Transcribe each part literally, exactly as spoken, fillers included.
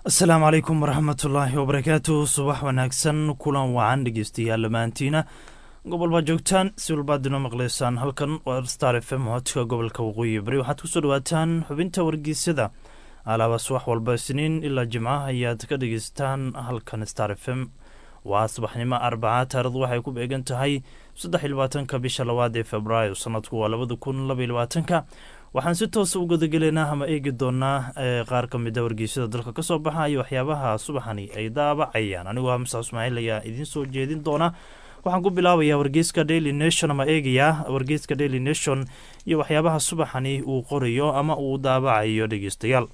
asalaamu calaykum waraxmatullaahi wabarakaatu. subax wanaagsan, kulan wacan dhegeystayaal dhammaantiina gobol baa joogtaan, si walbaad inoo maqleysaan. halkan waa star f m codka gobolka waqooyi bari. waxaad kusoo dhawaataan xubinta wargeysyada alaaba subax walba isniin ilaa jimcaha ayaad ka dhegeystaan halkan star f m. waa subaxnimo arbaca, taarikhdu waxay ku beegan tahay saddex iyo labaatanka bisha labaad ee februaayo, sanadku waa labada kun laba iyo labaatanka. waxaan si toosa u gudagelaynaa ama eegi doonaa qaar ka mid a wargeysyada dalka ka soo baxa iyo waxyaabaha subaxani ay daabacayaan. anigu waa musa ismaaciil ayaa idiin soo jeedin doona. waxaan ku bilaabayaa wargeyska daily nation ama eegayaa wargeyska daily nation iyo waxyaabaha subaxani uu qorayo ama uu daabacayo dhegeystayaal.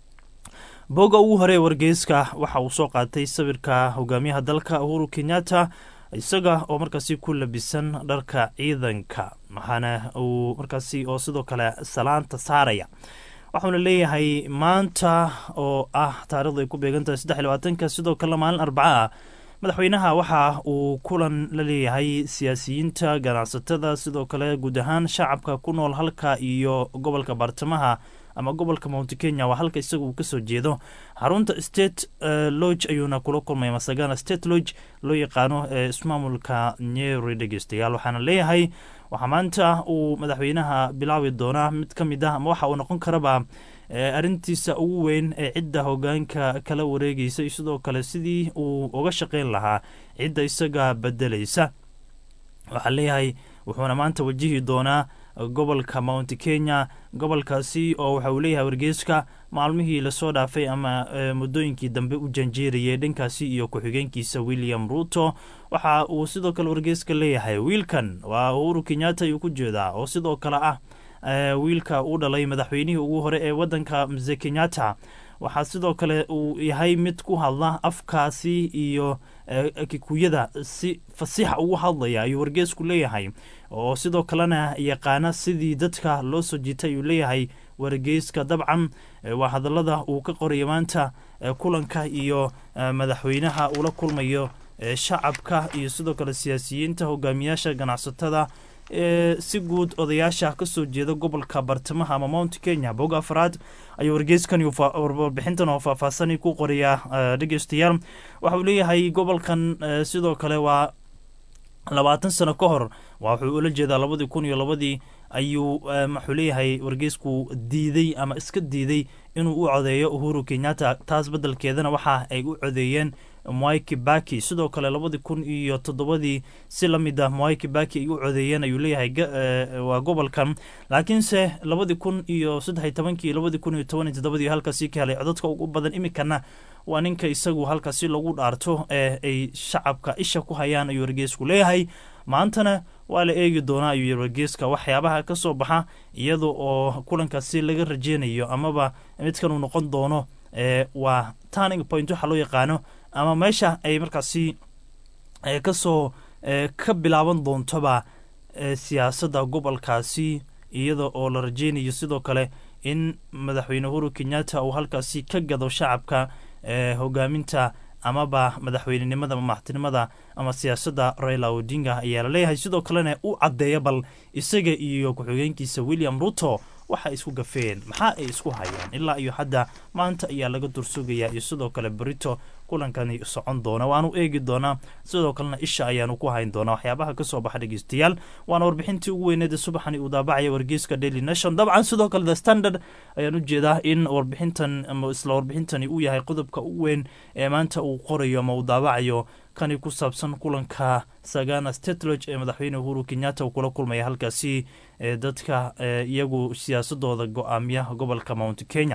booga ugu hore wargeyska waxa uu soo qaatay sawirka hogaamiyaha dalka Uhuru Kenyatta, isaga oo markaasi ku labisan dharka ciidanka, waxaana uu markaasi oo sidoo kale salaanta saaraya. waxauna leeyahay maanta oo ah taarikhdu ay ku beegantahay saddex iyo labaatanka, sidoo kale maalin arbaca ah, madaxweynaha waxa uu kulan la leeyahay siyaasiyiinta, ganacsatada, sidoo kale guud ahaan shacabka ku nool halka iyo gobolka bartamaha ama gobolka Mount Kenya, waa halka isaga uu kasoo jeedo. xarunta state uh, lodge ayuuna kula kulmay, masagana state lodge loo yaqaano ee ismaamulka Nyeri dhegeystayaal. waxaana leeyahay waxaa maanta uu madaxweynaha bilaabi doonaa mid ka mid ah ama waxa uu noqon karaba arrintiisa ugu weyn ee cidda hogaanka kala wareegaysa, sidoo kale sidii uu uga shaqayn lahaa cidda isaga bedelaysa. waxaa leeyahay wuxuuna maanta wajihi doonaa gobolka Mount Kenya, gobolkaasi oo waxa uu leeyahay wargeyska maalmihii lasoo dhaafay ama muddooyinkii dambe u janjeerayay dhankaasi iyo ku-xigeenkiisa William Ruto. waxa uu sidoo kale wargeyska leeyahay wiilkan waa Uhuru Kenyatta ayuu ku jeedaa, oo sidoo kale ah wiilka uu dhalay madaxweynihii ugu hore ee wadanka Mzee Kenyatta. waxaa sidoo kale uu yahay mid ku hadla afkaasi iyo kikuyada si fasiixa ugu hadlaya ayuu wargeysku leeyahay, oo sidoo kalena yaqaana sidii dadka loo soo jiitay ayuu leeyahay wargeyska. dabcan waa hadalada uu ka qoraya maanta kulanka iyo madaxweynaha ula kulmayo shacabka iyo sidoo kale siyaasiyiinta, hogaamiyaasha, ganacsatada, si guud odayaasha kasoo jeeda gobolka bartamaha ama Mount Kenya. boga afraad ayuu wargeyskan warbixintan oo faahfaahsan ku qorayaa dhegeystayaal. waxa uu leeyahay gobolkan sidoo kale waa labaatan sano ka hor, wuxuu ula jeedaa labadii kun iyo labadii ayuu wuxuu leeyahay wargeysku diiday ama iska diiday inuu u codeeyo Uhuru Kenyatta. taas bedelkeedana waxa ay u codeeyeen Mwai Kibaki. sidoo kale labadii kun iyo toddobadii si lamid ah Mwai Kibaki ay u codeeyeen ayuu leeyahay waa gobolkan, laakiinse labadii kun iyo saddex iyo tobankii labadii kun iyo toban iyo toddobadii halkaasi ka helay codadka ugu badan. imikana waa ninka isagu halkaasi lagu dhaarto ee ay shacabka isha ku hayaan ayuu wargeysku leeyahay. maantana waa la eegi doonaa ayuu wargeyska waxyaabaha ka soo baxa, iyada oo kulankaasi laga rajeynayo amaba midkan uu noqon doono waa turning point waxa loo yaqaano, ama meesha ay markaasi kasoo ka bilaaban doontoba siyaasadda gobolkaasi, iyada oo la rajeynayo sidoo kale in madaxweyne Uhuru Kenyatta uu halkaasi ka gado shacabka hogaaminta amaba madaxweynenimada ama madaxtinimada ama siyaasadda Raila Odinga ayaa la leeyahay. sidoo kalena u cadeeya bal isaga iyo ku-xigeenkiisa William Ruto waxa isku gafeen, maxaa ay isku hayaan ilaa iyo hadda maanta ayaa laga dursugayaa, iyo sidoo kale berito kulankani socon doona. waanu eegi doonaa, sidoo kalena isha ayaanu ku hayn doonaa waxyaabaha kasoo baxa dhegeystayaal. waana warbixintii ugu weyneed subaxani uu daabacaya wargeyska Daily Nation. dabcan sidoo kale The Standard ayaan u jeedaa in warbixintan ama isla warbixintani uu yahay qodobka ugu weyn ee maanta uu qorayo ama uu daabacayo, kani ku saabsan kulanka Sagana State Lodge ee madaxweyne Uhuru Kenyatta uu kula kulmaya halkaasi dadka iyagu siyaasadooda go-aamiya gobolka Mount Kenya.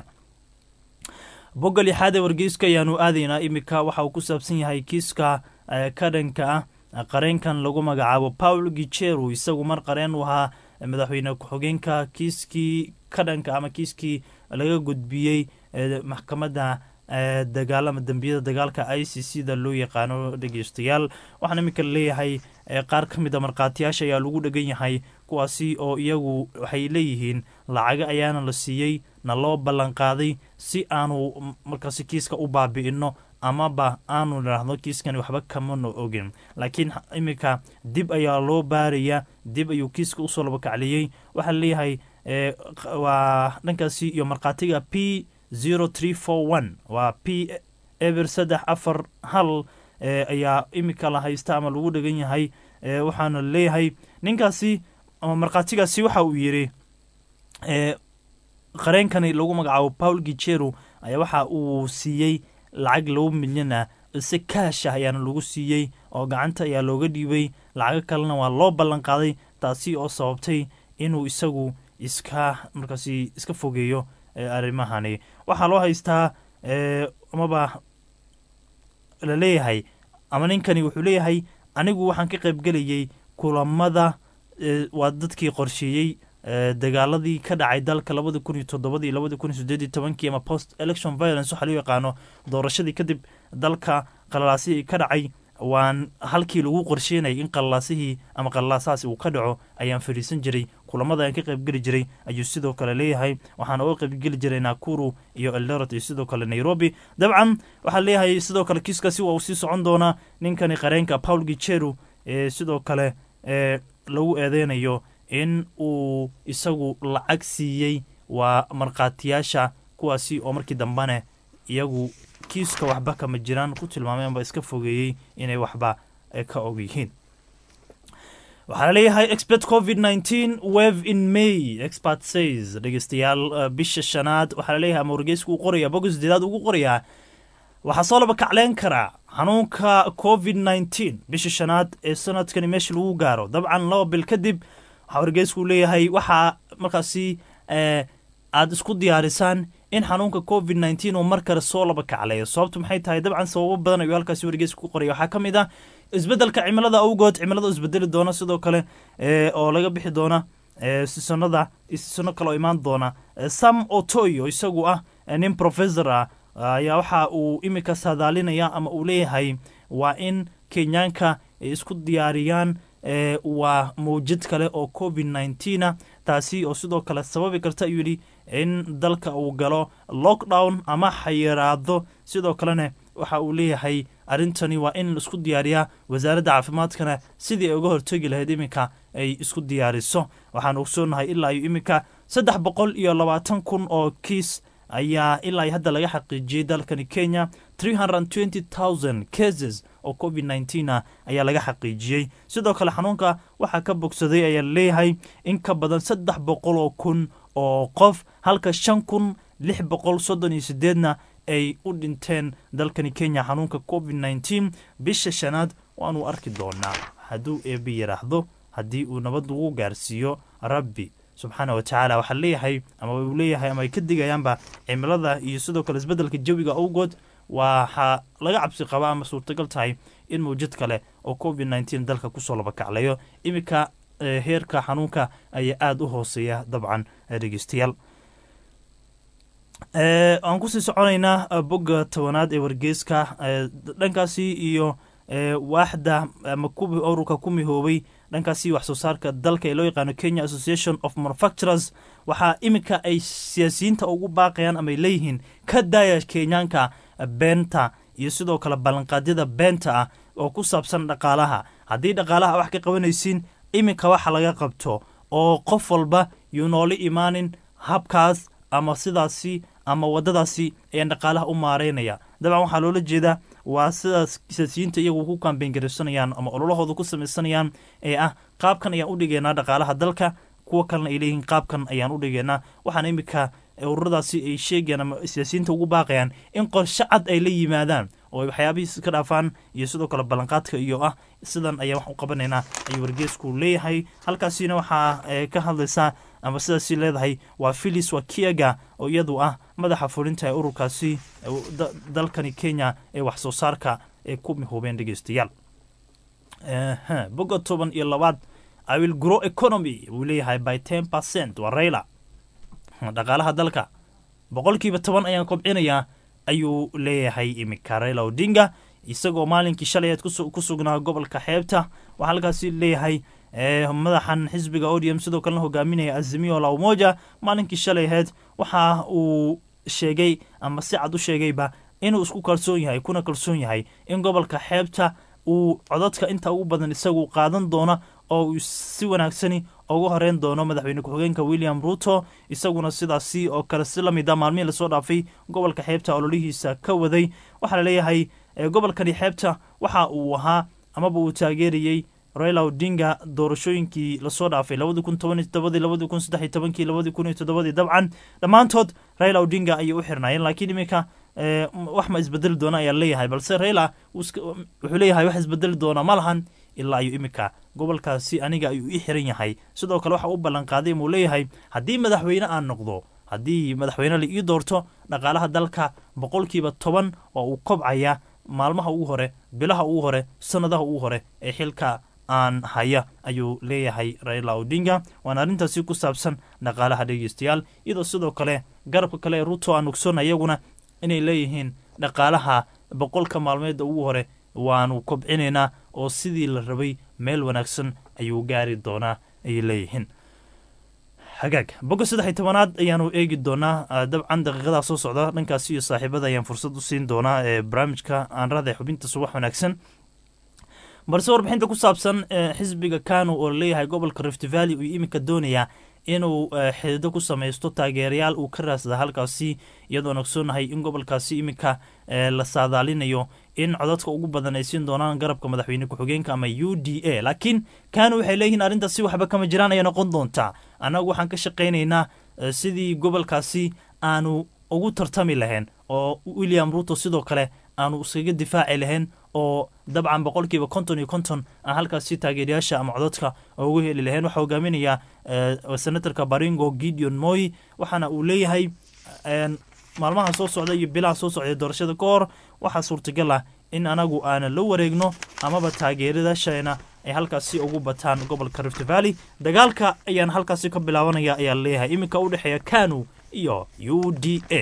bogga lixaad ee wargeyska ayaanu aadaynaa. imika waxa uu ku saabsan yahay kiiska ka dhanka ah qareenkan lagu magacaabo Paul Gicheru. isagu mar qareen u ahaa madaxweyne ku-xigeenka, kiiskii ka dhanka ama kiiskii laga gudbiyey maxkamadda dagaalama dambiyada dagaalka I C C da loo yaqaano dhegeystayaal. waxaan iminka leeyahay qaar ka mid a markhaatiyaasha ayaa lagu dhegan yahay, kuwaasi oo iyagu waxay leeyihiin lacaga ayaana la siiyey na loo ballan qaaday si aanu markaasi kiiska u baabi'ino amaba aanu idhaahdo kiiskani waxba kamana ogin. laakiin iminka dib ayaa loo baaraya, dib ayuu kiiska usoo laba kacliyey. waxaa leeyahay waa dhankaasi iyo markhaatiga P zero three four one waa P eber saddex afar hal ayaa imika la haysta ama lagu dhegan yahay. waxaana leeyahay ninkaasi ama markhaatigaasi waxa uu yidhi qareenkani lagu magacaabo Paul Gicheru ayaa waxa uu siiyey lacag laba milyan ah si kaash ah ayaana lagu siiyey oo gacanta ayaa looga dhiibay. lacago kalena waa loo ballan qaaday, taasi oo sababtay inuu isagu iska markaasi iska fogeeyo arrimahani. waxaa loo haystaa amaba la leeyahay ama ninkani wuxuu leeyahay anigu waxaan ka qayb gelayay kulamada waa dadkii qorsheeyey dagaaladii ka dhacay dalka labada kun iyo toddoba iyo labada kun iyo siddeed iyo toban ama post election violence waxa loo yaqaano doorashadii kadib dalka qalalaasihii ka dhacay. waan halkii lagu qorsheynayay in qalalaasihii ama qalalaasaasi uu ka dhaco ayaan fadhiisan jiray, kulamada aan ka qayb geli jiray ayuu sidoo kale leeyahay. waxaan uga qayb geli jiray Nakuru iyo Eldoret iyo sidoo kale Nairobi. dabcan waxaa leeyahay sidoo kale kiiskaasi waa uu sii socon doonaa. ninkani qareenka Paul Gicheru ee sidoo kale ee lagu eedeynayo in uu isagu lacag siiyey waa markhaatiyaasha kuwaasi oo markii dambane iyagu kiiska waxba kama jiraan ku tilmaameen ba iska fogeeyey inay waxba ka og yihiin. waxaa leeyahay expert covid nineteen wave in May. expert says dhegeystayaal bisha shanaad waxaa leeyahay ama wargeysku uu qoraya boqol sideedaad ugu qoraya waxaa soo laba kacleen karaa xanuunka covid nineteen bisha shanaad ee sanadkani meesha lagu gaaro. dabcan laba bil kadib waxaa wargeysku leeyahay waxaa markaasi aad isku diyaarisaan in xanuunka covid nineteen uu mar kale soo laba kacleeyo. sababtu maxay tahay? dabcan sababo badan ayuu halkaasi wargeysku ku qoraya. waxaa ka mid ah isbeddelka cimilada awgood, cimilada isbedeli doona sidoo kale oo laga bixi doona sisanada sisano kale oo imaan doona. Sam Otoyo isagu ah nin professor ah ayaa waxa uu imika saadaalinaya ama uu leeyahay waa in Kenyaanka ay isku diyaariyaan waa mawjad kale oo covid nineteen taasi oo sidoo kale sababi karta ayuu yidhi in dalka uu galo lockdown ama xayiraado. sidoo kalena waxa uu leeyahay arrintani waa in la isku diyaariyaa, wasaaradda caafimaadkana sidii ay uga hortegi lahayd iminka ay isku diyaariso. waxaan ogsoonahay ilaa iyo iminka saddex boqol iyo labaatan kun oo kiis ayaa ilaa hadda laga xaqiijiyey dalkani Kenya. three hundred twenty thousand cases oo covid nineteen ayaa laga xaqiijiyey. sidoo kale xanuunka waxaa ka bogsaday ayaa leeyahay in ka badan saddex boqol oo kun oo qof, halka shan kun lix boqol soddon iyo sideedna ay u dhinteen dalkani Kenya xanuunka covid nineteen. bisha shanaad waanu arki doonaa hadduu eebi yiraahdo, haddii uu nabad ugu gaarsiiyo rabbi subxaana wa tacaala. waxaa leeyahay ama uu leeyahay ama ay ka digayaanba cimilada iyo sidoo kale isbeddelka jawiga awgood waxaa laga cabsi qabaa ama suurtagal tahay in mawjad kale oo covid nineteen dalka kusoo laba kaclayo. iminka heerka xanuunka ayaa aada u hooseeya dabcan dhegeystayaal. aan kusii soconaynaa bogga tobanaad ee wargeyska dhankaasi iyo waaxda ama ururka ku mihoobay dhankaasi wax soo saarka dalka ee loo yaqaano Kenya Association of Manufacturers. waxaa iminka ay siyaasiyiinta ugu baaqayaan ama ay leeyihiin ka daaya Kenyaanka beenta iyo sidoo kale ballanqaadyada beenta ah oo ku saabsan dhaqaalaha. haddii dhaqaalaha wax ka qabanaysiin iminka waxa laga qabto oo qof walba yuu noola imaanin habkaas ama sidaasi ama wadadaasi ee dhaqaalaha u maareynaya. dabcan waxaa loola jeedaa waa sidaas siyaasiyiinta iyagu ku campaign garaysanayaan ama ololahooda ku samaysanayaan ee ah qaabkan ayaan u dhigaynaa dhaqaalaha dalka, kuwa kalena ay leeyihiin qaabkan ayaan u dhigaynaa. waxaana iminka ururadaasi ay sheegayaan ama siyaasiyiinta ugu baaqayaan in qorshe cad ay la yimaadaan oo ay waxyaabihiis ka dhaafaan iyo sidoo kale ballanqaadka iyo ah sidan ayaan wax u qabanaynaa ayuu wargeysku leeyahay. halkaasina waxaa ka hadlaysaa ama sidaasi leedahay waa Phyllis Wakiaga oo iyadu ah madaxa fulinta ee ururkaasi dalkani Kenya ee wax soo saarka ee ku mihoobeen dhegeystayaal. boga toban iyo labaad I will grow economy wuu leeyahay by ten percent waa Raila. dhaqaalaha dalka boqolkiiba toban ayaan kobcinayaa ayuu leeyahay imika Raila Odinga isagoo maalinkii shalay ku sugnaa gobolka xeebta. waxaa halkaasi leeyahay madaxan xisbiga O D M sidoo kalena hogaaminaya Azimio la Umoja maalinkii shalay ahayd waxa uu sheegay ama si cad u sheegayba inuu isku kalsoon yahay kuna kalsoon yahay in gobolka xeebta uu codadka inta ugu badan isagu qaadan doona oo uu si wanaagsani ugu horeyn doono madaxweyne ku-xigeenka William Ruto isaguna sidaasi oo kale si lamid ah maalmihii lasoo dhaafay gobolka xeebta ololihiisa ka waday waxaa la leeyahay gobolkani xeebta waxa uu ahaa amaba uu taageerayey Raila Odinga doorashooyinkii lasoo dhaafay labada kun toban iyo todoba labada kun saddex iyo toban labada kun iyo toddoba dabcan dhammaantood Raila Odinga ayay u xirnaayeen laakiin iminka wax ma isbedeli doona ayaa leeyahay balse Raila wuxuu leeyahay wax isbedeli doona ma lahan ilaa ayuu iminka gobolkaasi aniga ayuu ii xiran yahay sidoo kale waxa uu ballan qaaday inuu leeyahay haddii madaxweyne aan noqdo haddii madaxweyne la ii doorto dhaqaalaha dalka boqolkiiba toban oo uu kobcaya maalmaha ugu hore bilaha ugu hore sanadaha ugu hore ee xilka aan haya ayuu leeyahay Raila Odinga waana arrintaasi ku saabsan dhaqaalaha dhegeystayaal iyadoo sidoo kale garabka kale ee Ruto aan ogsoon ayaguna inay leeyihiin dhaqaalaha boqolka maalmeed ugu hore waanu kobcinaynaa oo sidii la rabay meel wanaagsan ayuu gaari doonaa ay leeyihiin hagaag boga saddex iyo tobanaad ayaanu eegi doonaa dabcan daqiiqadaa soo socda dhankaasi iyo saaxiibada ayaan fursad u siin doonaa ee barnaamijka aan raada xubinta subax wanaagsan balse warbixinta ku saabsan xisbiga Kanu oo leeyahay gobolka Rift Valley uu iminka doonaya inuu xidido ku samaysto taageerayaal uu ka raasada halkaasi iyadoo ogsoonahay in gobolkaasi iminka la saadaalinayo in codadka ugu badan ay siin doonaan garabka madaxweyne ku-xigeenka ama U D A laakiin Kanu waxay leeyihiin arrintaasi waxba kama jiraan ay noqon doontaa anagu waxaan ka shaqaynaynaa sidii gobolkaasi aanu ugu tartami lahayn oo William Ruto sidoo kale aanu iskaga difaaci lahayn oo dabcan boqolkiiba konton iyo konton aan halkaasi taageerayaasha ama codadka ugu heli lahayn waxa hogaaminaya senatorka Baringo Gideon Moi waxaana uu leeyahay maalmaha soo socda iyo bilaha soo socda doorashada ka hor waxaa suurtagal ah in anagu aan la wareegno amaba taageeradaashayna ay halkaasi ugu bataan gobolka Rift Valley dagaalka ayaan halkaasi ka bilaabanaya ayaa leeyahay iminka u dhaxeeya Kanu iyo U D A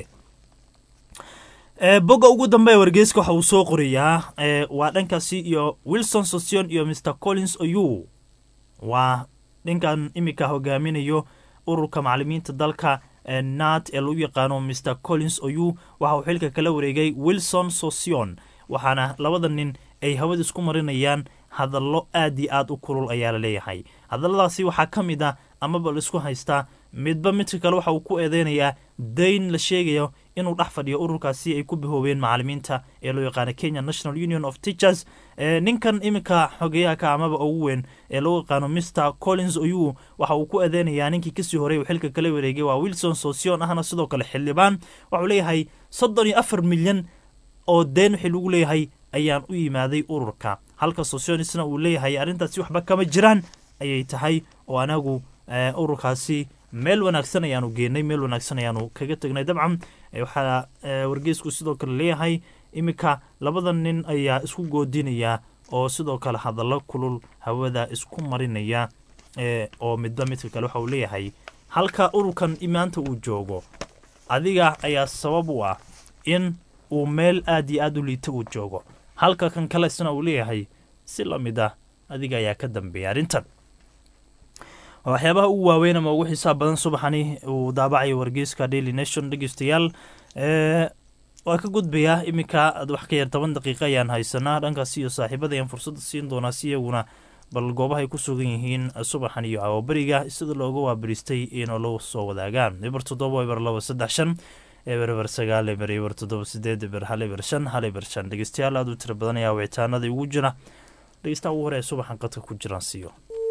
boga ugu dambeeya wargeyska waxa uu soo qorayaa waa dhankaasi iyo Wilson Sossion iyo Mister Collins Oyu waa dhankan iminka hogaaminayo ururka macallimiinta dalka N A T ee lagu yaqaano Mister Collins Oyu waxa uu xilka kala wareegay Wilson Sossion waxaana labada nin ay hawada isku marinayaan hadallo aad iyo aad u kulul ayaa la leeyahay hadalladaasi waxaa ka mid ah amaba la isku haystaa midba midka kale waxa uu ku eedeynayaa dayn la sheegayo inuu dhex fadhiyo ururkaasi ay ku bihoobeen macallimiinta ee loo yaqaano Kenya National Union of Teachers ninkan iminka xogeeyaha ka amaba ugu weyn ee loo yaqaano Mister Collins Oyu waxa uu ku eedeynayaa ninkii kasii horeeyay uu xilka kala wareegay waa Wilson Sossion ahna sidoo kale xildhibaan waxa uu leeyahay soddon iyo afar milyan oo deen wixii lagu leeyahay ayaan u yimaaday ururka halka Sossionisna uu leeyahay arrintaasi waxba kama jiraan ayay tahay oo anagu ururkaasi meel wanaagsan ayaanu geenay meel wanaagsan ayaanu kaga tagnay dabcan waxa wargeysku sidoo kale leeyahay iminka labada nin ayaa isku goodinaya oo sidoo kale hadallo kulul hawada isku marinaya oo midba midka kale waxa uu leeyahay halka ururkan imaanta uu joogo adiga ayaa sabab u ah in uu meel aad iyo aad u liita uu joogo halka kan kale isna uu leeyahay si lamid ah adiga ayaa ka dambeeya arrintan waxyaabaha ugu waaweyn ama ugu xisaab badan subaxani uu daabacayo wargeyska Daily Nation dhegeystayaal ee waa ka gudbaya iminka wax ka yar toban daqiiqo ayaan haysanaa dhankaas iyo saaxiibada ayaan fursad siin doonaa si iyaguna bal goobaha ay ku sugan yihiin subaxan iyo awabariga sida looga waabiristay inoo loo soo wadaagaan eber toddoba eber laba saddex shan eber eber sagaal eber eber toddoba sideed eber hal eber shan hal eber shan dhegeystayaal aad u tiro badan ayaa wicitaanada ugu jira dhegeystaha ugu hore ee subaxan qadka ku jiraan siiyo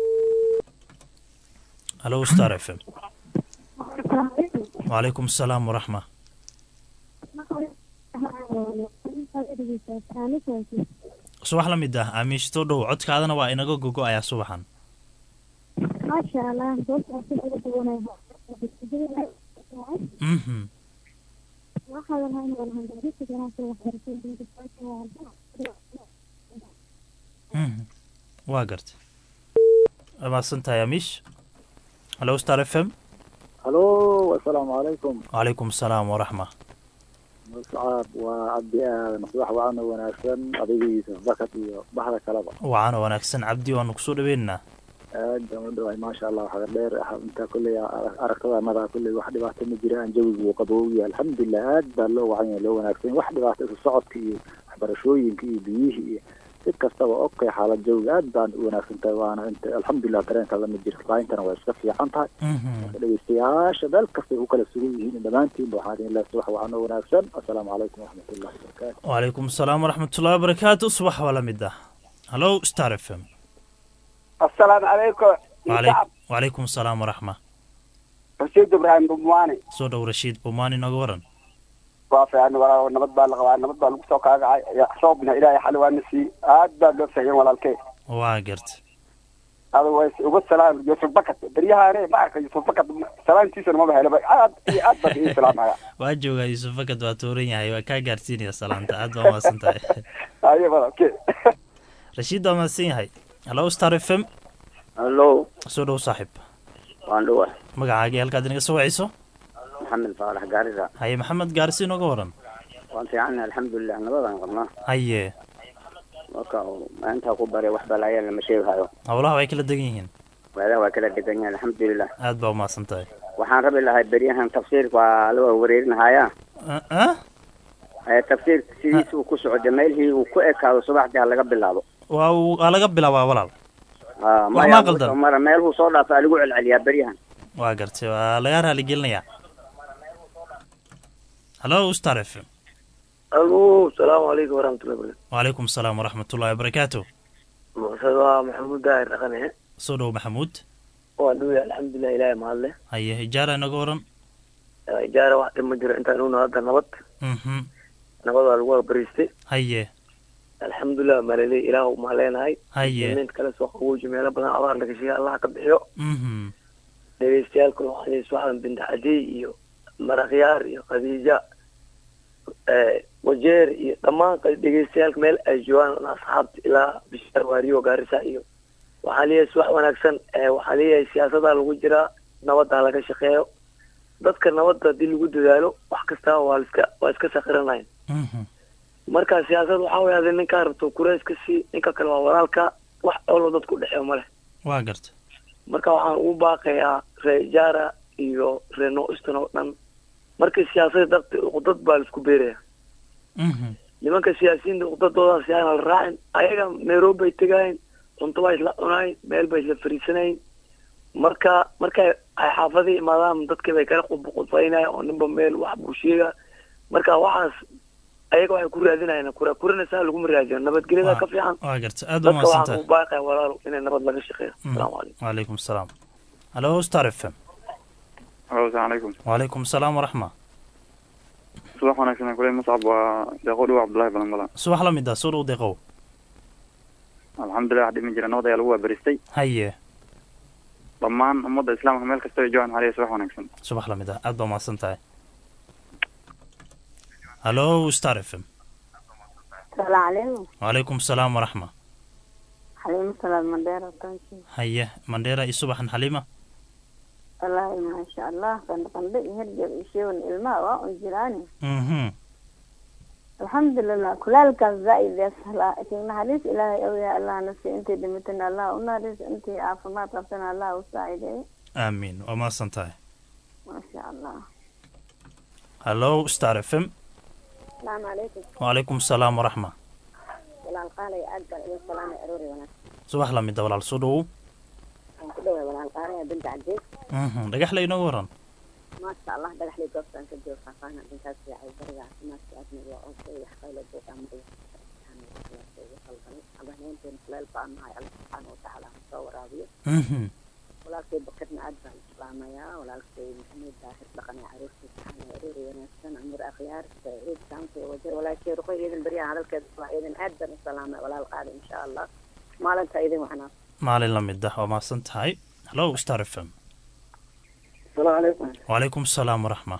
Hello Star F M. وعليكم السلام ورحمة. صباح لمدة عميش تودو عدك هذا نوع إنجو جو أيا صباحا. ما شاء الله بس أصلا أمم. أمم. واقرت. ما سنتها يا ميش. هلو ستار اف ام. هلو السلام عليكم. وعليكم السلام ورحمة. مسعد وعبدي مصباح وعنا وناكسن أبيجي بكتي بحر كلابا. وعنا وناكسن عبدي ونقصود بيننا. جميل ما شاء الله حق دير أنت كل أركض مرة كل واحد واحد من جيران جوز وقبوي الحمد لله هذا لو وعنا لو وناكسن واحد واحد الصعد كي حبر شوي كي بيه si kastaba okay xaalad jawiga aad baan u wanaagsan tahay waana inta alxamdulilah dareenka lama jiro laayintana waa iska fiican tahay dhegeystayaasha meel kastay u kala sugan yihiin dhammaantiinba waxaan idin leeyahay subax waxaan u wanaagsan assalaamu calaykum waraxmatullahi wabarakaatu wacalaykum asalaam waraxmatullahi wabarakaatu subax waa la mid ah hallo star f m assalaamu calaykum wacalaykum asalaam waraxma rashiid ibraahim bumwaani soo dhow rashiid bumaani nooga waran waa fiican walaa nabad baa la qabaa nabad baa lagu soo kaagacay roobna ilaahay xali waana sii aad baa loo fiican walaalkay waa garta هذا هو يقول سلام يوسف بكت بريها أنا ما أعرف يوسف بكت سلام تيسر ما بهلا عاد عاد بدي سلام على واجو يوسف بكت واتورين هاي وكا قارتيني سلام عاد ما سنت أيوة أوكي رشيد ما سين هاي هلو ستار اف ام هلو سودو صاحب واندوه magacaaga halkaad inaga soo wacayso محمد فالح قارزة haye maxamed gaarsi nooga waran waan fiicanna alxamdulilah nabadaan qabnaa haye marka maanta ku bare wax balaya lama sheegayo hawlaha way kala degan yihiin wada waa kala degan yihiin alxamdulilah aad baa u mahadsan tahay waxaan rabi lahaa beryahan tafsiirka waa loo wareerinayaa ah ee tafsiir sidiisuu ku socda meelhii uu ku ekaado subaxdii laga bilaabo waa waa laga bilaabaa walaal ah ma qaldan mara meelhu soo dhaafay lagu celceliyaa beryahan waa gartay waa laga raali gelinayaa hello star f m الو السلام عليكم ورحمة الله وبركاته. وعليكم السلام ورحمة الله وبركاته. مصطفى محمود داير رقنه. سودو محمود. وادوي الحمد لله إلهي مالله. هيا إجارة نقولن. إجارة واحدة مجرى أنت نون هذا نبض. اها. نبض على الوقت بريستي. هيا. الحمد لله ماللي إله ومالين هاي. هيا. من كلا سوق وجميع ربنا الله لك شيء الله كبحيو. اها. بريستيال كل واحد يسوع بنت عدي يو مرخيار يو خديجة. wajeer iyo dhammaan dhegeystayaal meel ay joogaan asxaabta ilaa bishaar waariyo gaarisa iyo waxaa leeyahay wax wanaagsan ee waxaa leeyahay siyaasadda lagu jiraa nabadda laga shaqeeyo dadka nabadda hadii lagu dadaalo wax kasta waa iska waa iska saqiranayaan marka siyaasad waxaa weeye ninka rabto kureyska si ninka kale waa walaalka wax oo dadku dhaxeeyo male waa garta marka waxaan u baaqayaa reejara iyo reno istano dhan markii siyaasadda dadka dad baa isku beeraya mhm nimanka siyaasiyiinta dadooda siyaasad raacin ayaga Nairobi ay tagayeen cunto way la cunay meel bay la fariisanayeen marka marka ay xaafadii imaadaan dadka bay kala qodqodfaynay oo ninba meel wax bulshada marka waxaas ayaga waxay ku raadinayaan kura kurana saa lagu maraajin nabadgelyada ka fiican waa garta aad u maasanta u baaqay walaalo in nabad laga shaqeeyo assalamu alaykum wa alaykum asalaam hello star f m السلام عليكم. وعليكم السلام ورحمة. صباح ونكسنا كلي مصعب ودقول وعبد الله بن ملا. صباح لمي دا سورو دقو. الحمد لله عدي من جرنا وضع الوا بريستي. هيا. ضمان مدة الإسلام كمال كستوي جوان عليه صباح ونكسنا. صباح لمي دا أدو ما سنتاي. هلو ستار اف ام. السلام عليكم. وعليكم السلام ورحمة. حليمة السلام منديرة تنشي. هيا منديرة إي صباح حليمة. والله ما شاء الله كان قلبي يرجع يشيون الماء وجيراني. اها. الحمد لله كلالك زائد يسهلا إن حديث إلهي أو يا الله نفسي أنت دمتنا الله ونارس أنت عافمات ربنا الله وساعدي. آمين وما سنتاي. ما شاء الله. هلو ستار اف ام. السلام عليكم. وعليكم السلام ورحمة. ولا القاري أكبر إلى السلام أروري ولا. صباح لمي دا ولا الصدو. كله ولا القاري بنت عجيب. اها دغح لي نورن. ما شاء الله دغح لي قصة أنت جوز خفانا بنت عجيب عايز برجع ما شاء الله وأوصي يحقق له بيت أمري. أبغى ننتهي خلال بعض هاي الله سبحانه وتعالى مصور أبيه. اها. ولا كي بكتنا أدفع الإسلام يا ولا كي محمد داخل لقني عروس سبحانه أروري ونسن عمر أخيار سعيد سامسي وجه ولا كي رقي إذن بريا هذا الكذب إذن أدنى السلام ولا القادم إن شاء الله ما لن تأيدي وحنا. maalin la mid ah oo maasan tahay hello star f m السلام عليكم وعليكم السلام ورحمة.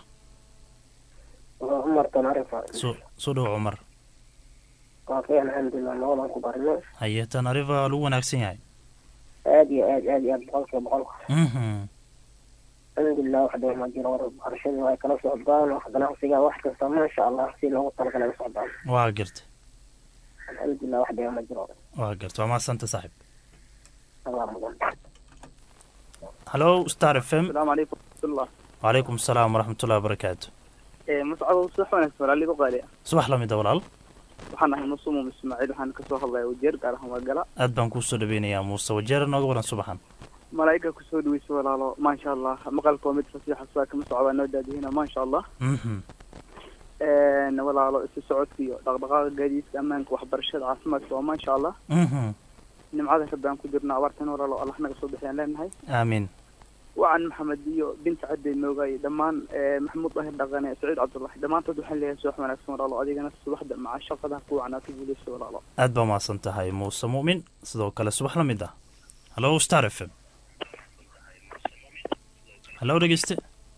عمر تنعرف سو سودو عمر قافي الحمد لله نولا كبرنا هيا تنعرفها لو wanaagsan yahay عادي عادي عادي عادي بقولك بقولك mhm الحمد لله وحده ما جرى ورب عرشنا وهي كلا صعبان وحدنا وسيجا واحد ما شاء الله في له طلق على صعبان waa garta الحمد لله وحده ما جرى waa garta waa maasanta saaxib الله مقبل hello star f m السلام عليكم ورحمة الله. وعليكم السلام ورحمة الله وبركاته. إيه مصعب وصح ونكسر اللي بقالي. صباح la mid ah walaal. waxaan ahay Musumo Ismaaciil waxaan ka soo hadlayaa wajeer gaar ahaan waa gala aad baan ku soo dhaweynayaa Muuse wajeer nooga waran subaxan malaa'ika ku soo dhaweysay walaalo ma sha Allah maqalka mid fasiixa soo kama socda noo daadiyina ma sha Allah mhm een walaalo isu socodkiyo dhaqdhaqaaqa gaadiidka ammaanka waxbarashada caafimaadka ma sha Allah mhm nimcada rabaan ku jirnaa abartan walaalo Allah naga soo bixiyaan leenahay aamin وعن محمد ديو بنت عدي النوغاي دمان محمود ظاهر دغاني سعيد عبد الله دمان تدوحن لي سوخ وناكسن والله اديغنا subaxda ma shaqada ku wacna ku guulayso walaalo aad baa maasan tahay Muuse Muumin sidoo kale subax la mid ah hello Star F M hello dhegeyste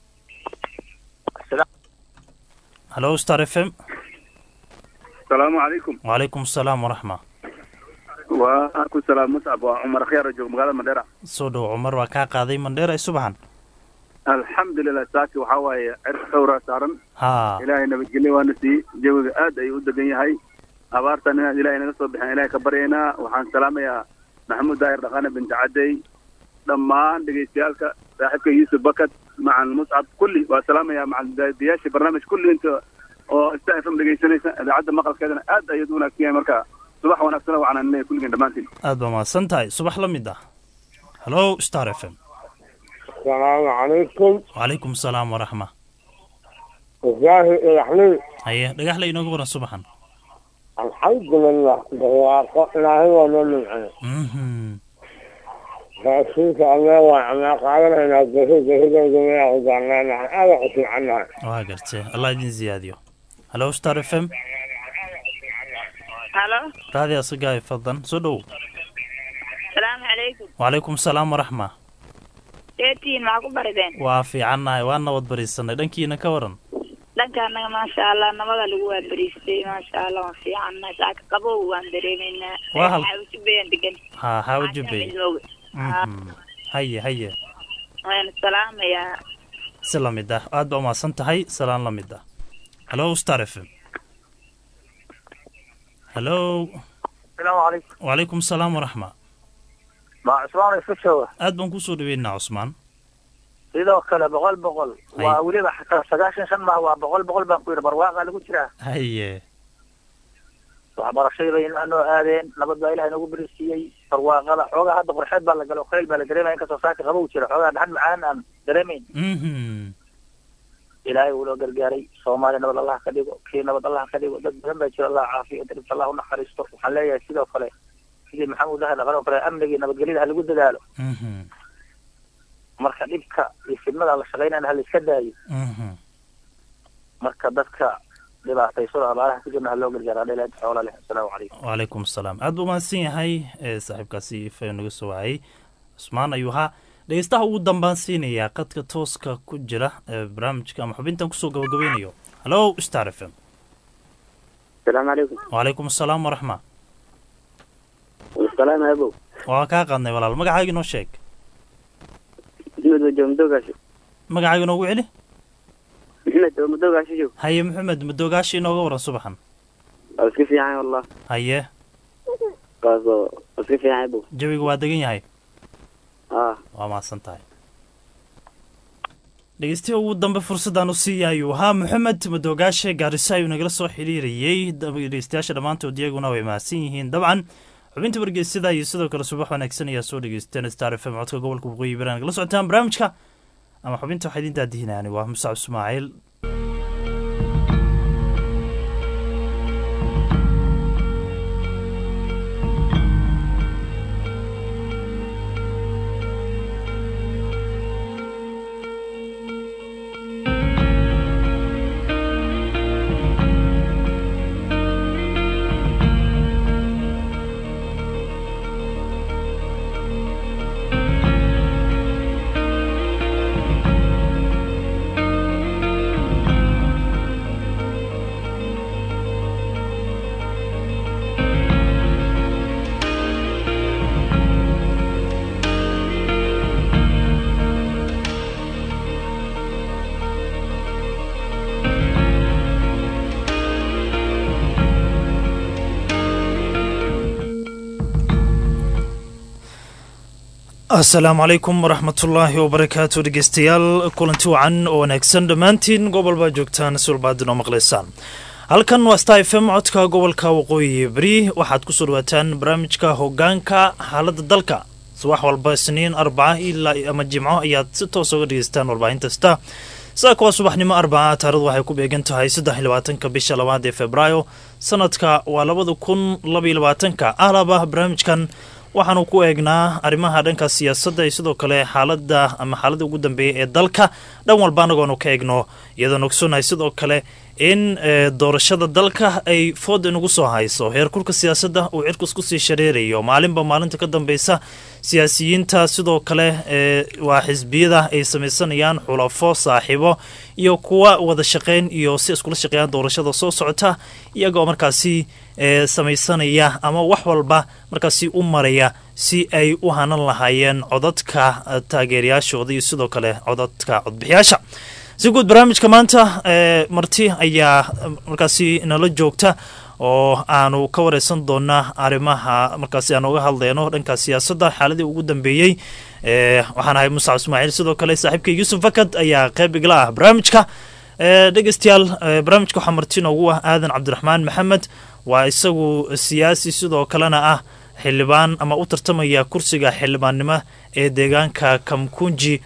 hello Star F M السلام عليكم وعليكم السلام ورحمة وعليكم السلام مصعب وعمر خير جو مقالة مديرة سودو عمر وكا قاضي منديرة سبحان الحمد لله ساكي وحاوي عرف ثورة سارن ها إلهي نبي جلي وانسي جو آد أي ودى جنيه هاي أبارتنا إلهي نصب بحين إلهي كبرينا وحان سلام يا محمود داير دخانة بنت عدي دمان دقي سيالك صاحبك يوسف بكت مع المصعب كلي وسلام يا مع الدياشي برنامج كله انت واستعفم دقي سنة إذا عدى مقال كذا آد أي دونك فيها مركا صباح ونفسنا وعنا النية كل جن دمانتين aad baa maasan tahay subax la mid ah hello Star F M السلام عليكم وعليكم السلام ورحمة ازاي يا حليل haye dhagax la inooga waran subaxan الحمد لله وافقنا هو من mhm فأشوف الله وعما قالنا إن الزهور زهور جميع وزعلنا هذا قسم عنها waa gartay Allah idin ziyaadiyo hello Star F M هلو raadi asagaay fadlan soo dhow السلام عليكم وعليكم السلام ورحمة eetiin ma ku barideen waa fiicannahay waa nabad bariisanay dhankiina ka waran dhankaanaga maasha Allah nabada lagu waa bariistay maasha Allah waa fiicannahay saaka qabow waan dareemaynaa waa hal xawjibeen degan ha xawjibey haye haye waan salaamayaa si la mid ah aad baa maasan tahay salaan la mid ah hello Star F M hello السلام عليكم وعليكم السلام ورحمة مع عثمان الفشوة aad baan ku soo dhaweynaa Cusmaan sidoo kale boqol boqol waa waliba xataa sagaashan shan ma waa boqol boqol baan ku yiri barwaaqa lagu jiraa haye waxbarashada inuu aadeen nabad baa Ilaahay nagu bariisiyay barwaaqada xoogaa hadda qorxeed baa la galo khayl baa la dareemay in ka soo saaka qabow jira xoogaa dhaxan macaan aan dareemayn mhm Ilaahay uu loo gargaaray Soomaaliya nabad Allah ka dhigo kii nabad Allah ka dhigo dad badan baa jira Allah caafiyo dad Allah u naxariisto waxaan leeyahay sidoo kale sidii maxamuud ah dhaqan kale amniga nabadgelyada lagu dadaalo mhm marka dhibka iyo fidmada la shaqeynayna hal iska daayo mhm marka dadka dhibaataysan abaaraha ku jirna loo gargaaraa ilaahay xoolo leh assalaamu calaykum وعليكم السلام aad buu maasan yahay ee saaxiibkaasi ifay naga soo waayay Cusmaan ayuu ha dhegeystaha ugu dambeyn siinaya qadka tooska ku jira ee barnaamijka ama xubintan kusoo gabagabeynayo hello Star F M السلام عليكم وعليكم السلام ورحمة والسلام يا ابو waa kaa qaadnay walaal magacaaga inoo sheeg محمد وجمدوغاشي magacaaga inoogu celi محمد وجمدوغاشي جو haye maxamed madogaashi inooga waran subaxan اسكي في عين والله haye قاسو اسكي في عين ابو jawiga waa degan yahay اه waa maasan tahay dhegeystiga ugu dambe fursadaan u siiyaayu haa maxamed madoogaashe gaarisa ayuu nagala soo xiriirayey dhegeystayaasha dhammaantood iyaguna way mahadsan yihiin dabcan xubinta wargeysada iyo sidoo kale subax wanaagsan ayaa soo dhegeysteen Star F M codka gobolka waqooyi bari nagala socotaan barnaamijka ama xubinta waxaa idin daadihinayaan waa Musacab Ismaaciil asalaamu calaykum waraxmatullaahi wabarakaatu dhegeystayaal kulanti wacan oo wanaagsan dhammaantiin gobol baa joogtaan si walbaadin oo maqlaysaan halkan waa Star F M codka gobolka waqooyi bari waxaad ku soo dhawaataan barnaamijka hoggaanka xaaladda dalka subax walba isniin arbaca ilaa ama jimco ayaad si toos uga dhageystaan warbaahinta Star saaka waa subaxnimo arbaca taariikhdu waxay ku beegan tahay saddex iyo labaatanka bisha labaad ee Febraayo sanadka waa laba kun laba iyo labaatan alaba barnaamijkan waxaanu ku eegnaa arrimaha dhanka siyaasadda iyo sidoo kale xaaladda ama xaaladda ugu dambeeyay ee dalka dhan walba anagoonu ka eegno iyadoo ogsoonay sidoo kale in doorashada dalka ay food inagu soo hayso heerkulka siyaasadda uu cirkus ku sii shareerayo maalinba maalinta ka dambeysa siyaasiyiinta sidoo kale waa xisbiyada ay samaysanayaan xulafo saaxiibo iyo kuwa wada shaqeyn iyo si iskula shaqeeyaan doorashada soo socota iyagoo markaasi samaysanaya ama wax walba markaasi u maraya si ay u hanan lahaayeen codadka taageerayaashooda iyo sidoo kale codadka codbixiyaasha si guud barnaamijka maanta marti ayaa markaasi nala joogta oo aanu ka wareysan doonaa arrimaha markaasi aan uga hadleyno dhanka siyaasadda xaaladii ugu dambeeyey waxaan ahay Musa Ismaaciil sidoo kale saaxiibka Yusuf Fakad ayaa qayb igala ah barnaamijka dhegeystayaal barnaamijka waxaa marti noogu ah Aadan Cabdiraxmaan Maxamed waa isagu siyaasi sidoo kalena ah xildhibaan ama u tartamaya kursiga xildhibaannimo ee deegaanka Kamkunji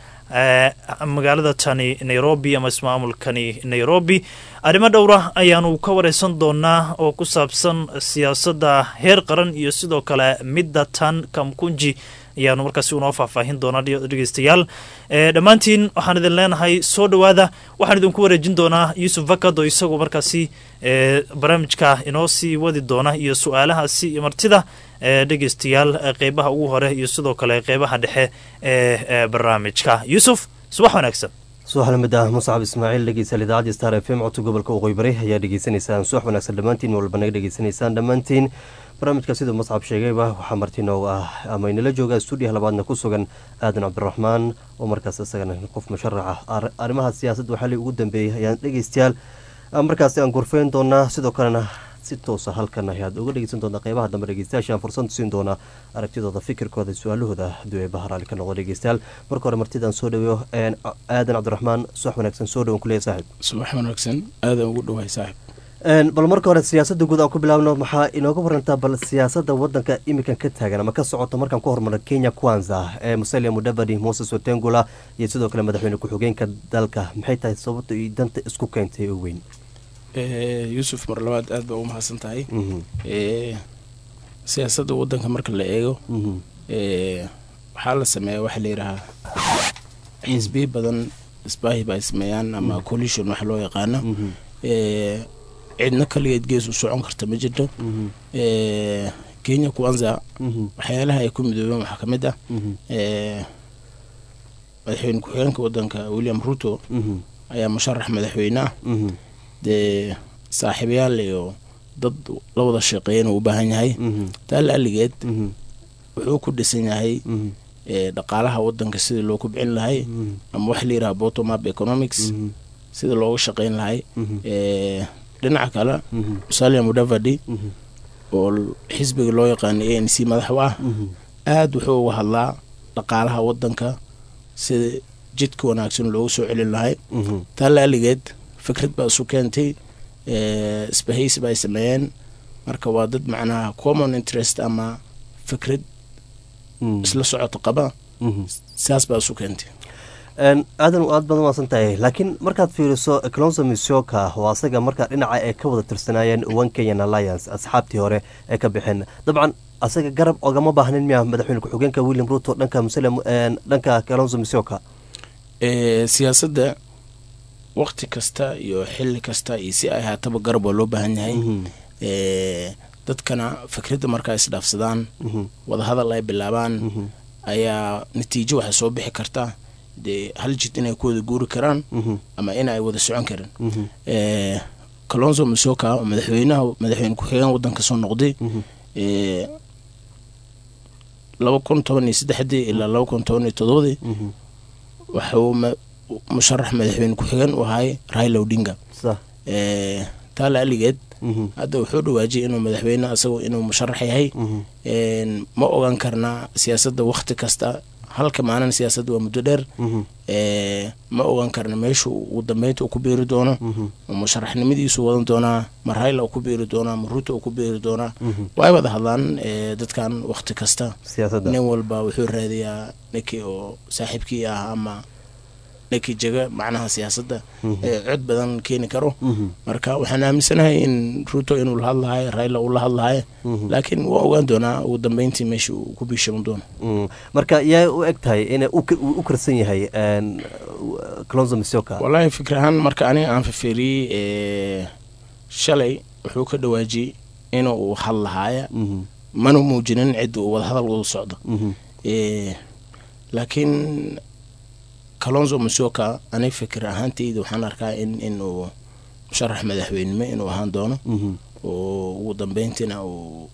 magaalada tani Nairobi ama ismaamulkani Nairobi arrimo dhowra ayaanu ka wareysan doonaa oo ku saabsan siyaasadda heer qaran iyo sidoo kale midda tan Kamkunji ayaanu markaasi unoo faahfaahin doonaa dhegeystayaal dhammaantiin waxaan idin leenahay soo dhowaada waxaan idinku wareejin doonaa Yusuf Fakad oo isagu markaasi barnaamijka inoo sii wadi doona iyo su-aalahaasi iyo martida dhegeystayaal qeybaha ugu hore iyo sidoo kale qeybaha dhexe ee barnaamijka Yusuf subax wanaagsan subax lamida Muscab Ismaaciil dhegeystayaal idaacadda Star F M codka gobolka waqooyi bari ayaa dhegeysanaysaa subax wanaagsan dhammaantiin walba naga dhegeysanaysaan dhammaantiin barnaamijka sida Muscab sheegayba waxaa martino ah ama inala jooga stuudiyaha labaadna ku sugan Aadan Cabdiraxmaan oo markaas isagana qof musharax ah arrimaha siyaasadda waxa ugu dambeeyay ayaan dhegeystayaal markaas aan gorfeyn doonaa sidoo kalena si toos ah halkan ayaad uga dhegeysan doontaa qeybaha dambe dhegeystayaasha aan fursad siin doonaa aragtidooda fikirkooda su'aalahooda haddii ay baharaali ka noqdo dhegeystayaal marka hore martidan soo dhaweeyo Aadan Cabdiraxmaan subax wanaagsan soo dhawoon kuleeyahay saaxiib subax wanaagsan aadan ugu dhawahay saaxiib bal marka hore siyaasadda guud aan ku bilaabno maxaa inooga warantaa bal siyaasadda wadanka imikan ka taagan ama ka socoto markaan ku hormarno Kenya Kwanza ee Musalia Mudavadi Moses Wetangula iyo sidoo kale madaxweyne ku-xigeenka dalka maxay tahay sababta iyo danta isku keentay oo weyn Yusuf mar labaad aad baa u mahadsan tahay siyaasadda wadanka marka la eego waxaa la sameeyaa waxa la yidhahaa xisbiyo badan isbaahi baa sameeyaan ama coalition waxa loo yaqaano cidna kaligeed gees u socon karta ma jirto Kenya Kwanza waxyaalaha ay ku midoobeen waxaa ka mid ah madaxweyne ku-xigeenka wadanka William Ruto ayaa musharax madaxweyne ah de saaxiibayaal iyo dad la wada shaqeeyeen u baahan yahay taa laaligeed wuxuu ku dhisan yahay dhaqaalaha wadanka sida loo kubcin lahay ama wax la yiraahdo bottom up economics sida looga shaqeyn lahay dhinaca kale Musalia Mudavadi oo xisbiga loo yaqaan A N C madax ah aad wuxuu uga hadlaa dhaqaalaha wadanka sida jidka wanaagsan loogu soo celin lahay taa laaligeed fikrad baa isu keentay isbahaysi baa sameeyeen marka waa dad macnaha common interest ama fikrad isla socoto qaba sidaas baa isu keentay aadan aad badan waasan tahay laakiin markaad fiiriso Kalonzo Musyoka waa asaga markaa dhinaca ay ka wada tirsanayeen One Kenyan Alliance asxaabtii hore ee ka bixin dabcan asaga garab ogama baahnin miyaa madaxweyne ku-xigeenka William Ruto dhanka Musalia dhanka Kalonzo Musyoka siyaasadda waqti kasta iyo xilli kasta iyo si ay haataba garab waa loo baahan yahay dadkana fikradda markaa isdhaafsadaan wada hadal ay bilaabaan ayaa natiijo waxa soo bixi karta dee hal jid inay ku wada guuri karaan ama in ay wada socon karaan Kalonzo Musyoka madaxweynaha madaxweyne ku-xigeen wadanka soo noqday laba kun toban iyo saddexdii ilaa laba kun toban iyo todobadii waxuu musharax madaxweyne ku-xigeen u ahay Raila Odinga taa laaligeed hadda wuxuu dhawaajiyay inuu madaxweyne asagoo inuu musharax yahay ma ogaan karnaa siyaasadda waqti kasta halka maalin siyaasadda waa muddo dheer ee ma ogaan karna meesha uu dambeynta ku beeri doono ama sharaxnimadiisu wadan doonaa ma Raila ku beeri doonaa ma Ruto ku beeri doonaa way wada hadlaan ee dadkan waqti kasta siyaasadda nin walba wuxuu raadiyaa ninkii oo saaxiibkii ah ama ninkii jaga macnaha siyaasadda ee cod badan keeni karo marka waxaan aaminsanahay in Ruto inuu la hadlayo Raila uu la hadlayo laakiin waa ogaan doonaa ugu dambeyntii meesha uu ku biishan doono marka yaa u egtahay in uu u karsan yahay een Kalonzo Musyoka wallahi fikrahan marka ani aan fiiriyay ee shalay wuxuu ka dhawaajiyay inuu uu hadlayo mana muujinin cid uu wada hadal wada socdo ee laakiin Kalonzo Musyoka ani fikir ahaantayda waxaan arkaa in inuu musharax madaxweynimo inuu ahaan doono oo ugu dambeyntiina uu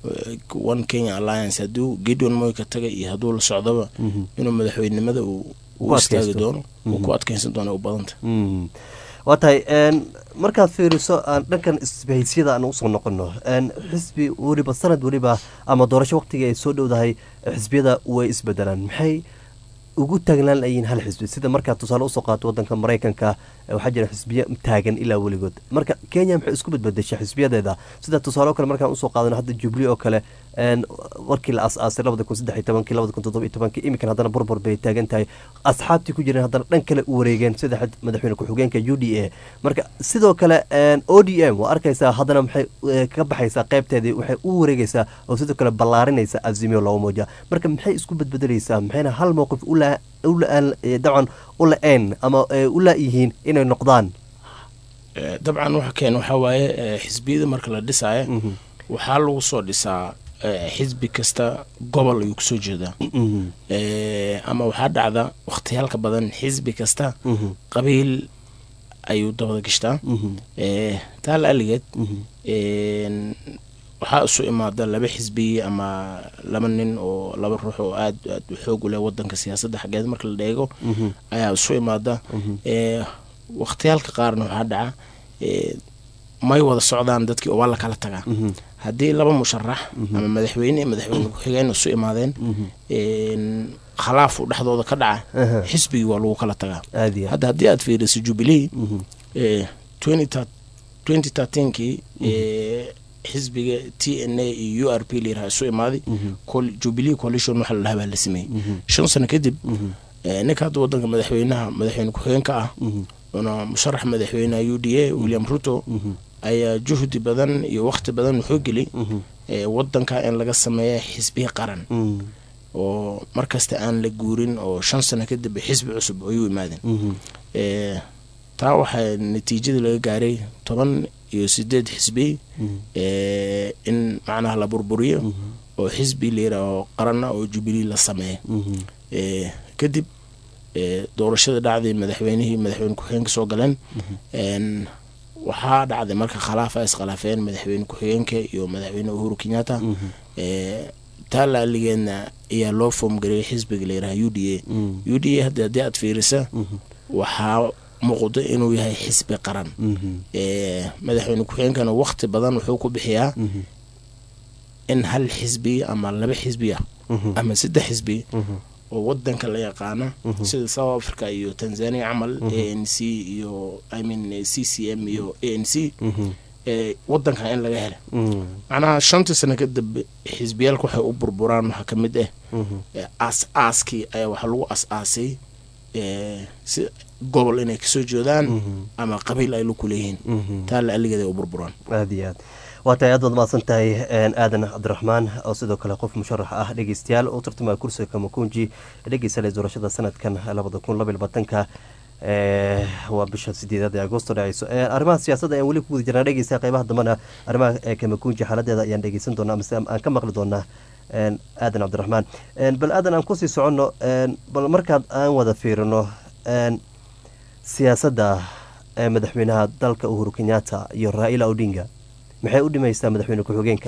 One Kenya Alliance haduu Gideon Moi ka tagay iyo haduu la socdaba inuu madaxweynimada uu u istaagi doono oo ku adkeysan doono u badanta waatay een markaad fiiriso aan dhankan isbahaysiga aan u soo noqono een xisbi wariba sanad wariba ama doorasho waqtiga ay soo dhowdahay xisbiyada way isbedelaan maxay ugu taagnaan lahayn hal xisbi sida marka tusaale u soo qaato wadanka Mareykanka waxa jira xisbiyo taagan ilaa waligood marka Kenya maxay isku badbadashay xisbiyadeeda sida tusaale kale markaan u soo qaadano hadda Jubilee oo kale een warkii la asaasay laba kun saddex iyo toban laba kun toddoba iyo toban imika hadana burbur bay taagan tahay asxaabtii ku jireen hadana dhan kale u wareegeen sida madaxweyne ku xigeenka U D A marka sidoo kale een O D M waa arkaysaa hadana maxay ka baxaysaa qaybteedii waxay u wareegaysaa oo sidoo kale ballaarinaysa Azimio la Umoja marka maxay isku badbadanaysaa maxayna hal mowqif u la ula dacan ula een ama ula yihiin inay noqdaan dabcan waxa keen waxa waaye xisbiyada marka la dhisaayo waxa lagu soo dhisaa xisbi kasta gobol ayuu ku soo jeedaa ee ama waxa dhacda waqtiyalka badan xisbi kasta qabiil ayuu dabada gashtaa ee taal aligeed ee waxa soo imaada laba xisbi ama laba nin oo laba ruux oo aad aad xoog u leh wadanka siyaasadda xageed marka la dheego ayaa soo imaada ee waqtiyalka qaarna waxa dhaca ee may wada socdaan dadkii oo wala kala tagaa haddii laba musharax ama madaxweyne madaxweyne ku xigeen soo imaadeen ee khilaaf u dhaxdooda ka dhaca xisbigi waa lagu kala tagaa hadda haddii aad fiiriso Jubilee ee twenty thirteen kii ee xisbiga T N A iyo U R P leeyahay soo imaaday kol Jubilee coalition waxa la dhahaa la sameeyay shan sano kadib ee ninka hadda wadanka madaxweynaha madaxweyne ku xigeenka ah oo musharax madaxweynaha U D A William Ruto ayaa juhdi badan iyo waqti badan wuxuu geliyay ee wadanka in laga sameeyo xisbi qaran oo markasta aan la guurin oo shan sano kadib xisbi cusub oo yimaadeen ee taa waxa natiijada laga gaaray toban iyo sideed xisbi ee in macnaha la burburiyo oo xisbi leeyahay qaran oo Jubilee la sameeyo ee kadib ee doorashada dhacday madaxweynihii madaxweyne ku xigeenka soo galeen een waxa dhacday marka khilaaf ay iskhilaafeen madaxweyne ku xigeenka iyo madaxweyne Uhuru Kenyatta ee taala ligeena ayaa loo foom gareeyay xisbiga leeyahay U D A U D A hadda aad fiirisa waxa muuqdo inuu yahay xisbi qaran ee madaxweyne ku xigeenkana waqti badan wuxuu ku bixiyaa in hal xisbi ama laba xisbi ama saddex xisbi oo wadanka la yaqaan sida South Africa iyo Tanzania amal A N C iyo I mean C C M iyo A N C ee wadanka in laga helo macnaha shanta sano kadib xisbiyalku waxay u burburaan waxa kamid ah as aski ayaa waxa lagu asaasay ee si gobol inay ka soo jeedaan ama qabiil ay ku leeyihiin taa la aligeeda u burburaan aad iyo aad waata aad wad maasan tahay aadan Cabdiraxmaan oo sidoo kale qof musharax ah dhageystayaal oo tartamay kursiga Kamakunji dhageysay doorashada sanadkan laba kun laba iyo labaatan ee waa bisha sideedad ee Agoosto dhacayso ee arrimaha siyaasadda ay wali ku guda jiraan dhageysay qaybaha dambana arrimaha Kamakunji xaaladeeda ayaan dhageysan doonaa ama aan ka maqli doonaa een aadan Cabdiraxmaan een bal aadan aan ku sii socono een bal markaad aan wada fiirino een siyaasadda ee madaxweynaha dalka Uhuru Kenyatta iyo Raila Odinga maxay u dhimaysaa madaxweyne ku xigeenka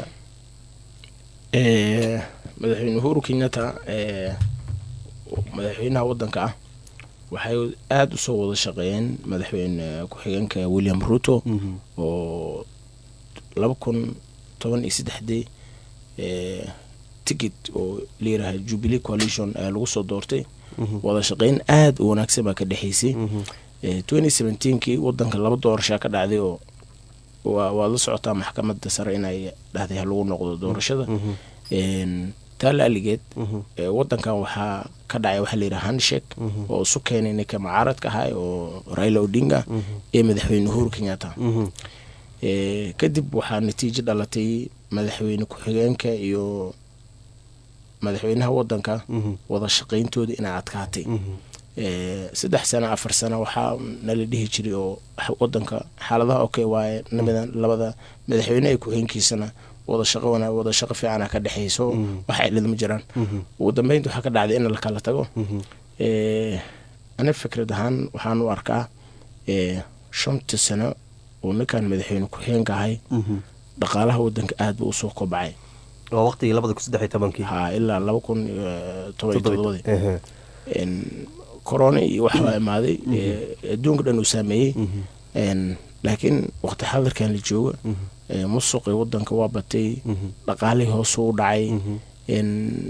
ee madaxweyne Uhuru Kenyatta ee madaxweynaha wadanka ah waxay aad u soo wada shaqeeyeen madaxweyne ku xigeenka William Ruto oo laba kun toban iyo saddex ee ticket oo leeraha Jubilee Coalition ee lagu soo doortay wada shaqeyn aad u wanaagsan baa ka dhaxaysay twenty seventeen kii wadanka laba doorasho ka dhacday oo waa la socotaa maxkamadda sare inay dhahday lagu noqdo doorashada een taaligeed wadankan waxa ka dhacay waxa la yiraahdo handshake oo isu keenay ninka mucaaradka ahaa oo Raila Odinga ee madaxweyne Uhuru Kenyatta ee kadib waxa natiijo dhalatay madaxweyne ku-xigeenka iyo madaxweynaha wadanka wada shaqeyntooda in ay adkaatay ee saddex sano afar sano waxa nala dhihi jiray oo wadanka xaaladaha okay waaye nimadan labada madaxweyne ay ku-xigeenkiisana wada shaqo wana wada shaqo fiican ka dhaxayso waxa ay lidma jiraan ugu dambeyntii waxa ka dhacday in la kala tago ee ana fikrad ahaan waxaan u arkaa ee shanta sano oo ninkan madaxweyne ku-xigeenka ahay dhaqaalaha wadanka aad buu soo kobcay waa waqtigii labada kun saddex iyo toban kii ha ilaa laba kun toban iyo todoba in corona iyo waxa imaaday adduunka dhan uu saameeyay in laakiin waqti xadirkan la joogo musuq wadanka waa batay dhaqaalihii hoos u dhacay in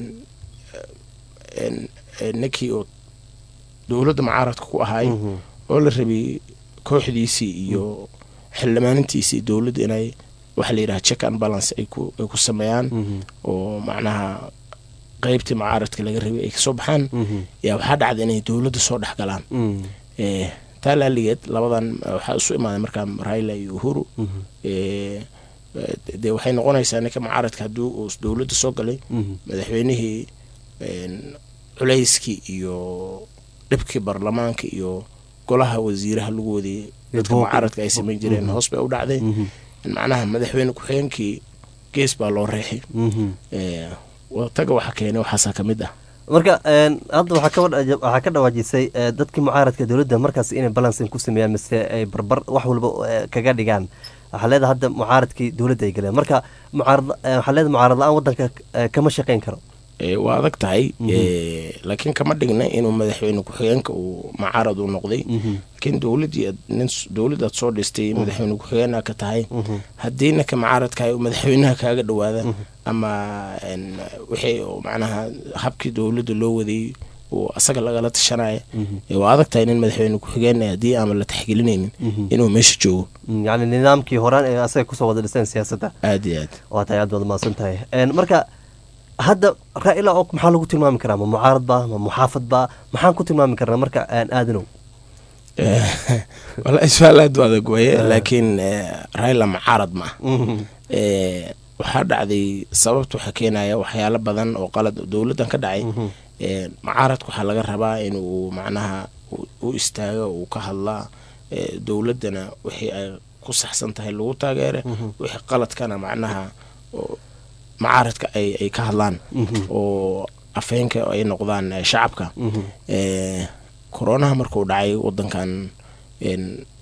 in ninkii oo dowladda mucaaradka ku ahay oo la rabay kooxdiisii iyo xildhibaanintiisii dowladda inay waxa la yiraahdo check and balance ay ku ay ku sameeyaan oo macnaha qaybtii mucaaradka laga rabay ay ka soo baxaan yaa waxa dhacday inay dowladda soo dhax galaan ee taaligeed labadan waxa isu imaaday markaa Raila iyo Uhuru ee de waxay noqonaysaa ninka mucaaradka haduu uu dowladda soo galay madaxweynihii een culayskii iyo dhibkii baarlamaanka iyo golaha wasiiraha lagu waday dadka mucaaradka ay sameyn jireen hoos bay u dhacday macnaha madaxweyne ku-xigeenkii gees baa loo reexay ee wadaga waxa keenay waxa kamid ah marka een hadda waxa ka waxa ka dhawaajisay dadkii mucaaradka dawladda markaas inay balance ku sameeyaan mise ay barbar wax walba kaga dhigaan waxa leedahay hadda mucaaradkii dawladda ay galeen marka mucaarad waxa leedahay mucaarad la'aan wadanka kama shaqeyn karo ee waa adag tahay ee laakiin kama dhigna inuu madaxweyne ku-xigeenka uu mucaarad u noqday laakiin dawladii nin dawladda soo dhistay madaxweyne ku-xigeenka ka tahay hadiina ka mucaaradka ay madaxweynaha kaaga dhawaada ama in wixii macnaha habkii dawladda loo waday oo asaga laga la tashanay ee waa adag tahay in madaxweyne ku-xigeenka hadii aan la taxgilinaynin inuu meesha joogo yani nidaamkii horaan ee asaga ku soo wada dhiseen siyaasadda aad iyo aad waa tahay aad wada maasan tahay een marka hadda Raila oo maxaa lagu tilmaami karaa ma mucaarad ba ma muxaafad ba maxaan ku tilmaami karnaa marka aan aadano wala isfaalaad wada gooye laakiin Raila mucaarad ma ee waxa dhacday sababtu waxa keenaya waxyaalo badan oo qalad dawladdan ka dhacay ee mucaaradku waxa laga rabaa inuu macnaha uu istaago uu ka hadla dawladdana wixii ay ku saxsan tahay lagu taageero wixii qaladkana macnaha mucaaradka ay ay ka hadlaan oo afeenka ay noqdaan shacabka ee corona markuu dhacay wadankan in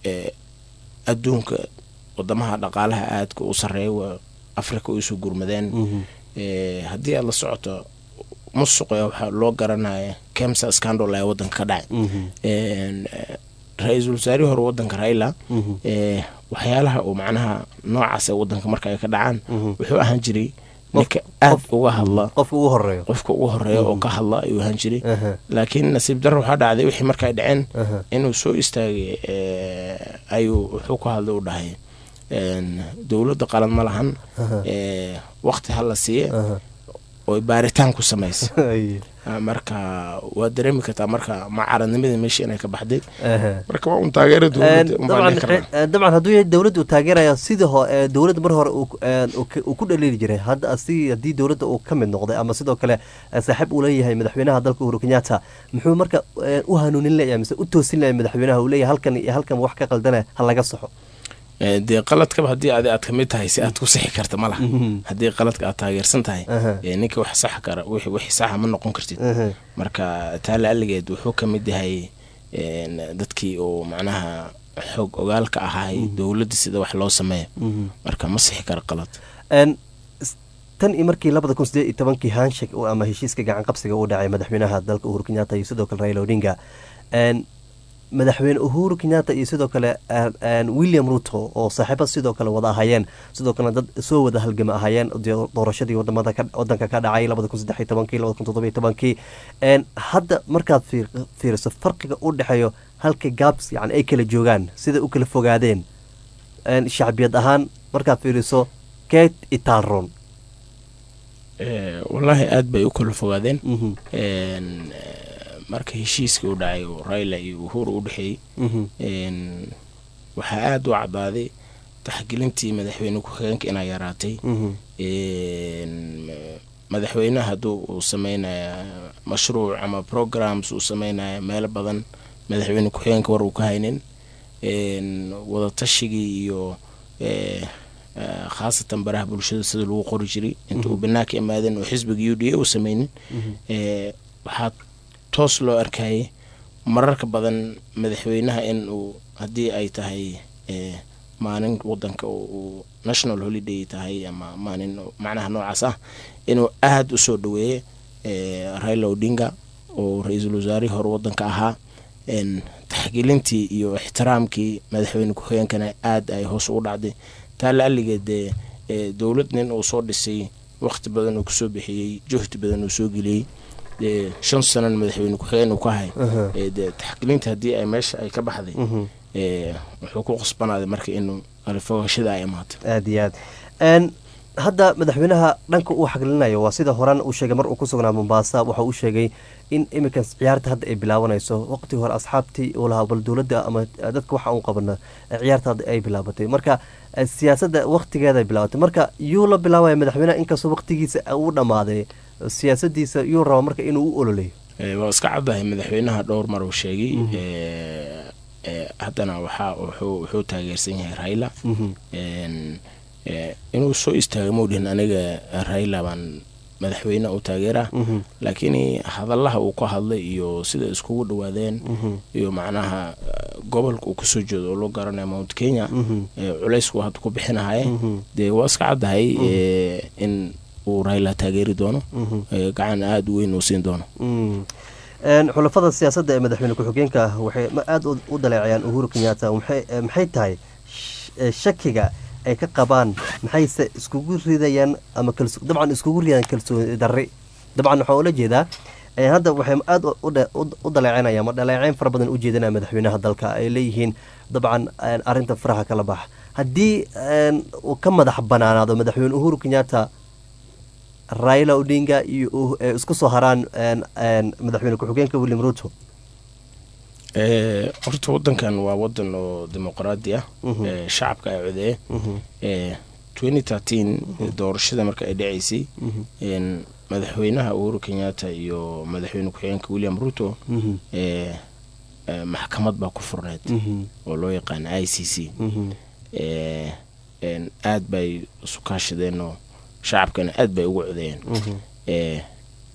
adduunka wadamaha dhaqaalaha aadka u sareeyo Afrika oo isu gurmadeen ee hadii aad la socoto musuqa waxa loo garanayo Kemsa scandal ee wadanka ka dhacay ee ra'iisul wasaare hore wadanka Raila ee waxyaalaha oo macnaha noocaas ee wadanka marka ay ka dhacaan wuxuu ahaan jiray ninka aad uga hadla qofka ugu horeeyo qofka ugu horeeyo oo ka hadla ayuu ahaan jiray laakiin nasiib darro waxa dhacday wixii marka ay dhaceen inuu soo istaagay ee ayuu wuxuu ku hadlay u dhahay een dawladda qalan ma lahan ee waqti hal la siiyo oo baaritaan ku sameeyay marka waa dareemi kartaa marka mucaaradnimada meesha inay ka baxday marka waa un taageero dawladda um baan karnaa dabcan haduu yahay dawladdu taageerayo sidoo hore dawladda mar hore uu ku dhaliili jiray hadda asii hadii dawladda uu ka mid noqday ama sidoo kale saaxiib uu leeyahay madaxweynaha dalka Uhuru Kenyatta muxuu marka u hanuunin leeyahay mise u toosin leeyahay madaxweynaha uu leeyahay halkan iyo halkan wax ka qaldana hal laga saxo dee qaladka hadii aad aad kamid tahay si aad ku sixi karto malaha hadii qaladka aad taageersan tahay ee ninka wax sax kara wixii wixii sax ma noqon kartid marka taaligeed wuxuu kamid yahay een dadkii oo macnaha xog ogaalka ahay dawladda sida wax loo sameeyo marka ma sixi kar qalad een tan iyo markii labada kun siddeed iyo toban kii handshake ama heshiiska gacan qabsiga uu dhacay madaxweynaha dalka Uhuru Kenyatta iyo sidoo kale Raila Odinga een madaxweyne uhuru kenyatta iyo sidoo kale william ruto oo saaxiiba sidoo kale wada ahayeen sidoo kale dad soo wada halgama ahayeen doorashadii wadamada wadanka ka dhacay labada kun saddex iyo tobankii labada kun toddoba iyo tobankii hadda markaad fiiriso farqiga u dhexeeyo halka gaabs yani ay kala joogaan sida u kala fogaadeen shacbiyad ahaan markaad fiiriso keed itaalron wallaahi aad bay u kala fogaadeen marka heshiiskii u dhacay oo Raila iyo Uhuru u dhaxay een waxa aad u cadaaday taxgilintii madaxweyne ku xigeenka inay yaraatay een madaxweynaha haduu uu sameeyay mashruuc ama programs uu sameeyay meel badan madaxweyne ku xigeenka war uu ka haynin een wada tashigii iyo ee khaasatan baraha bulshada sida lagu qori jiray intuu banaanka imaadeen oo xisbiga U D A uu sameeyay ee waxa toos loo arkay mararka badan madaxweynaha in uu hadii ay tahay ee maalin wadanka oo national holiday tahay ama maalin macnaha noocaas ah inuu aad u soo dhaweeyay ee Raila Odinga oo ra'iisul wasaare hor wadanka ahaa in taxgilintii iyo ixtiraamkii madaxweyne ku xigeenkana aad ay hoos u dhacday taalaaligeed ee dawladna uu soo dhisay waqti badan uu ku soo bixiyay juhdi badan uu soo geliyay shan sano madaxweyne ku xigeen uu ka hay ee taxgilinta hadii ay meesha ay ka baxday ee wuxuu ku qasbanaaday markii inuu alfawashada ay imaato aad iyo aad een hadda madaxweynaha dhanka uu xaglinayo waa sida horaan uu sheegay mar uu ku sugnaa Mombasa waxa uu sheegay in imika ciyaarta hadda ay bilaabanayso waqti hore asxaabtii oo lahaa bal dawladda ama dadka waxa uu qabana ciyaarta hadda ay bilaabatay marka siyaasadda waqtigeeda ay bilaabatay marka yuu la bilaabay madaxweynaha in kasto waqtigiisa uu dhamaaday siyaasadiisa yuu rabo marka inuu u ololeeyo ee waa iska cadahay madaxweynaha dhowr mar uu sheegay ee ee haddana waxa uu wuxuu taageersan yahay Raila een ee inuu soo istaagay moodin aniga Raila baan madaxweyne u taageera laakiin hadalaha uu ka hadlay iyo sida iskugu dhawaadeen iyo macnaha gobolka uu ka soo jeedo loo garanayo Mount Kenya ee culaysku had ku bixinahay de waa iska cadahay ee in uu Raila taageeri doono ee gacan aad u weyn u siin doono een xulafada siyaasadda ee madaxweyne ku xigeenka waxay aad u daleecayaan Uhuru Kenyatta maxay maxay tahay shakiga ay ka qabaan maxay iskugu ridayaan ama kalsoon dabcan iskugu ridayaan kalsoon darri dabcan waxa uu la jeedaa ee hadda waxay aad u daleecanayaan ma daleecayn fara badan u jeedana madaxweynaha dalka ay leeyihiin dabcan arinta faraha kala bax hadii uu ka madax banaanaado madaxweyne Uhuru Kenyatta Raila Odinga iyo isku soo haraan een madaxweyne ku xigeenka William Ruto ee horta wadankan waa wadan oo dimuqraadi ah ee shacabka ay codeeyeen ee twenty thirteen doorashada marka ay dhaceysay in madaxweynaha Uhuru Kenyatta iyo madaxweyne ku xigeenka William Ruto ee maxkamad baa ku furneed oo loo yaqaan I C C ee in aad bay isu kaashadeen oo shacabkana aad bay ugu codeeyeen ee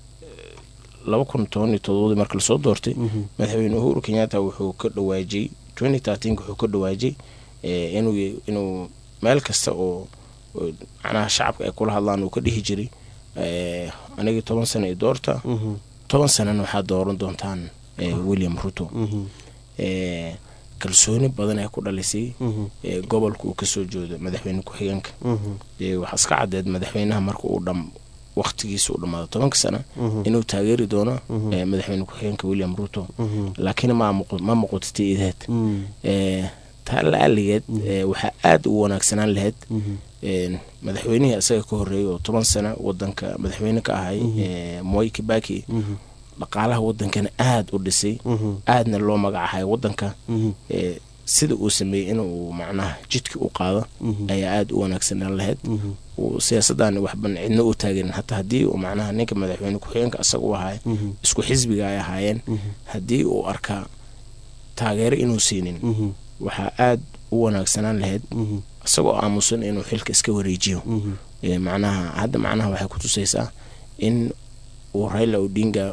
laba kun iyo toban markii la soo doortay madaxweyne Uhuru Kenyatta wuxuu ka dhawaajay twenty thirteen wuxuu ka dhawaajay ee inuu inuu meel kasta oo macnaha shacabka ay kula hadlaan uu ka dhihi jiray ee aniga toban sano ay doorta toban sano waxa dooran doontaan ee William Ruto ee kalsooni badan ay ku dhalisay ee gobolka uu ka soo jeedo madaxweyne ku xigeenka ee waxa iska cadeed madaxweynaha markuu uu dham waqtigiisa uu dhamaado toban sano inuu taageeri doono ee madaxweyne ku xigeenka William Ruto laakiin ma ma muuqatay ideed ee taalaaligeed waxa aad u wanaagsanaan lahayd ee madaxweynaha asaga ka horeeyo toban sano wadanka madaxweyne ka ahay ee Moi Kibaki dhaqaalaha wadankana aad u dhisay aadna loo magacahay wadanka ee sida uu sameeyay inuu macnaha jidka u qaado ayaa aad u wanaagsanaan lahayd oo siyaasadana wax ban cidna u taageerin hatta hadii uu macnaha ninka madaxweyne ku xigeenka asaga u ahay isku xisbiga ay ahaayeen hadii uu arka taageero inuu siinin waxa aad u wanaagsanaan lahayd asagoo aamusan inuu xilka iska wareejiyo ee macnaha hadda macnaha waxay ku tusaysaa in uu Raila Odinga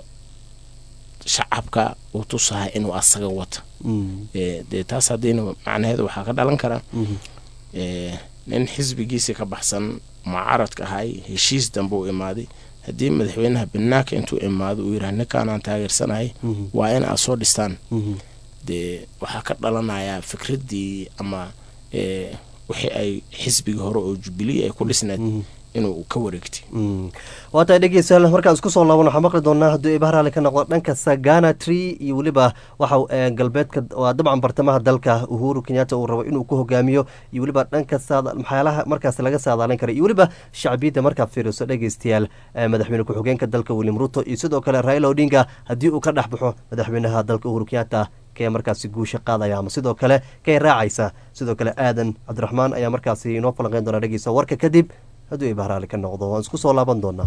shacabka uu tusahay inuu asaga wata ee de taas hadina macnaheedu waxa ka dhalan kara ee nin xisbigiisa ka baxsan mucaaradka ahay heshiis dambe u imaaday hadii madaxweynaha banaanka intuu imaado uu yiraahdo kana taageersanahay waa in ay soo dhistaan dee waxaa ka dhalanaya fikraddii ama wixii ay xisbiga hore oo Jubilee ay ku dhisnayd inuu ka wareegtay waa tahay dhegeystayaal markaan isku soo laaban waxaan maqli doonaa hadduu ibaaraale ka noqdo dhanka Sagana Tree iyo weliba waxa galbeedka waa dabcan bartamaha dalka Uhuru Kenyatta uu rabo inuu ku hogaamiyo iyo weliba dhanka saada maxaalaha markaas laga saadaalin karo iyo weliba shacbiyada markaa fiiriso dhegeystayaal madaxweyne ku-xigeenka dalka William Ruto iyo sidoo kale Raila Odinga haddii uu ka dhex baxo madaxweynaha dalka Uhuru Kenyatta kee markaasi guusha qaadaya ama sidoo kale kee raacaysa sidoo kale Aadan Cabdiraxmaan ayaa markaasi inoo falanqeyn doona dhegeysta warka kadib hadduu ibaaraale ka noqdo waan isku soo laaban doonaa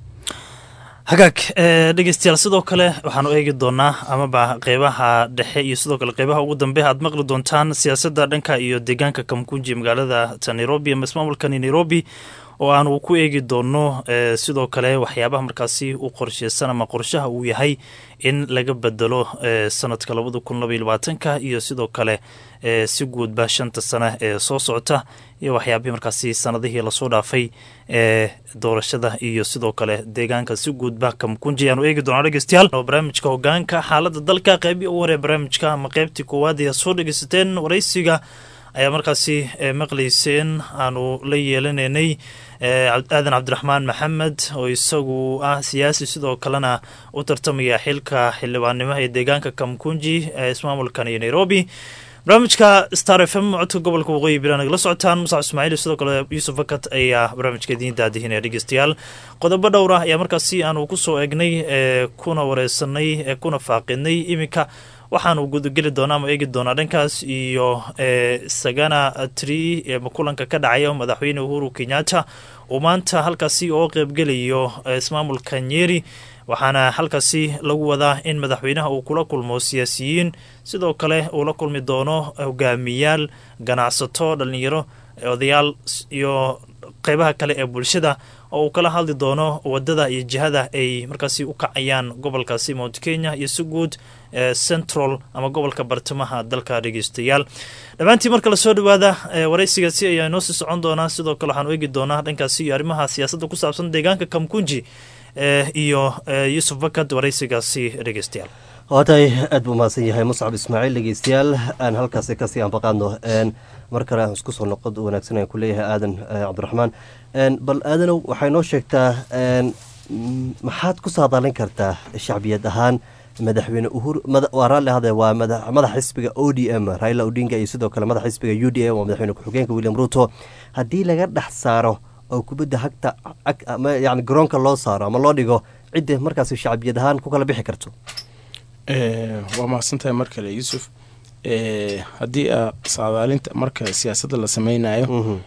hagaag dhegeystayaal sidoo kale waxaanu eegi doonaa amaba qeybaha dhexe iyo sidoo kale qeybaha ugu dambe aad maqli doontaan siyaasadda dhanka iyo deegaanka Kamkunji magaalada Nairobi ama ismaamulkani Nairobi oo aanu ku eegi doono sidoo kale waxyaabaha markaasi u qorsheysan ama qorshaha uu yahay in laga bedelo sanadka labada kun laba iyo labaatanka iyo sidoo kale si guudba shanta sano ee soo socota iyo waxyaabihii markaasi sanadihii lasoo dhaafay ee doorashada iyo sidoo kale deegaanka si guudba Kamkunji aanu eegi doonaa dhegeystayaal barnaamijka hogaanka xaaladda dalka qeybii ugu hore barnaamijka ama qeybtii koowaad ee soo dhegeysateen waraysiga ayaa markaasi maqlayseen aanu la yeelanaynay aadan cabdiraxmaan maxamed oo isagu ah siyaasi sidoo kalena u tartamaya xilka xildhibaannimo ee deegaanka Kamkunji ee ismaamulkan iyo Nairobi barnaamijka Star F M codka gobolka waqooyi bari nagala socotaan Musa Ismaaciil sidoo kale Yusuf Fakat ayaa barnaamijka idin daadihinaya dhegeystayaal qodobo dhowr ah ayaa markaasi aanu ku soo eegnay kuna wareysanay kuna faaqinay iminka waxaanu gudageli doonaa ama eegi doonaa dhankaas iyo Sagana Tree ee kulanka ka dhacaya madaxweyne Uhuru Kenyatta oo maanta halkaasi oo qaybgalayo ismaamulka Nyeri waxaana halkaasi lagu wadaa in madaxweynaha uu kula kulmo siyaasiyiin sidoo kale uu la kulmi doono hogaamiyaal ganacsato dhalinyaro odayaal iyo qaybaha kale ee bulshada oo uu kala hadli doono wadada iyo jihada ay markaasi u kacayaan gobolkaasi Mount Kenya iyo si guud central ama gobolka bartamaha dalka dhegeystayaal dhammaantii marka la soo dhawaada waraysigaasi ayaa inoo sii socon doonaa sidoo kale waxaanu eegi doonaa dhankaasi iyo arrimaha siyaasadda ku saabsan deegaanka Kamkunji iyo Yusuf Fakat waraysigaasi dhegeystayaal waatay aad buu mahadsan yahay Muscab Ismaaciil dhegeystayaal aan halkaasi kasii anbaqaadno mar kale aan isku soo noqod wanaagsan aan ku leeyahay Aadan Cabdiraxmaan bal aadanow waxay noo sheegtaa maxaad ku saadaalin kartaa shacbiyad ahaan madaxweyne Uhuru waraale hada waa madax xisbiga O D M Raila Odinga iyo sidoo kale madax xisbiga U D A oo madaxweyne ku-xigeenka William Ruto haddii laga dhex saaro oo kubadda hagta yani garoonka loo saaro ama loo dhigo cidda markaasi shacbiyad ahaan ku kala bixi karto waa mahadsantahay mar kale Yusuf haddii saadaalinta marka siyaasadda la sameynayo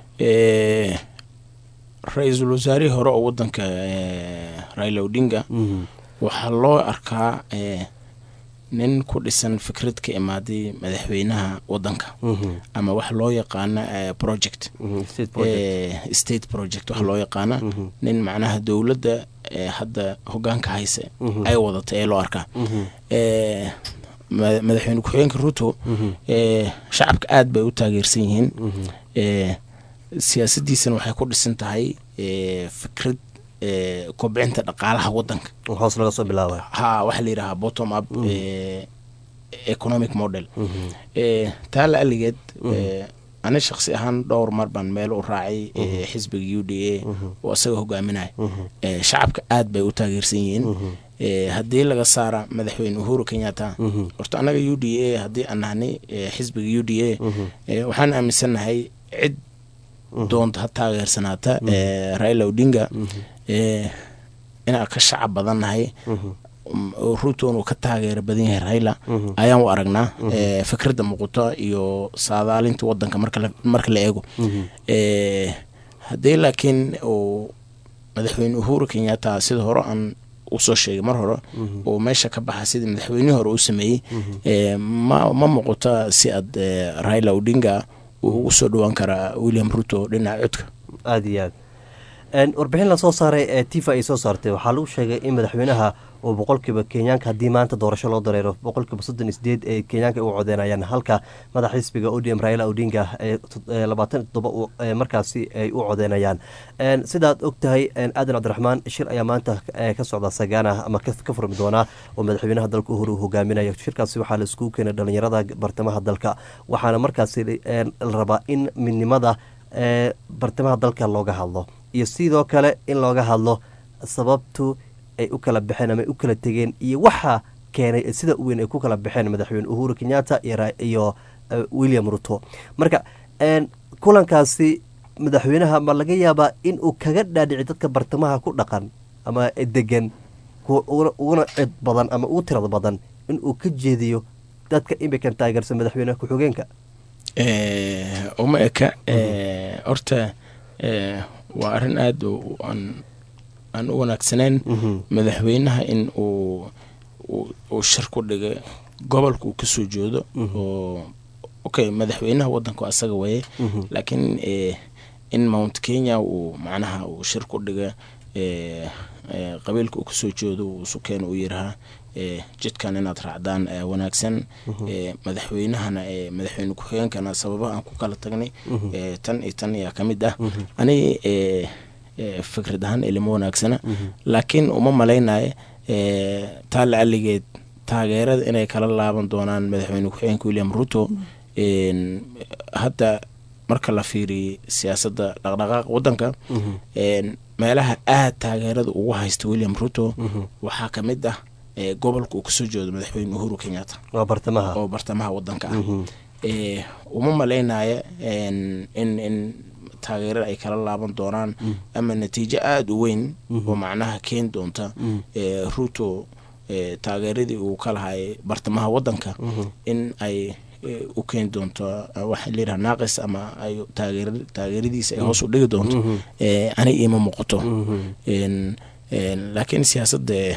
ra-iisul wasaarihii hore oo wadanka Raila Odinga waxaa loo arkaa nin ku dhisan fikrad ka imaaday madaxweynaha wadanka ama wax loo yaqaana project state project wax loo yaqaana nin macnaha dowladda hadda hogaanka haysa ay wadata ee loo arkaa madaxweyne ku-xigeenka Ruto shacabka aad bay u taageersan yihiin siyaasadiisana waxay ku dhisan tahay fikrad kobcinta dhaqaalaha wadanka hoos laga soo bilaabay ha waxa la yiraahdaa bottom up economic model taa la aligeed ana shakhsi ahaan dhowr mar baan meel u raacay xisbiga U D A oo asaga hogaaminaya shacabka aad bay u taageersan yihiin haddii laga saara madaxweyne Uhuru Kenyatta horta anaga U D A haddii aan nahnay xisbiga U D A waxaan aaminsanahay cid doonta ha taageersanaata Raila Odinga inaan ka shacab badannahay Ruto inuu ka taageero badan yahay Raila ayaan u aragnaa fikradda muuqata iyo saadaalinta wadanka marka marka la eego haddii laakiin uu madaxweyne Uhuru Kenyatta sida hore aan u soo sheegay mar hore oo meesha ka baxa sida madaxweynihii hore uu sameeyey ma ma muuqata si aad Raila Odinga uu ugu soo dhawaan karaa William Ruto dhinaca codka aad iyo aad warbixin la soo saaray ee tifa ay soo saartay waxaa lagu sheegay in madaxweynaha oo boqolkiiba kenyaanka haddii maanta doorasho loo dareero boqolkiiba soddon iyo sideed ee kenyaanka u codeynayaan halka madax xisbiga O D M Raila Odinga ee labaatan iyo toddoba markaasi ay u codeynayaan sidaad og tahay aadan cabdiraxmaan shir ayaa maanta ka socda Sagana ama ka furmi doona oo madaxweynaha dalka Uhuru hogaaminayo shirkaasi waxaa la isku keenay dhalinyarada bartamaha dalka waxaana markaasi la rabaa in midnimada bartamaha dalka looga hadlo iyo sidoo kale in looga hadlo sababtu ay u kala baxeen ama u kala tegeen iyo waxa keenay sida weyn ay ku kala baxeen madaxweyne Uhuru Kenyatta iyo William Ruto marka kulankaasi madaxweynaha ma laga yaabaa in uu kaga dhaadhici dadka bartamaha ku dhaqan ama degan uguna cid badan ama ugu tirada badan in uu ka jeediyo dadka imika taageersan madaxweynaha ku-xigeenka uma eka horta waa arrin aada aan aan u wanaagsanayn madaxweynaha in uu uu shir ku dhigay gobolka uu kasoo jeedo oo okay madaxweynaha wadanku asaga waye laakiin in Mount Kenya uu macnaha uu shir ku dhigay qabiilka uu kasoo jeedo uu sukeen u yiraahdo jidkan inaad raacdaan wanaagsan madaxweynahana madaxweyne ku-xigeenkana sababaha aan ku kala tagnay tan iyo tan ayaa ka mid ah ani fikrad ahaan ilmo wanaagsana laakiin uma malaynayo taa lacaligeed taageerada inay kala laaban doonaan madaxweyne ku-xigeenka William Ruto hadda marka la fiiriyo siyaasadda dhaqdhaqaaqa wadanka meelaha aad taageerada ugu haysta William Ruto waxaa ka mid ah gobolka uu kasoo jeedo madaxweyne Uhuru Kenyatta oo bartamaha oo bartamaha wadanka ah uma malaynayo in in taageerada ay kala laaban doonaan ama natiijo aada u weyn oo macnaha keen doonta Ruto taageeradii uu ka lahay bartamaha wadanka in ay u keen doonto waxa la yiraahdo naaqis ama ay taageer taageeradiisa ay hoos u dhigi doonto ani ima muuqato laakiin siyaasadda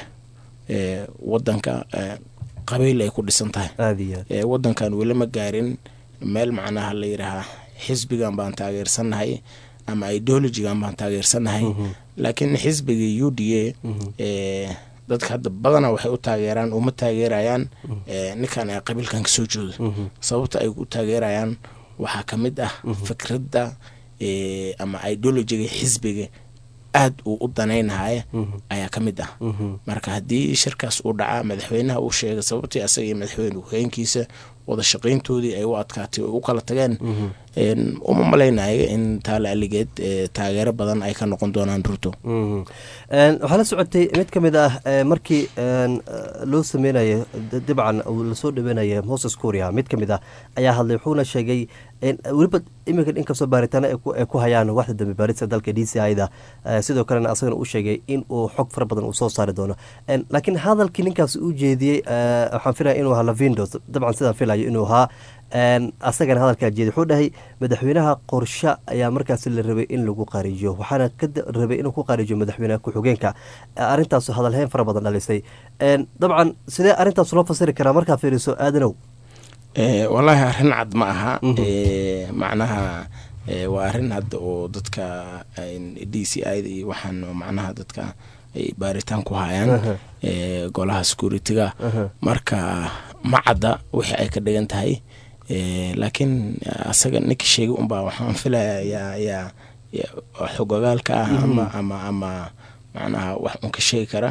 wadanka qabiil ay ku dhisan tahay wadankan weli ma gaarin meel macnaha la yiraahdo xisbigan baan taageersanahay ama ideologigan baan taageersanahay laakiin xisbiga U D A dadka hadda badana waxay u taageeraan uma taageerayaan ninkan ay qabiilkan ka soo jeedo sababta ay u taageerayaan waxaa ka mid ah fikradda ama ideologiga xisbiga aad uu u danaynahay ayaa ka mid ah marka haddii shirkaas uu dhaca madaxweynaha uu sheegay sababtii asaga iyo madaxweyne ku-xigeenkiisa wada shaqayntoodii ay u adkaatay oo u kala tageen uma malaynayo in taala aligeed taageero badan ay ka noqon doonaan Ruto waxaa la socotay mid ka mid ah markii loo sameynayo dabcan lasoo dhaweynaya Moses Kuria mid ka mid ah ayaa hadlay wuxuuna sheegay weliba iminka inkastoo baaritaana ay ku hayaan waxda dambe baarista dalka D C I da sidoo kalena asagana u sheegay in uu xog fara badan uu soo saari doono laakiin hadalkii ninkaas uu jeediyey waxaan filaya inuu ahaa Lavindo dabcan sidaan filayo inuu ahaa asagana hadalkaa jeedi wuxuu dhahay madaxweynaha qorshe ayaa markaasi la rabay in lagu qarijiyo waxaana ka rabay inuu ku qarijiyo madaxweynaha ku-xigeenka arrintaas hadalhayn fara badan dhalisay dabcan sidee arrintaas loo fasiri karaa markaa fiiriso aadanow wallaahi arrin cad ma aha macnaha waa arrin hadda oo dadka D C I da iyo waxaan macnaha dadka ay baaritaan ku hayaan golaha security-ga marka ma cadda wixii ay ka dhigan tahay laakiin asaga ninka sheegay unbaa waxaan filayaa yaa xogogaalka ah ama ama ama macnaha wax un ka sheegi kara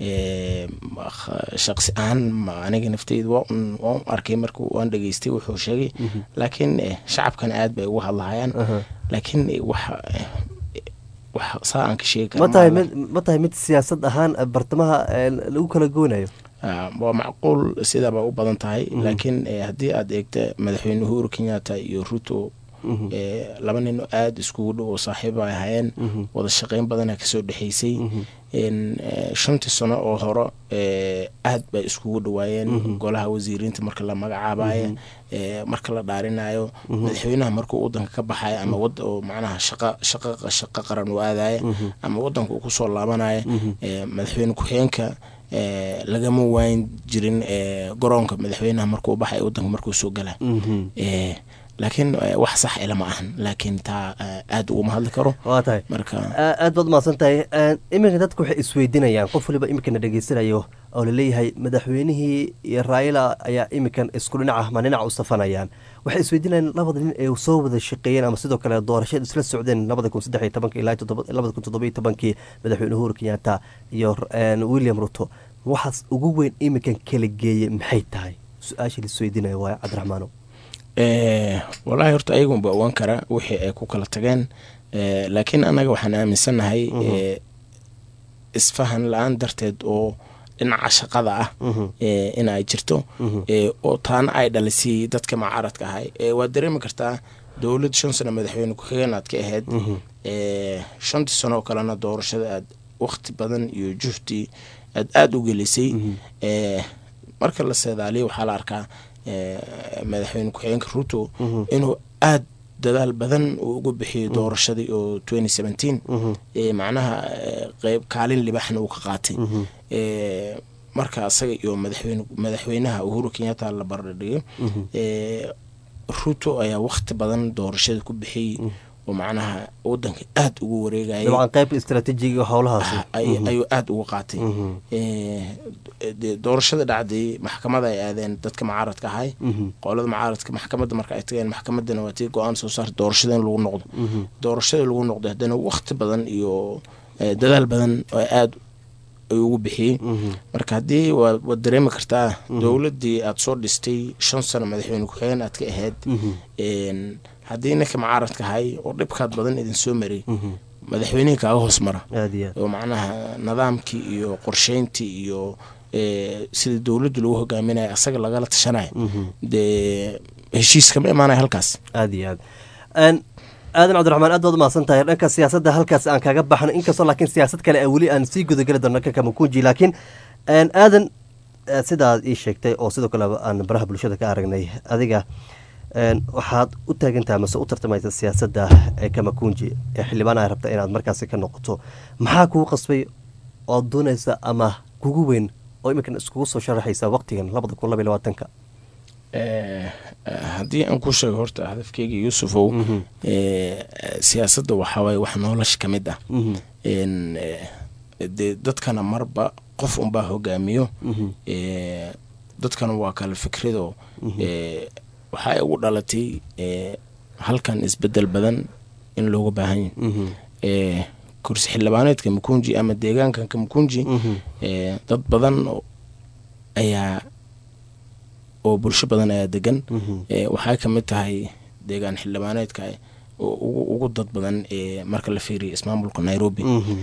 shaqsi ahaan aniga nafteyda waa un arkay marka waan dhageystay wuxuu sheegay laakiin shacabkan aad bay ugu hadlahayaan laakiin wax wax saa aan ka sheegi kara ma tahay mid siyaasad ahaan bartamaha lagu kala goonayo waa macquul sidaaba u badan tahay laakiin haddii aad eegta madaxweyne Uhuru Kenyatta iyo Ruto laba nin aad iskugu dhow oo saaxiib ay hayeen wada shaqayn badan ka soo dhaxaysay in shantii sano oo hore aad bay iskugu dhawaayeen golaha wasiiriinta marka la magacaabayo marka la dhaarinayo madaxweynaha markuu wadanka ka baxay ama wad oo macnaha shaqa shaqa shaqa qaran u aadayo ama wadanka uu ku soo laabanayo madaxweyne ku-xigeenka lagama waayn jirin garoonka madaxweynaha markuu baxay wadanka markuu soo galay laakiin wax sax ila ma ahan laakiin taa aad ugu mahad karo waa tahay marka aad baad maasan tahay iminka dadku waxay isweydiinayaan qof waliba iminkana dhageysanayo oo la leeyahay madaxweynihii iyo Raila ayaa iminkan isku dhinaca ma dhinac u safanayaan waxay isweydiinayaan labada nin ee soo wada shaqeeyeen ama sidoo kale doorashada isla socdeen labada kun saddex iyo toban ilaa labada kun toddoba iyo toban madaxweyne Uhuru Kenyatta iyo William Ruto waxaas ugu weyn iminkan kala geeyay maxay tahay su-aasha la isweydiinayo waa Cabdiraxmaan ee wallahi horta ayagu ba waan kara wixii ay ku kala tageen ee laakiin anaga waxaan aaminsanahay ee isfahan laan darteed oo dhinaca shaqada ah ee in ay jirto ee oo taan ay dhalisay dadka mucaaradka ahay ee waa dareemi kartaa dawlad shan sano madaxweyne ku xigeenaad ka ahayd ee shantii sano kalena doorashada aad waqti badan iyo juhdi aad aad u gelisay ee marka la seedaaliyo waxa la arkaa madaxweyne ku xigeenka Ruto inuu aad dadaal badan uu ugu bixiyay doorashadii oo twenty seventeen ee macnaha qayb kaalin libaxna uu ka qaatay ee marka asaga iyo madaxweyne madaxweynaha Uhuru Kenyatta la bardhigay ee Ruto ayaa waqti badan doorashada ku bixiyay oo macnaha wadanka aad ugu wareegayay dabcan qayb istiraatiijiga hawlahaas ayuu aad ugu qaatay ee doorashada dhacday maxkamadda ay aadeen dadka mucaaradka ahay qolada mucaaradka maxkamadda marka ay tageen maxkamadana waa tii go'aan soo saartay doorashada in lagu noqdo doorashada lagu noqdo hadana waqti badan iyo dadaal badan oo aad ay ugu bixiyay marka hadii waa dareemi kartaa dawladii aad soo dhistay shan sano madaxweyne ku xigeen aad ka ahayd een hadii ninka mucaaradka ahay oo dhibkaad badan idin soo maray madaxweynaha kaaga hoos mara oo macnaha nidaamkii iyo qorsheyntii iyo ee sida dawladdu loo hogaaminayo asaga laga la tashanayo de heshiis kama imaanay halkaas aad iyo aad aan aadan Cabdiraxmaan aad baad maasan tahay dhanka siyaasadda halkaas aan kaga baxno inkastoo laakiin siyaasad kale ay wali aan sii gudagali doono ka Kamukunji laakiin aan aadan sidaad ii sheegtay oo sidoo kale aan baraha bulshada ka aragnay adiga een waxaad u taagantahay mase u tartamaysaa siyaasadda ee Kamukunji ee xildhibaan ay rabta inaad markaas ka noqoto maxaa kugu qasbay oo doonaysa ama kugu weyn oo iminkan iskugu soo sharaxaysa waqtigan labada kun laba iyo labaatanka ee hadii aan ku sheego horta hadafkayga Yuusufow ee siyaasadda waxa way wax nolosh kamid ah in dadkana marba qof un baa hogaamiyo ee dadkana waa kala fikrado ee waxa ay ugu dhalatay ee halkan isbedel badan in looga baahan yahay ee kursi xildhibaaneedka Kamukunji ama deegaanka Kamukunji ee dad badan ayaa oo bulsho badan ayaa degan ee waxa ka mid tahay deegaan xildhibaaneedka oo ugu ugu dad badan ee marka la fiiriyo ismaamulka Nairobi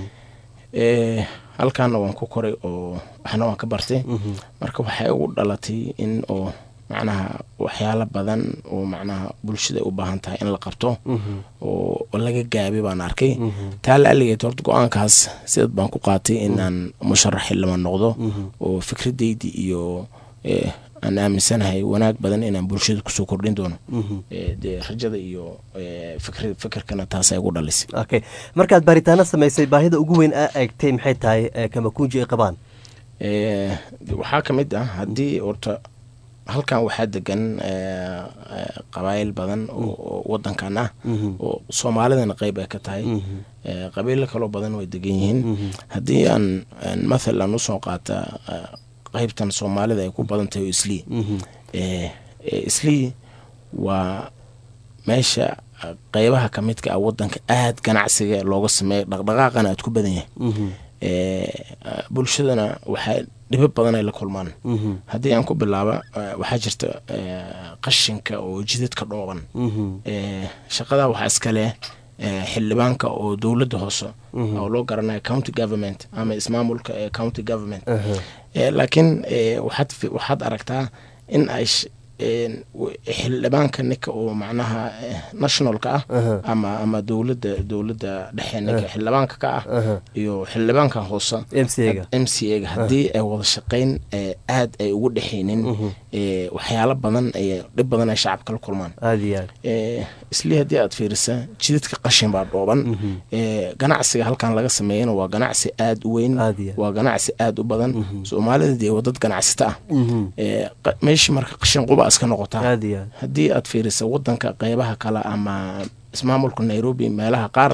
ee halkan waan ku koray oo waxna waan ka bartay marka waxa ugu dhalatay in oo macnaha waxyaalo badan oo macnaha bulshada u baahan tahay in la qabto oo laga gaabay baan arkay taa la aligeed horta go'aankaas sidoo baan ku qaatay in aan musharax xildhibaan noqdo oo fikradeydii iyo ee aan aaminsanahay wanaag badan inaan bulshada ku soo kordhin doono ee rajada iyo fikir fikirkana taas ay ugu dhalisay okay markaad baaritaano sameysay baahida ugu weyn ee eegtay maxay tahay Kamukunji ay qabaan ee waxa kamid ah hadii horta halkan waxaa degan qabaayil badan oo wadankan ah oo Soomaalidana qayb ay ka tahay qabiilo kale badan way degan yihiin hadii aan mesela u soo qaata qaybtan Soomaalida ay ku badan tahay Isli ee Isli waa meesha qaybaha kamidka ah wadanka aad ganacsiga looga sameeyo dhaqdhaqaaqana aad ku badan yahay ee bulshadana waxa dhib badan ay la kulmaan hadii aan ku bilaabo waxa jirta qashinka oo jidadka dhooban ee shaqada waxa iska leh xildhibaanka oo dawladda hoose oo loo garanayo county government ama ismaamulka ee county government ee laakiin waxaad waxaad aragtaa in ay xildhibaanka ninka oo macnaha nationalka ah ama ama dawladda dawladda dhexe ninka xildhibaanka ka ah iyo xildhibaanka hoose M C A ga hadii ay wada shaqeyn aad ay ugu dhaxeeyeen ee waxyaalo badan ay dhib badan ay shacabka la kulmaan ee isli hadii aad fiirisa jidadka qashin baa dhooban ee ganacsiga halkan laga sameeyana waa ganacsi aad u weyn waa ganacsi aad u badan Soomaalida ee wadad ganacsata ah ee meeshii marka qashin quba waa iska noqotaa haddii aad fiiriso wadanka qeybaha kale ama ismaamulka Nairobi meelaha qaar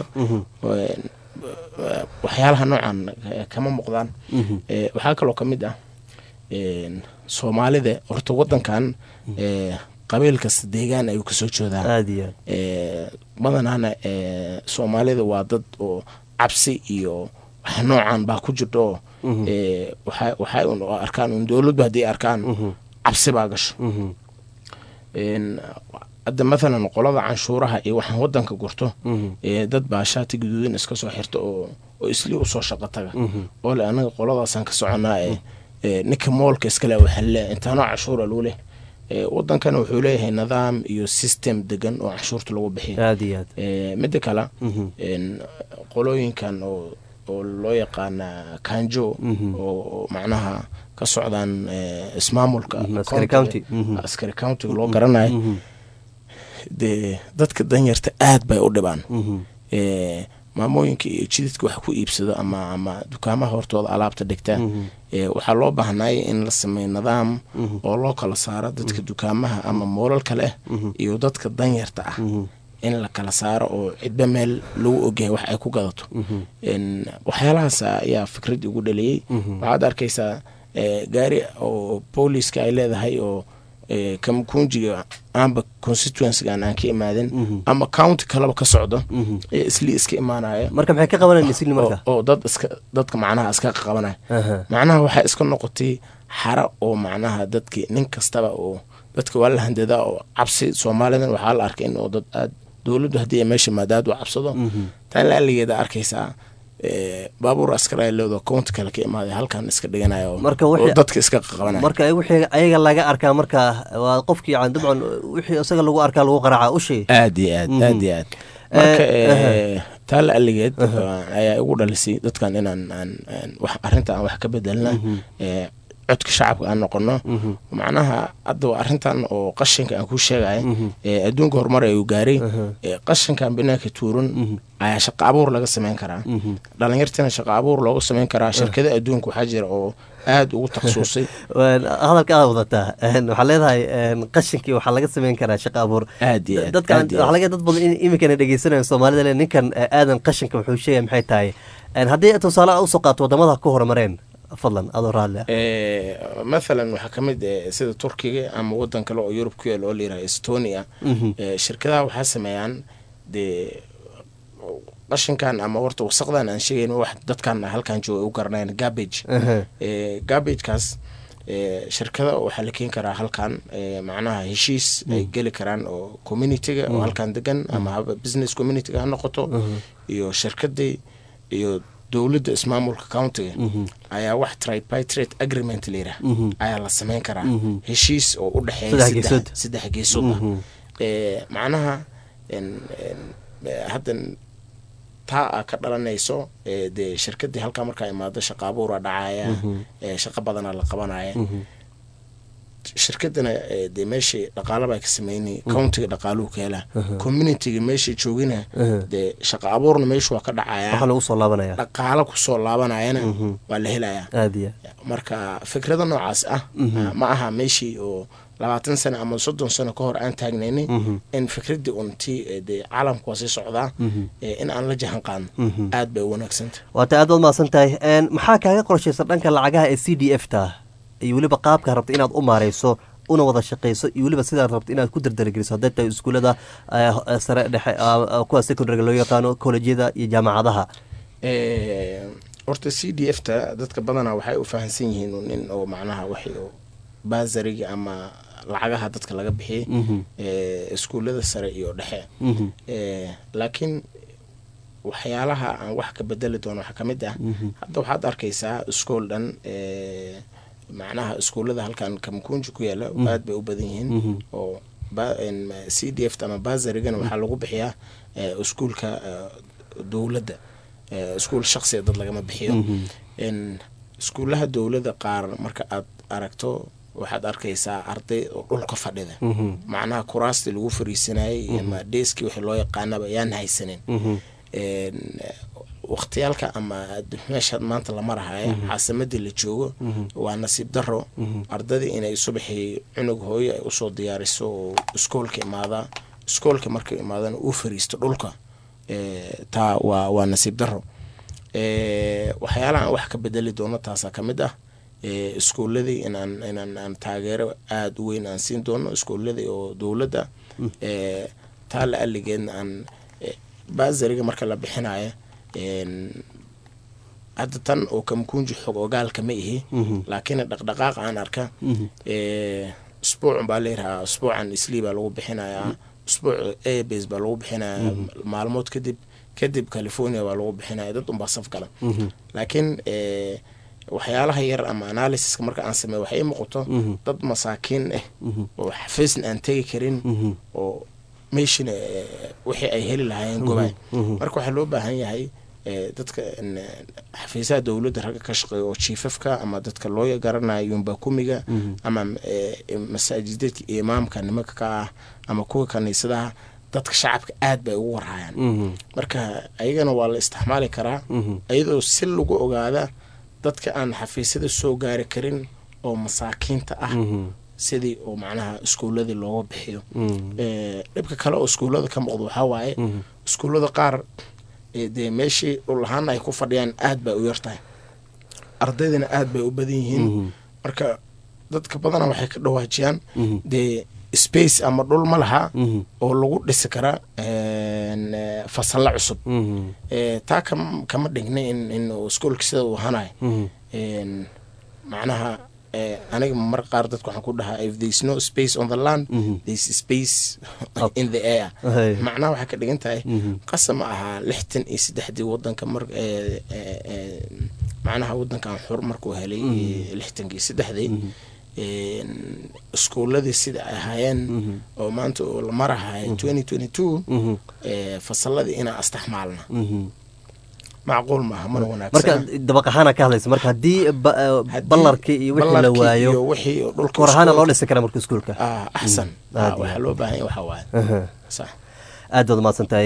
waxyaalaha noocan kama muuqdaan waxaa kaloo ka mid ah Soomaalida horta wadankan qabiil kasta deegaan ayuu kasoo jeedaa badanaana Soomaalida waa dad oo cabsi iyo wax noocan baa ku jirto waxay waxay u arkaan in dawladdu haddii arkaan cabsi baa gasho hadda مثلا qolada canshuuraha iyo waxaan wadanka gurto dad baa shaati guduudan iska soo xirto oo oo isli u soo shaqo taga oo la anaga qoladaasan ka soconaa ee ninka moolka iska leh waxa la intaano canshuura loo leh wadankan wuxuu leeyahay nidaam iyo system degan oo canshuurta lagu bixiyo ee mid kale in qolooyinkan oo oo loo yaqaan kanjo oo macnaha ka socdaan ismaamulka askari county askari county loo garanayo de dadka danyarta aad bay u dhibaan ee maamooyinka iyo jidadka wax ku iibsado ama ama dukaamaha hortooda alaabta dhigta ee waxa loo baahnaa in la sameeyo nidaam oo loo kala saaro dadka dukaamaha ama moolal kale iyo dadka danyarta ah in la kala saaro oo cidba meel lagu ogyahay wax ay ku gadato in waxyaalahaas ayaa fikrad ugu dhaliyay waxaad arkaysaa gaari oo booliska ay leedahay oo kam kunjiga amba constituency gaan aan ka imaadin ama county kalaba ka socdo ee isli iska imaanaya marka maxay ka qabanayaan isli marka oo dad iska dadka macnaha iska qabanaya macnaha waxa iska noqotay xara oo macnaha dadkii nin kastaba oo dadka waa la handada oo cabsi Soomaalidan waxa la arkay in oo dad aad dawladdu hadii meesha maadaad u cabsado tan la ligeeda arkaysaa ee baabuur askari leedo county kale ka imaaday halkan iska dhiganayo oo dadka iska qabanaya marka ay wixii ayaga laga arkaa marka waa qofkii aan dabcan wixii isaga lagu arkaa lagu qaraaca u shay aad iyo aad aad iyo aad marka tal aligeed ayaa ugu dhalisay dadkan inaan wax arinta aan wax ka bedelna ee codka shacabka aan noqono macnaha hadda arintan oo qashinka aan ku sheegay ee adduunka horumar ay u gaaray ee qashinkan binaanka tuuran ayaa shaqo abuur laga sameyn karaa dhalinyartana shaqo abuur looga sameyn karaa shirkada adduunka waxa jira oo aad ugu takhasusay hadalka aad wadataa waxa leedahay qashinkii waxa laga sameyn karaa shaqo abuur dadka waxa laga dad badan imikana dhageysanayaan Soomaalida ninkan aadan qashinka wuxuu sheegay maxay tahay haddii tusaale u soo qaato wadamada ku horumareen fadlan adoo raali ee مثلا waxa kamid ah sida Turkiga ama wadan kale oo Yurub ku yaal oo leeyahay Estonia ee shirkadaha waxa sameeyaan de qashinkan ama warta wasaqdan aan sheegayno wax dadkan halkan jooga u garanayaan garbage ee garbage kaas ee shirkada waxa la keen karaa halkan ee macnaha heshiis ay gali karaan oo community-ga oo halkan degan ama business community-ga ha noqoto iyo shirkadii iyo dawladda ismaamulka county ayaa wax tripartite agreement leeyahay ayaa la sameyn karaa heshiis oo u dhaxeeya saddex geesood ee macnaha in hadda taa ka dhalanayso ee de shirkadii halka marka imaado shaqo abuur dhacaya ee shaqo badan la qabanaya shirkadana de meeshii dhaqaalaha ka sameeyay county dhaqaaluhu ka hela community-ga meeshii joogina de shaqo abuurna meeshu waa ka dhacaya waxa lagu soo laabanaya dhaqaalaha ku soo laabanayana waa la helaya aadiya marka fikrada noocaas ah ma aha meeshii oo labaatan sano ama soddon sano ka hor aan taagnayni in fikradii untii de caalamku waa sii socdaa in aan la jahan qaan aad bay wanaagsantahay waata aad wad maasantahay maxaa kaaga qorshaysan dhanka lacagaha ee C D F ta iyo waliba qaabka rabta inaad u maareyso una wada shaqeyso iyo waliba sidaa rabta inaad ku dardargeliso hadda iskuulada sare dhexe kuwa secondary loo yaqaano college-yada iyo jaamacadaha ee horta C D F ta dadka badana waxay u fahansan yihiin in oo macnaha wixii oo baasariga ama lacagaha dadka laga bixiyay ee iskuulada sare iyo dhexe ee laakiin waxyaalaha aan wax ka bedeli doono waxa kamid ah hadda waxaad arkaysaa iskuul dhan ee macnaha iskuulada halkan kamkunji ku yaala aad bay u badan yihiin oo C D F ama baasarigana waxa lagu bixiyaa iskuulka dawladda iskuul shakhsi dad laga ma bixiyo in iskuulaha dawladda qaar marka aad aragto waxaad arkaysaa arday oo dhulka fadhida macnaha kuraasta lagu fariisanayay ama deski wixii loo yaqaanaba yaan haysanin waqtiyaalka ama meesha maanta la marahayo caasimadii la joogo waa nasiib daro ardadii inay subaxii cunug hooyo ay usoo diyaariso oo iskoolka imaada iskoolka markay imaadana uu fariisto dhulka taa waa waa nasiib daro waxyaalaha wax ka bedeli doono taasaa ka mid ah iskooladii inaan inaan aan taageero aada u weyn aan siin doono iskooladii oo dowladda taa la aligeedna aan baasariga marka la bixinayo hadda tan oo Kamkunji xog ogaalka ma ihi laakiin dhaqdhaqaaq aan arka isbuuc baa leeyahay isbuucan isliiba lagu bixinayaa isbuuc A-base baa lagu bixinayaa maalmood kadib kadib California baa lagu bixinayaa dad unbaa saf gala laakiin waxyaalaha yar ama analysis marka aan sameeyo waxay muuqato dad masaakiin ah oo xafiisna aan tagi karin oo meeshin wixii ay heli lahaayeen gobay marka waxa loo baahan yahay dadka xafiisaha dawladda ragga ka shaqeeya oo chiefafka ama dadka loo garanayo yumba kumiga ama masaajidada imaamka nimanka ka ah ama kuwa kaniisadaha dadka shacabka aad bay ugu warhayaan marka ayagana waa la isticmaali karaa ayadoo si lagu ogaada dadka aan xafiisada soo gaari karin oo masaakiinta ah sidii oo macnaha iskuuladii looga bixiyo dhibka kale oo iskuulada ka muuqdo waxaa waaye iskuulada qaar dee meeshii dhul ahaan ay ku fadhiyaan aad bay u yartahay ardaydana aad bay u badan yihiin marka dadka badana waxay ka dhawaajiyaan dee space ama dhul ma laha oo lagu dhisi kara fasalla cusub taa kama dhigna in iskuulka sida uu ahanayo macnaha aniga mar qaar dadku waxaan ku dhahaa if there is no space on the land there is space in the air macnaha waxay ka dhigan tahay qasam ahaa lixtan iyo saddexdii wadanka mar macnaha wadankan xur markuu helay lixtankii saddexdii iskuuladii sida ay ahaayeen oo maanta oo la marahay twenty twenty-two fasalladii inaan astaxmaalna macquul maaha mana wanaagsan marka dabaq ahaana ka hadlaysa marka haddii ballarkii iyo wixii la waayo wixii dhulka kor ahaana loo dhisi karaa marka iskuulka ah ahsan waxa loo baahan yahay waxa waaye sax aad baad mahadsan tahay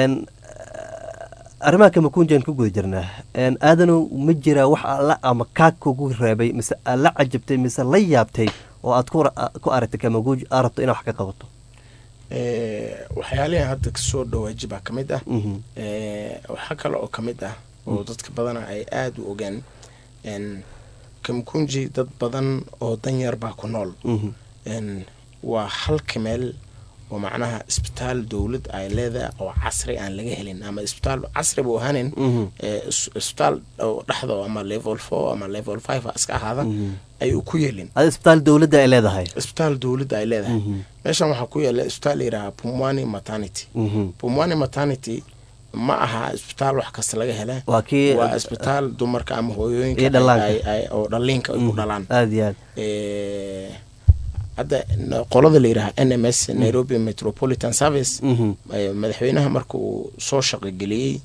arrimaha Kamkunji ku guda jirnaa aadanu ma jira wax alla ama ka kugu reebay mise alla cajabtay mise la yaabtay oo aad ku aragtay Kamkunji arabto inaad wax ka qabato waxyaalaha hadda soo dhawaaji baa kamid ah waxa kale oo kamid ah oo dadka badan ay aad u ogaan Kamkunji dad badan oo danyar baa ku nool waa hal kameel oo macnaha isbitaal dawlad ay leedahay oo casri aan laga helin ama isbitaal casri buu ahaaneen isbitaal dhaxdo ama level four ama level five iska ahaada ay ku yeelin isbitaal dawladda ay leedahay isbitaal dawladda ay leedahay meeshan waxa ku yaala isbitaal yiraahdo Pumwani maternity Pumwani maternity ma aha isbitaal wax kasta laga helay waa isbitaal dumarka ama hooyooyinka ay oo dhalinka ay ku dhalaan aad iyo aad ee hadda qolada la yiraahdo N M S Nairobi Metropolitan Service madaxweynaha markuu soo shaqo galiyay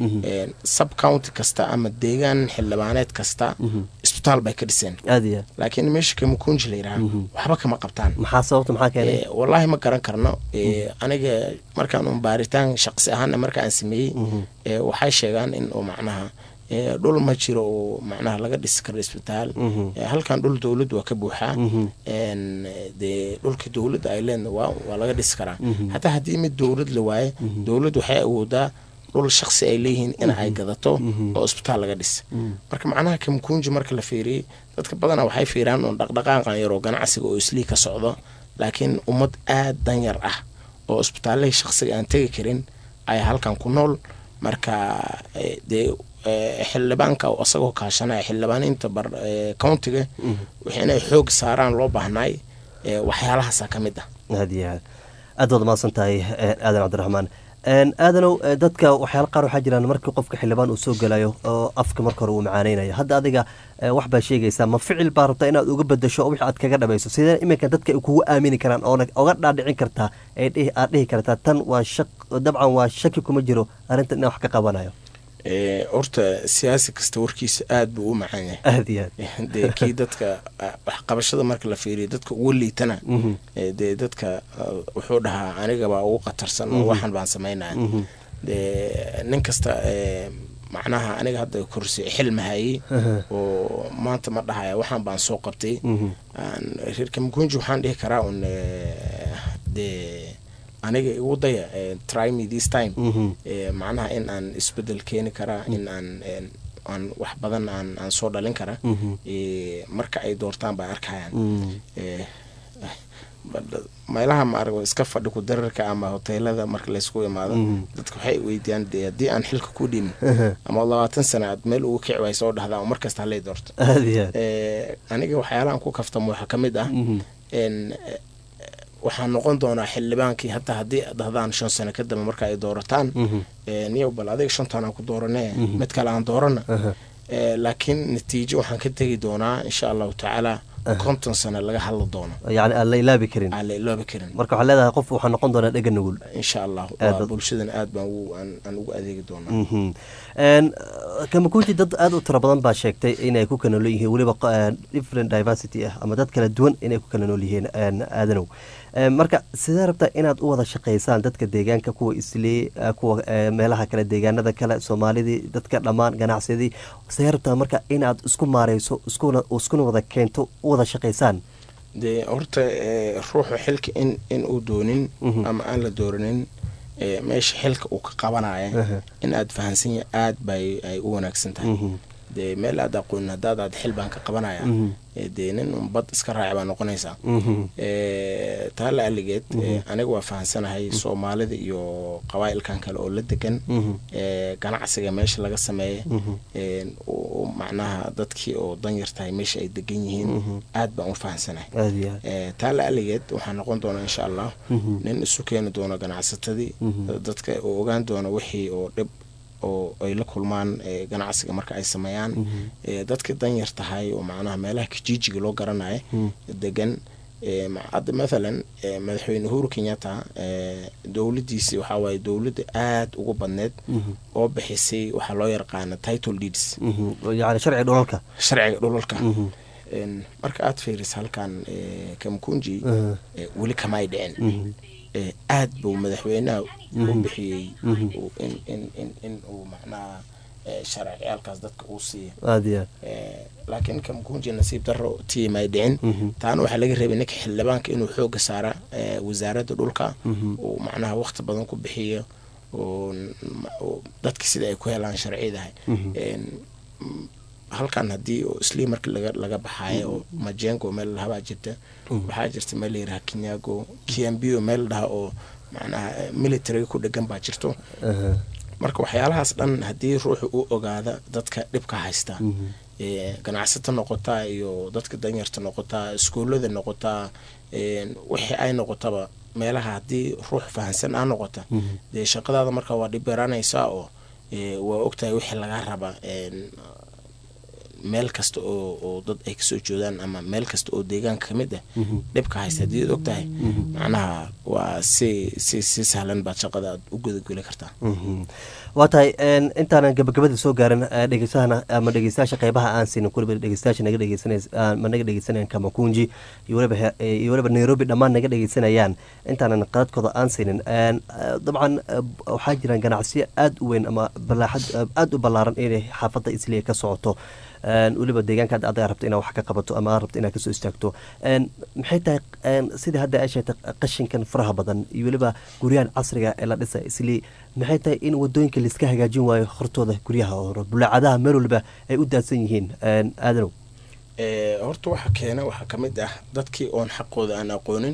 sub county kasta ama deegaan xildhibaaneed kasta isbitaal bay ka dhiseen aadiya laakiin meesha Kamkunji la yiraahdo waxba kama qabtaan maxaa sababta maxaa keenay wallahi ma garan karno aniga markaan u baaritaan shakhsi ahaan markaan sameeyay waxay sheegaan in oo macnaha dhul ma jiro oo macnaha laga dhisi karo isbitaal halkan dhul dawlad waa ka buuxa een de dhulka dawladda ay leedahay waa waa laga dhisi karaa hatta hadii mid dawlad la waayo dawlad waxay awoodaa dhul shakhsi ay leeyihiin in ay gadato oo isbitaal laga dhis marka macnaha Kamkunji marka la fiiriyay dadka badan waxay fiiraan oo dhaqdhaqaaqan yar oo ganacsiga oo islii ka socdo laakiin ummad aad danyar ah oo isbitaalada shakhsiga aan tagi karin ay halkan ku nool marka de xildhibaanka oo asagoo kaashanaya xildhibaaninta bar countiga waxayna xoog saaraan loo baahnay waxyaalahaas ka mid ah hadiya aad wada maasan tahay aadan cabdiraxmaan een aadanow dadka waxyaalo qaar waxa jiraan markii qofka xildhibaan uu soo galayo oo afka marka hore uu macaaneynayo hadda adiga wax baa sheegaysaa ma ficil baa rabtaa inaad uga bedasho oo wixii aad kaga dhamayso sidee iminka dadka ay kugu aamini karaan oo uga dhaadhicin kartaa ee dhihi aad dhihi kartaa tan waa shaq dabcan waa shaki kuma jiro arrintan inaan wax ka qabanayo horta siyaasi kasta warkiisa aad buu u macaan yahay aad iyo aad dee kii dadka wax qabashada marka la fiiriyo dadka ugu liitana dee dadka wuxuu dhahaa aniga baa ugu qatarsan oo waxan baan sameynaa dee nin kasta macnaha aniga hadda kursi xil mahayay oo maanta ma dhahaya waxaan baan soo qabtay aan reerka Mkunji waxaan dhihi karaa un de aniga igu daya try me this time macnaha in aan isbedel keeni karaa in aan aan wax badan aan aan soo dhalin karaa marka ay doortaan baa arkayaan meelaha ma arag iska fadhi ku dararka ama hoteelada marka la isku imaado dadku waxay weydiiyaan hadii aan xilka ku dhimin ama labaatan sano aad meel ugu kicway soo dhahdaan oo markasta halay doorto ee aniga waxyaalahan ku kaftamo waxa kamid ah in waxaan noqon doonaa xildhibaankii hataa hadii dhahdaan shan sano ka dib marka ay doorataan ee niyo bal adiga shantan aan ku dooranay mid kale aan doorana ee laakiin natiijo waxaan ka tagi doonaa insha Allah ta'ala konton sano laga hadlo doono yani aan la ilaabi karin aan la ilaabi karin marka waxa leedahay qof waxa noqon doona dhaga nugul insha Allah bulshadan aad baan u aan ugu adeegi doonaa een kama kunti dad aad u tira badan baa sheegtay inay ku kala leeyihiin waliba different diversity ah ama dad kala duwan inay ku kala nool yihiin aadanow marka sidee rabtaa inaad u wada shaqeysaan dadka deegaanka kuwa islee kuwa meelaha kala deegaanada kale Soomaalida dadka dhamaan ganacsadii sidee rabtaa marka inaad isku maareyso isku isku wada keento wada shaqeysaan de horta ruuxa xilka in in uu doonin ama aan la dooranin ee meesha xilka uu ka qabanayo in aad fahansan aad bay ay u wanaagsan tahay de meel aad aqoon hadaad aad xil baan ka qabanaya ee deenin bad iska raaci baa noqonaysa ee taala aligeed aniga waa fahansanahay Soomaalida iyo qabaa'ilkan kale oo la degan ee ganacsiga meesha laga sameeyay ee macnaha dadkii oo dan yartahay meesha ay degan yihiin aad baan u fahansanahay ee taala aligeed waxaan noqon doonaa insha Allah nin isu keeni doona ganacsatadii dadka oo ogaan doona wixii oo dhib oo ay la kulmaan ganacsiga marka ay sameeyaan ee dadka dan yartahay oo macnaha meelaha kijijiga loo garanayo degan ee maad mesela madaxweyne Uhuru Kenyatta ee dawladiisi waxa way dawladda aad ugu badneed oo bixisay waxa loo yaqaan title deeds yani sharci dhulalka sharci dhulalka een marka aad fiiris halkan ee Kamkunji wali kama ay dhicin aad buu madaxweynaha u bixiyay in in in in uu macnaha sharciyalkaas dadka uu siiyay aadiya ee laakiin Kamkunji nasiib daro tiim ay dhicin taan waxa laga reebay ninka xildhibaanka inuu xoog saara wasaaradda dhulka oo macnaha waqti badan ku bixiyo oo dadka sida ay ku helaan sharciidahay een halkan hadii oo isli markii laga laga baxayo majengo meel haba jirta waxa jirta meel yiraahdo Kinyago Kiambiyo meel dhaha oo macnaha military ku dhagan baa jirto marka waxyaalahaas dhan hadii ruuxu uu ogaada dadka dhibka haysta ee ganacsato noqota iyo dadka danyarta noqota iskuulada noqota ee wixii ay noqotaba meelaha hadii ruux fahansan aan noqota de shaqadaada marka waa dhibaranaysa oo ee waa ogtahay wixii laga raba ee meel kasta oo oo dad ay ka soo joodaan ama meel kasta oo deegaanka kamid ah dhibka haysta hadii ogtahay macnaha waa si si si sahlan baad shaqada u gudaguli kartaa waa tahay intaan gabagabada soo gaarin dhegeystaana ama dhegeystayaasha qaybaha aan siin kulba dhegeystayaasha naga dhegeysanayaan ma naga dhegeysanayaan Kamkunji iyo waliba iyo waliba Nairobi dhamaan naga dhegeysanayaan intaan qadadkooda aan siinin dabcan waxaa jiraan ganacsiyo aad u weyn ama balaaxad aad u ballaaran inay xaafadda Isliya ka socoto waliba deegaanka aad rabto inaad wax ka qabato ama aad rabto inaad ka soo istaagto maxay tahay sida hadda ay sheegtay qashinkan faraha badan iyo waliba guryahan casriga ee la dhisay Isli maxay tahay in wadooyinka la iska hagaajin waayo hortooda guryaha oo bulaacadaha meel waliba ay u daadsan yihiin aadanow ee horta waxa keena waxa kamid ah dadkii oon xaqooda aan aqoonin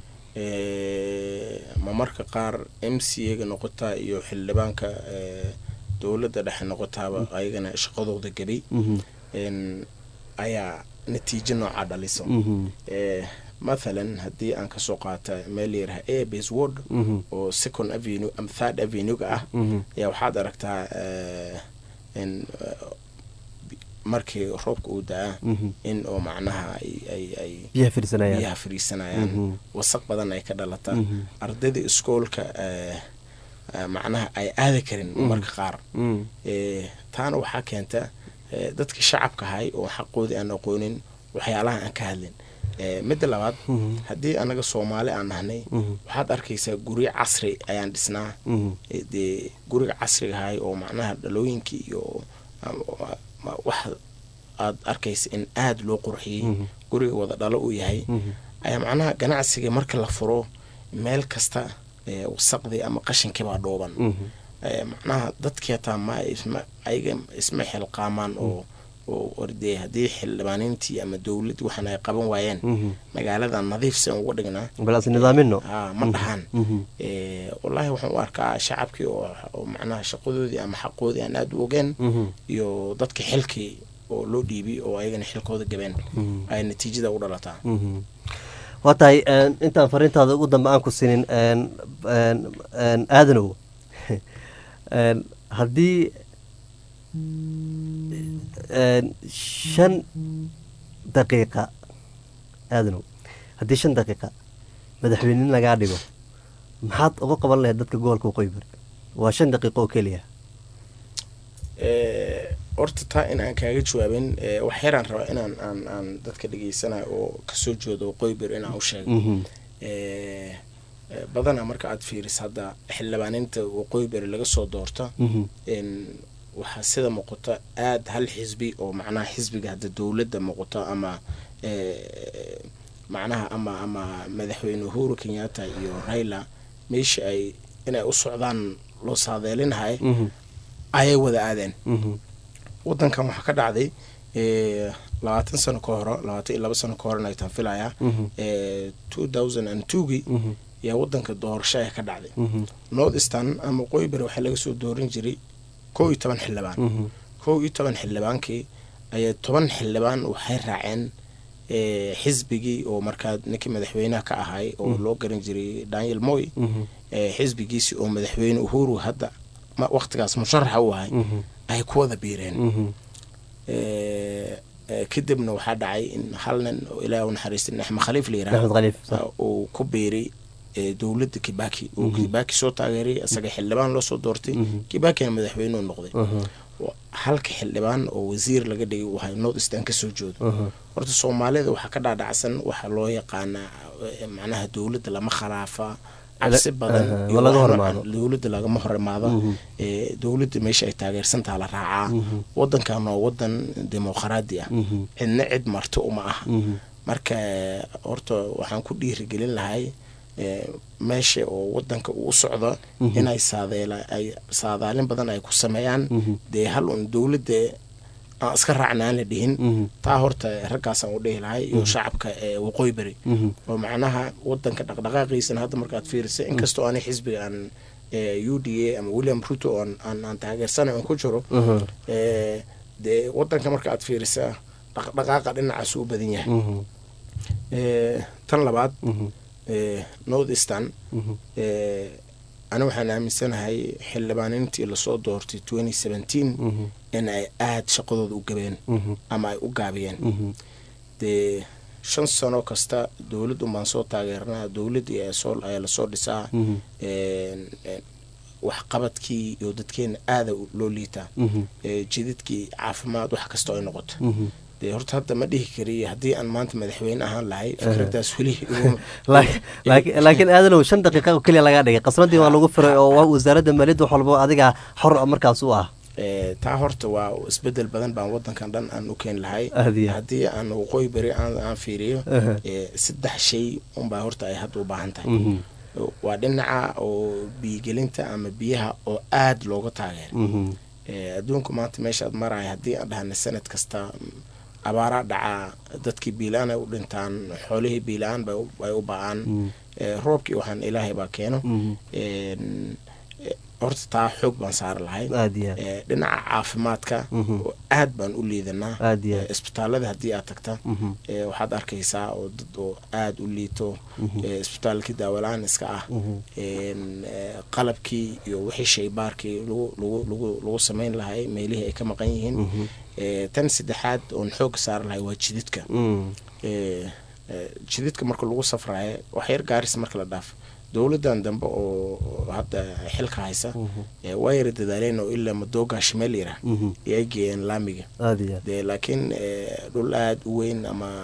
ee ma marka qaar M C A ga noqota iyo xildhibaanka ee dawladda dhexe noqotaaba ayagana shaqadooda gabay een ayaa natiijo nooca dhaliso ee مثلا hadii aan ka soo qaata meel yaraha A base ward oo second avenue am third avenue ah yaa waxaad aragtaa in markii roobka uu daa in oo macnaha ay ay ay biyaha firisanayaan biyaha firisanayaan wasaq badan ay ka dhalata ardayda iskoolka macnaha ay aadi karin marka qaar ee taana waxa keenta dadka shacabka hay oo xaqooda aan aqoonin waxyaalaha aan ka hadlin midda labaad haddii anaga Soomaali aan nahnay waxaad arkaysaa guri casri ayaan dhisnaa dee guriga casriga ahay oo macnaha dhalooyinkii iyo wax aad arkaysa in aad loo qurxiyey guriga wada dhalo uu yahay ayaa macnaha ganacsiga marka la furo meel kasta wasaqdi ama qashinka baa dhooban macnaha dadkii taa ma isma ayaga isma xilqaamaan oo oo ordee hadii xildhibaanintii ama dawlad waxaan ay qaban waayeen magaalada nadiifsan ugu dhignaa balaas nidaamino ah ma dhahan ee wallahi waxaan u arkaa shacabkii oo macnaha shaqadoodii ama xaqoodii aan aad u ogaan iyo dadka xilkii oo loo dhiibay oo ayagana xilkooda gabeen ay natiijada u dhalataa watay intaan fariintaada ugu dambe aan ku sinin een een aadanow een hadii shan daqiiqa aadanow haddii shan daqiiqa madaxweyne lagaa dhigo maxaad uga qaban lahayd dadka gobolka Waqooyi Bari waa shan daqiiqo oo keliya horta taa in aan kaaga jawaabin wax yaraan rabaa inaan aan aan dadka dhageysanayo oo kasoo jeedo Waqooyi Bari inaan u sheego badana marka aad fiiriso hadda xildhibaaninta Waqooyi Bari laga soo doorto in waxa sida muuqata aad hal xisbi oo macnaha xisbiga hadda dawladda muuqata ama ee macnaha ama ama madaxweyne Uhuru Kenyatta iyo Raila meesha ay inay u socdaan loo saadeelinahay ay wada aadeen wadankan waxa ka dhacday ee labaatan sano ka hor labaatan iyo laba sano ka hor ay tan filaya ee two thousand two gi ya wadanka doorasho ay ka dhacday North Eastern ama Waqooyi Bari waxa laga soo doorin jiray kow iyo toban xildhibaan kow iyo toban xildhibaankii ayaa toban xildhibaan waxay raaceen ee xisbigii oo markaa ninkii madaxweynaha ka ahay oo loo garan jiray Daniel Moi ee xisbigiisi oo madaxweyne Uhuru hadda ma waqtigaas musharax u ahay ay ku wada biireen ee kadibna waxa dhacay in hal nin oo Ilaahay u naxariistay Axmed Khaliif Liira oo ku biiray dawladda Kibaki oo Kibaki soo taageeray asaga xildhibaan loo soo doortay Kibaki madaxweyne uu noqday halka xildhibaan oo wasiir laga dhigay waxa North Eastern ka soo jeedo horta Soomaalida waxa ka dhaadhacsan waxa loo yaqaan macnaha dawladda lama khilaafa cabsi badan walaga hormaado dawladda laga ma hormaado ee dawladda meesha ay taageersan tahay la raacaa wadankan waa wadan dimuqraadi ah cidna cid marto uma aha marka horta waxaan ku dhiirigelin lahay meesha oo wadanka uu socdo inay saadeela ay saadaalin badan ay ku sameeyaan de hal un dawladda aska raacnaan la dhihin taa horta raggaas aan u dhihilahay iyo shacabka ee Waqooyi Bari oo macnaha wadanka dhaqdhaqaaqiisa hadda markaad fiiriso inkastoo aan xisbiga aan U D A ama William Ruto aan aan taageersanayo ku jiro ee de wadanka markaad fiiriso dhaqdhaqaaqa dhinacaas u badan yahay ee tan labaad ee North Eastern ee ana waxaan aaminsanahay xildhibaanintii la soo doortay twenty seventeen in ay aad shaqadooda u gabeen ama ay u gaabiyeen de shan sano kasta dawladdu maan soo taageernaa dawladda ee soo ay la soo dhisaa ee wax qabadkii iyo dadkeena aad loo liita ee jidadkii caafimaad wax kasta ay noqoto de horta hadda ma dhihi kariyo hadii aan maanta madaxweyne ahaan lahay fikradaas wali laakiin laakiin aadanow shan daqiiqo kaliya laga dhigay qasradii waa lagu firay oo wasaaradda maaliyadda wax walba adiga xor markaas u ah ee taa horta waa isbedel badan baan wadankan dhan aan u keen lahay hadii aan Waqooyi Bari aan aan fiiriyo ee saddex shay un baa horta ay hadda u baahan tahay waa dhinaca oo biigelinta ama biyaha oo aad looga taageero ee adduunka maanta meesha aad maray hadii aan dhahna sanad kasta abaara dhaca dadkii biilaan ay u dhintaan xoolihii biilaan bay u baan ee roobkii waxaan Ilaahay baa keeno ee horta taa xoog baan saar lahay ee dhinaca caafimaadka aad baan u liidanaa isbitaalada hadii aad tagta ee waxaad arkaysaa oo dad oo aad u liito ee isbitaalka daawalaan iska ah ee qalabkii iyo wixii shaybaarkii lagu lagu lagu sameyn lahay meelihii ay ka maqan yihiin ee tan saddexaad oo xoog saar lahay waa jidadka ee jidadka marka lagu safrayo wax yar gaaris marka la dhaaf dawladdan dambe oo hadda xilka haysa ee wayr dadaaleen oo ilaa madooga Shimalira ay geeyeen laamiga de laakiin dhul aad u weyn ama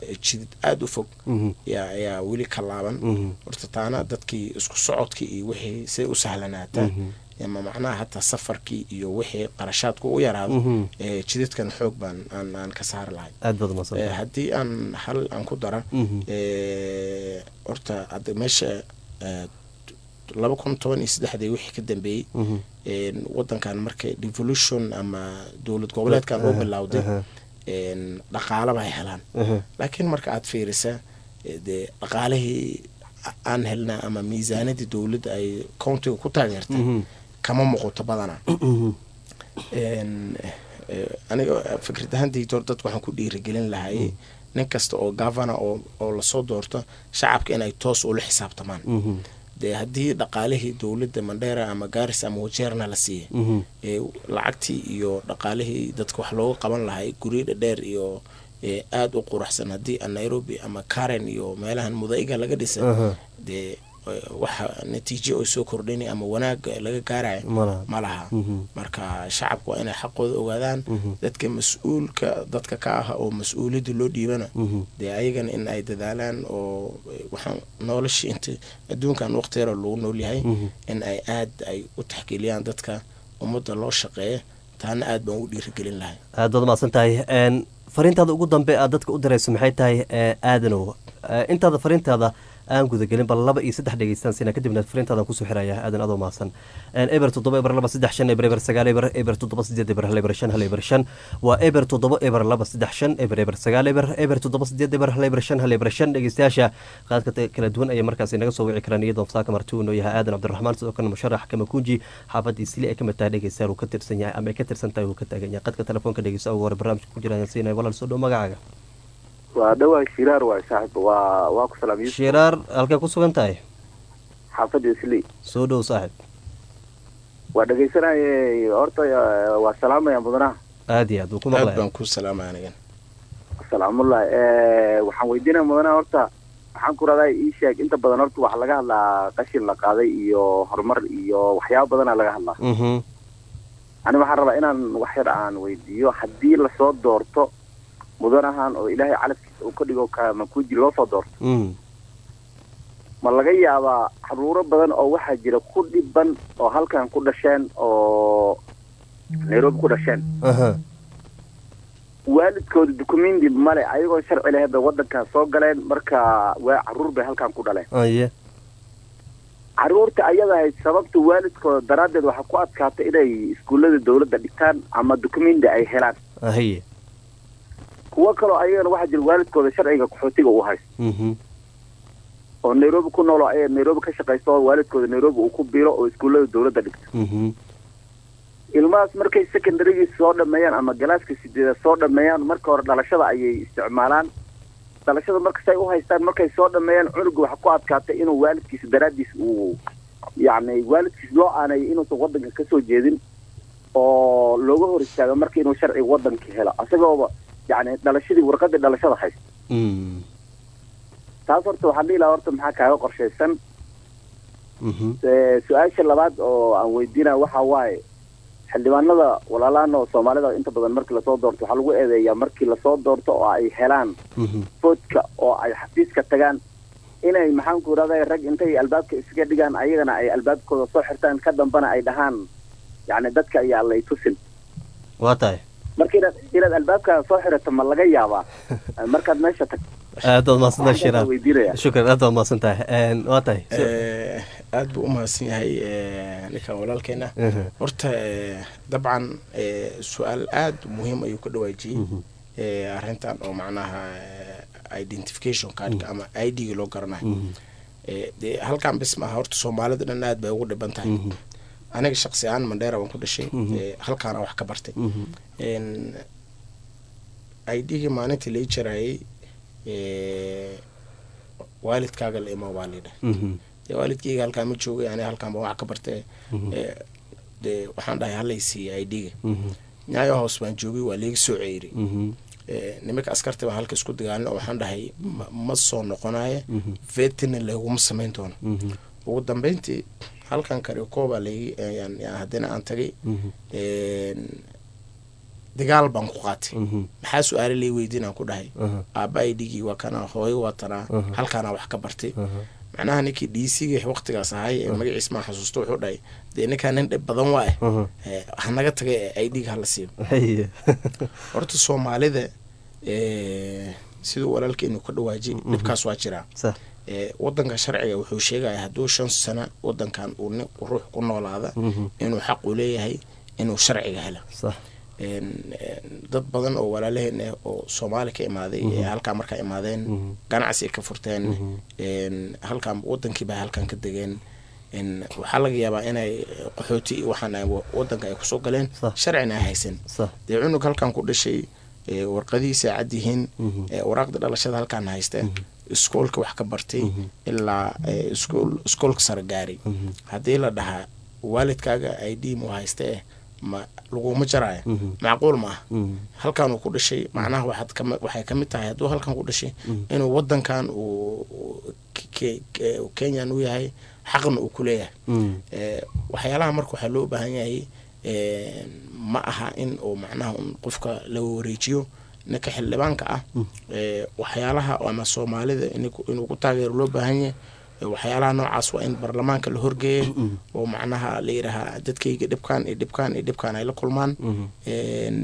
jidid aada u fog yaa ayaa weli ka laaban horta taana dadkii isku socodkii iyo wixii say u sahlanaataa ama macnaha hataa safarkii iyo wixii qarashaadku u yaraado jididkan xoog baan aan aan ka saari lahay haddii aan hal aan ku dara horta hadda meesha laba kun toban iyo saddexdii wixii ka dambeeyey wadankan markay devolution ama dowlad goboleedkan loo bilowday dhaqaalaba ay helaan laakiin marka aad fiirisa dee dhaqaalihii aan helnaa ama miisaanadii dowladda ay countiga ku taageertay kama muuqato badana aniga fikrad ahaantayda hor dadka waxaan ku dhiirigelin lahay nin kasta oo governor oo oo lasoo doorto shacabka inay toos ula xisaabtamaan dee haddii dhaqaalihii dowladda Mandera ama Garissa ama Wajeerna la siiyey lacagtii iyo dhaqaalihii dadka wax looga qaban lahay guriga dheer iyo aad u quruxsan haddii Nairobi ama Karen iyo meelahan mudaiga laga dhisay dee waxa natiijo oo soo kordhinay ama wanaag laga gaaray malaha marka shacabku waa inay xaqooda ogaadaan dadka mas'uulka dadka ka ah oo mas'uuliyadda loo dhiibana dee ayagana in ay dadaalaan oo waxaan noloshii inta adduunkan waqti yar loo nool yahay in ay aad ay u taxkiiliyaan dadka ummadda loo shaqeeyo taana aad baan u dhiirigelin lahay aad baad maasantahay een fariintaada ugu dambe aad dadka u dirayso maxay tahay aadanow intaada fariintaada aan gudagelin bal laba iyo saddex dhegeystaan sina kadibna fariintaadan kusoo xiraya aadan adoo maasan eber toddoba eber laba saddex shan eber eber sagaal eber eber toddoba sideed eber hal eber shan hal eber shan waa eber toddoba eber laba saddex shan eber eber sagaal eber eber toddoba sideed eber hal eber shan hal eber shan dhegeystayaasha qaadka kala duwan ayay markaasi naga soo wici karaan iyadoo fasaaka martuu inuu yahay aadan cabdiraxmaan sidoo kale musharax kamakunji xaafadii sili ay ka mid tahay dhegeystayaal uu ka tirsan yahay ama ay ka tirsan tahay uu ka taagan yahay qadka telefoonka dhegeysta ugu hore barnaamijka ku jiraan siinay walaal soo dhow magacaaga waa dhawaa shiraar waa saaxiib waa waa ku salaamay shiraar halka ku sugan tahay xaafadda isli soo dhow saaxiib waa dhageysanayay horta waa salaamaya mudanaha aad iyo aad ku maqlay aad baan ku salaamay aniga salaamullah ee waxaan weydiinaa mudanaha horta waxaan ku raday ii sheeg inta badan horta waxa laga hadlaa qashin la qaaday iyo horumar iyo waxyaabo badan laga hadlaa mhm ani waxaan rabaa inaan wax yar aan weydiiyo haddii la soo doorto mudanahan oo ilaahay calafkiisa uu ka dhigo Kamakunji loo soo doorto ma laga yaabaa xaruuro badan oo waxaa jira ku dhiban oo halkan ku dhasheen oo Nairobi ku dhasheen waalidkooda dukumenti male ayagoo sharci leh bay wadanka soo galeen marka waa caruur bay halkan ku dhaleen aye caruurta ayada ay sababta waalidkooda daraadeed waxa ku adkaatay inay iskuulada dawladda dhigtaan ama dukumenti ay helaan aye kuwa kale ayagana waxa jira waalidkooda sharciga qaxootiga uu haysto mhm oo Nairobi ku nool ay Nairobi ka shaqeysto waalidkooda Nairobi uu ku biiro oo iskuulada dawladda dhigto mhm ilmaas markay secondary soo dhameeyaan ama galaaska sideed soo dhameeyaan marka hore dhalashada ayay isticmaalaan dhalashada markay u haystaan markay soo dhameeyaan cunuga waxa ku adkaatay inuu waalidkiisa daraadiis uu yaani waalidkiisa loo aanay inuu wadanka ka soo jeedin oo looga hor istaago markii inuu sharci wadanka helo asagoo يعني دلشدي ورقد دلشده hayst mm taas horta waxa la ilaa horta maxaa kaaga qorsheysan mhm ee su'aasha labaad oo aan weydiinaa waxa waaye xildhibaanada walaalaana oo Soomaalida inta badan markii la soo doorto waxa lagu eedeeyaa markii la soo doorto oo ay helaan votka oo ay xafiiska tagaan inay maxaan ku raadayay rag intay albaabka iska dhigaan ayagana ay albaabkooda soo xirtaan ka dambana ay dhahaan yani dadka ayaa la tusin waa tahay markii inaad albaabka soo xirato ma laga yaabaa markaad meesha tag aad baad maasantahay shiraar shukran aad baad maasantahay een waa tahay aad buu u mahadsan yahay ninkan walaalkeena horta dabcan su'aal aad muhiim ayuu ka dhawaajiyey arrintan oo macnaha identification card ama I D loo garanayo ee halkan bis ma horta Soomaalida dhan aad bay ugu dhiban tahay aniga shakhsi aan Mandera waan ku dhashay halkaan wax ka bartay een I D maalintii la jiray ee waalidkaaga la ima waalida ee waalidkayga halkaan ma joogay ani halkaan wax ka bartay ee de waxaan dhahay halaysi I D nyaayo hoos baan joogay waa leeg soo ceeyri ee nimanka askarta baa halka isku dagaalno waxaan dhahay ma soo noqonaaya vetin lagu sameyn doono ugu dambeyntii halkan kare kooba leey yaan hadana aan tagay een dagaal baan ku qaatay maxaa su-aale lay weydiinaan ku dhahay aabba ay dhigii waa kana hooyo waa tanaa halkaana wax ka bartay macnaha ninkii dhiisiga waqtigaas ahay ee magaciis ma xasuusto wuxuu dhahay dee ninkaan nin dhib badan waa eh hanaga tagay ay dhig hala siiyo horta Soomaalida ee sidoo walaalkeenu ka dhawaajay dhibkaas waa jira ee wadanka sharciga wuxuu sheegay hadduu shan sano wadankan uu ruux ku noolaada inuu xaq u leeyahay inuu sharciga helo صح een dad badan oo walaalaheen oo Soomaali ka imaaday ee halka marka imaadeen ganacsi ka furteen een halka wadankii ba halkan ka degeen in waxa laga yaabaa inay qaxooti waxaan ay wadanka ay ku soo galeen sharcina haysan dee cunug halkan ku dhashay ee warqadiisa cadihin ee waraaqda dhalashada halkan haysteen iskoolka wax ka bartay ilaa iskool iskoolka sare gaari hadii la dhaha waalidkaaga ay diim u haystay ma lagu ma jaraay macquul ma halkan uu ku dhashay macnaha waxad ka waxay kamid tahay haduu halkan ku dhashay inuu wadankan uu Kenya uu yahay xaqna uu ku leeyahay ee waxyaalaha marka waxa loo baahan yahay ee ma aha in oo macnaha qofka la wareejiyo ninka xildhibaanka ah ee waxyaalaha ama Soomaalida inuu ku taageero loo baahan yahay waxyaalaha noocaas waa in baarlamaanka la horgeeyo oo macnaha la yiraahdo dadkayga dhibkaan ee dhibkaan ee dhibkaan ay la kulmaan een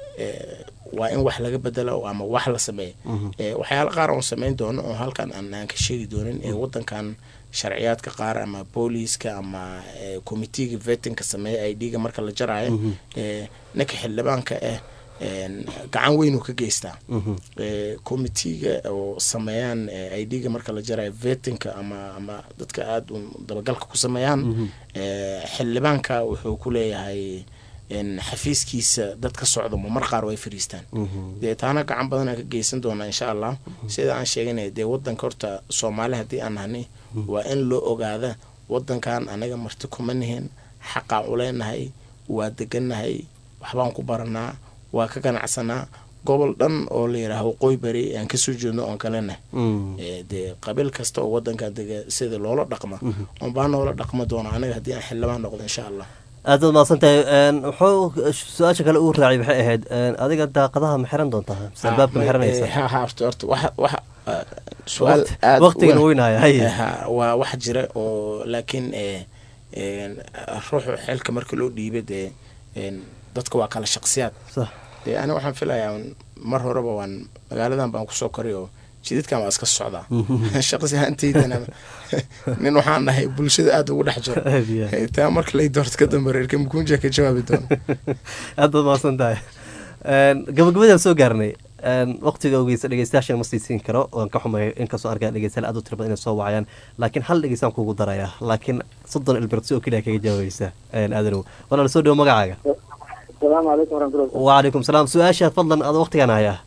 waa in wax laga bedelo ama wax la sameeyo ee waxyaalaha qaar oo sameyn doono oo halkan aan ka sheegi doonin ee wadankan sharciyaadka qaar ama booliiska ama committee vetting ka sameeyo ay dhiga marka la jaraayo ee ninka xildhibaanka ah een gacan weyn uu ka geystaa ee committee oo sameeyaan ay dhiga marka la jaraayo vetting ama ama dadka aad u dabagalka ku sameeyaan ee xildhibaanka wuxuu ku leeyahay in xafiiskiisa dadka socdo mar qaar way fariistaan dee taana gacan badan ka geysan doona insha Allah sida aan sheegnay dee wadanka horta Soomaali hadii aan nahay waa in loo ogaada wadankan anaga marti kuma nihin xaqa u leenahay waa deganahay waxbaan ku baranaa waa ka ganacsanaa gobol dhan oo la yiraahdo Qoybari aan ka soo jeedno oo kalena ee de qabiil kasta oo wadanka dega sida loola dhaqmo oo baan loola dhaqmo doona anaga hadii aan xildhibaan noqdo insha Allah aad ma santahay een wuxuu su'aasha kale uu raacay waxay ahayd adiga daaqadaha ma xiran doontaa sababka ma xiranaysa ha ha horta wax wax su'aal aad waqtigan weynaya hay waa wax jira oo laakiin ee een ruuxu xilka marka loo dhiibay een dadka waa kala shakhsiyaad sax ee ana waxaan filayaa mar horeba waan magaaladan baan ku soo koriyo jidadkan waa iska socdaa shakhsiyaanteedana nin waxaan nahay bulshada aad ugu dhex jiro taa marka la doorto ka dambeeyay ka mukunja ka jawaabi doon aad ma santahay een gabagabada soo gaarnay een waqtiga ogeys dhageystayaasha ma siisin karo oo ka xumay in ka soo arkaa dhageystayaal aad u tirada inay soo wacayaan laakiin hal dhageystaan kuugu daraya laakiin soddon ilbirqsi oo kaliya kaga jawaabaysa een aadano walaal soo dhaw magacaaga السلام عليكم ورحمة الله وعليكم السلام سؤال شاف فضلا هذا وقت كان هيا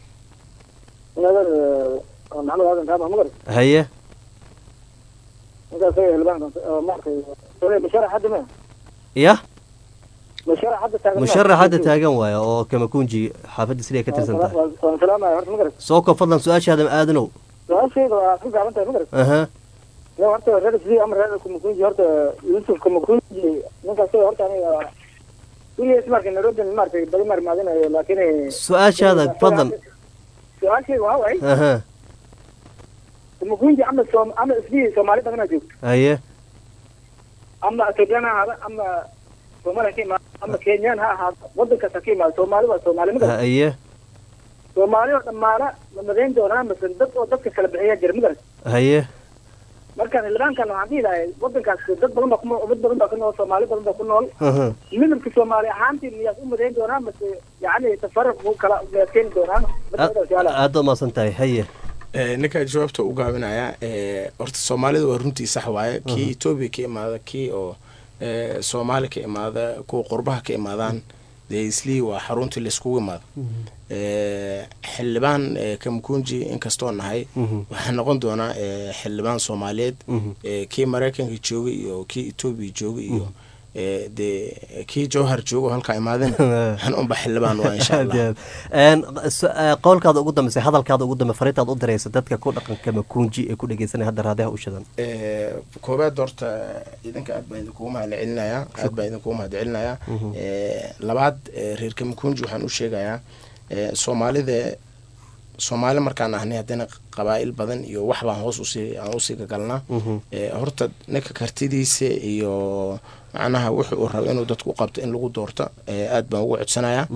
نقدر محمد هذا نتابع مقر هيا نقدر في البنك ماركي مشارع حد ما يا مشارع حد تاجن مشارع حد تاجن ويا أو كما كونجي حافظ سريع كتير سنتا السلام عليكم مقر سوق فضلا سؤال شاف هذا آدنو سؤال شيء في بعض أنت مقر أها لو أنت رأيت في أمر رأيت كم كونجي هرت يوسف كم كونجي نقدر في هرت يعني كل اسمه كنا نرد الماركة بدي مر معدنا لكن سؤال هذا تفضل سؤال شيء وهو أي أها المكون جي عمل سوم عمل فيه سومالي بغنا جوك أيه أما أتجانا هذا أما سومالي كيما أما كينيان ها ها وضع كسكيما سومالي وسومالي مدرس أيه سومالي وسمارة لما ذين دونا مثل دب ودب كسلبعية جر مدرس أيه markaan ilmaan kan waxaan diiday wadankaas dad badan baa kuma umad badan baa ku nool Soomaali badan baa ku nool midabka Soomaali ahaantii miyaad u madeyn doonaa mase yaani tafarruq uu kala leeyahay doonaan aad ma santahay haye ee ninka jawaabta u gaabinaya ee horta Soomaalida waa runtii sax waaye kii Ethiopia ka imaada kii oo ee Soomaali ka imaada kuwa qurbaha ka imaadaan deeslii waa xaruntii la isku imaado ee xildhibaan ka mukunji in kastoo nahay waxa noqon doona ee xildhibaan Soomaaliyeed ee kii Mareykanka joogay iyo kii Ethiopia joogay iyo dee kii jowhar joogo halkaa imaadin waxaan unba xildhibaan waa insha allah. qowlkaada ugu dambeysay hadalkaada ugu dambe fariintaad u diraysa dadka ku dhaqanka makunji ee ku dhegeysanaya hadda raadiyaha u shidan. koobaad horta idinka aad baan idinkugu mahad celinayaa aad baan idinkugu mahad celinayaa labaad reerka makunji waxaan u sheegayaa soomaalida soomaali markaan ahnay haddana qabaa'il badan iyo wax baan hoos usii aan usii gagalnaa horta ninka kartidiisa iyo macnaha wuxuu uu rabo inuu dadku qabto in lagu doorto aad baan ugu codsanayaa.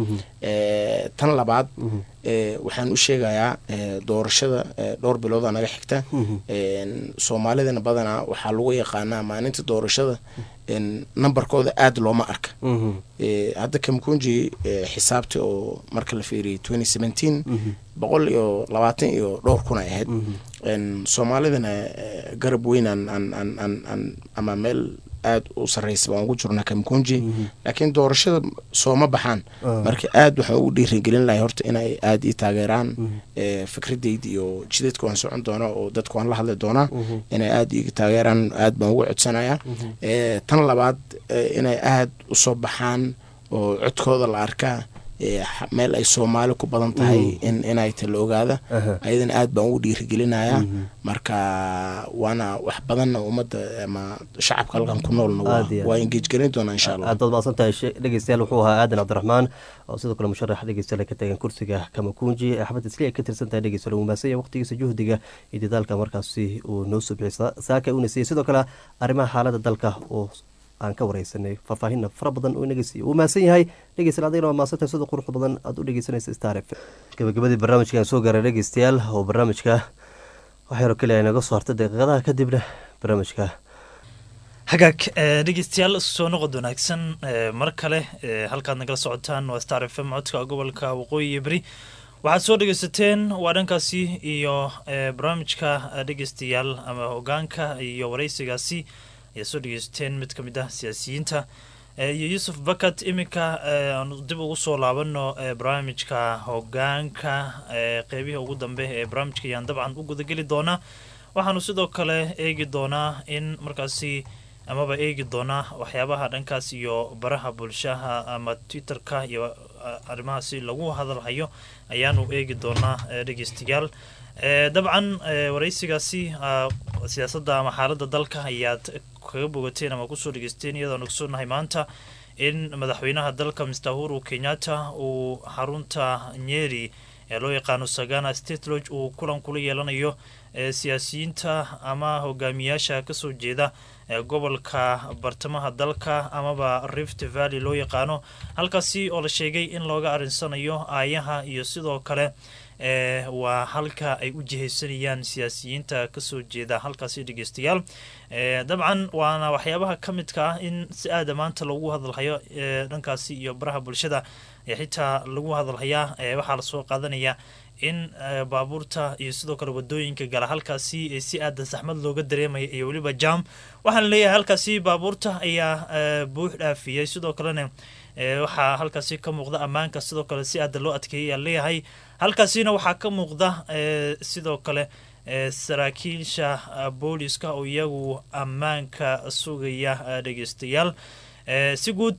tan labaad waxaan u sheegayaa doorashada dhowr bilooda naga xigta soomaalidana badanaa waxaa lagu yaqaanaa maalinta doorashada numberkooda aad looma arka. hadda kamkunji xisaabta oo marka la fiiriyay twenty seventeen boqol iyo labaatan iyo dhowr kun ay ahayd soomaalidana garab weyn aan aan aan ama meel aad u sarreysa baan ugu jirnaa kamkunji laakiin doorashada sooma baxaan marka aad waxaan ugu dhiirigelin lahay horta inay aad ii taageeraan fikradeyda iyo jidadka waan socon doonaa oo dadka waan la hadli doonaa inay aad iiga taageeraan aad baan ugu codsanayaa. tan labaad inay aad usoo baxaan oo codkooda la arkaa meel ay soomaali ku badan tahay in inay ta la ogaada ayadana aad baan ugu dhiirigelinayaa. marka waana wax badanna ummadda ama shacabka halkan ku noolna waa engage gelin doonaa insha allah. aad baad santahay dhegeystayaal wuxuu ahaa aadan cabdiraxmaan oo sidoo kale musharax dhegeystayaal ka taagan kursiga kamakunji ee xabad isli ay ka tirsan tahay dhegeystayaal mumaasaya waqtigiisa juhdiga iyo dadaalka markaasi uu noo soo bixiyay saaka uuna siiyay sidoo kale arrimaha xaaladda dalka oo aan ka wareysanay faahfaahinna fara badan oo inaga siiyay uu maasan yahay dhegeystayaal adigana waa maasantahay sida qurux badan aad u dhegeysanaysa Star F M. gabagabadii barnaamijkan soo gaaray dhegeystayaal oo barnaamijka waxyaro kale ay naga soo hartay daqiiqadaha kadibna barnaamijka hagaag dhegeystayaal soo noqod wanaagsan mar kale halkaad nagala socotaan waa Star F M codka gobolka waqooyi bari waxaad soo dhegeysateen waa dhankaasi iyo barnaamijka dhegeystayaal ama hogaanka iyo wareysigaasi ayaa soo dhegeysateen mid ka mid ah siyaasiyiinta iyo Yuusuf Bakat. iminka aanu dib ugu soo laabano barnaamijka hogaanka qeybihi ugu dambe ee barnaamijka ayaan dabcan u gudageli doonaa. waxaanu sidoo kale eegi doonaa in markaasi amaba eegi doonaa waxyaabaha dhankaas iyo baraha bulshaha ama Twitterka iyo arrimahaasi lagu hadalhayo ayaanu eegi doonaa dhegeystayaal. dabcan wareysigaasi siyaasadda ama xaaladda dalka ayaad kaga bogateen ama kusoo dhegeysteen iyadoo ogsoonahay maanta in madaxweynaha dalka Mister Uhuru Kenyatta uu xarunta Nyeri ee loo yaqaano Sagana State Lodge uu kulan kula yeelanayo siyaasiyiinta ama hogaamiyaasha kasoo jeeda gobolka bartamaha dalka amaba Rift Valley loo yaqaano halkaasi oo la sheegay in looga arinsanayo aayaha iyo sidoo kale ee waa halka ay u jiheysanayaan siyaasiyiinta kasoo jeeda halkaasi dhegeystayaal. ee dabcan waana waxyaabaha ka midka ah in si aad maanta lagu hadalhayo ee dhankaasi iyo baraha bulshada ee xitaa lagu hadalhayaa ee waxaa la soo qaadanaya in baabuurta iyo sidoo kale wadooyinka gala halkaasi ee si aad saxmad looga dareemayo iyo waliba jam waxaan leeyahay halkaasi baabuurta ayaa buux dhaafiyay sidoo kalena waxaa halkaasi ka muuqda ammaanka sidoo kale si aad loo adkeeyay leeyahay halkaasina waxaa ka muuqda sidoo kale saraakiisha booliska oo iyagu ammaanka sugaya dhegeystayaal. si guud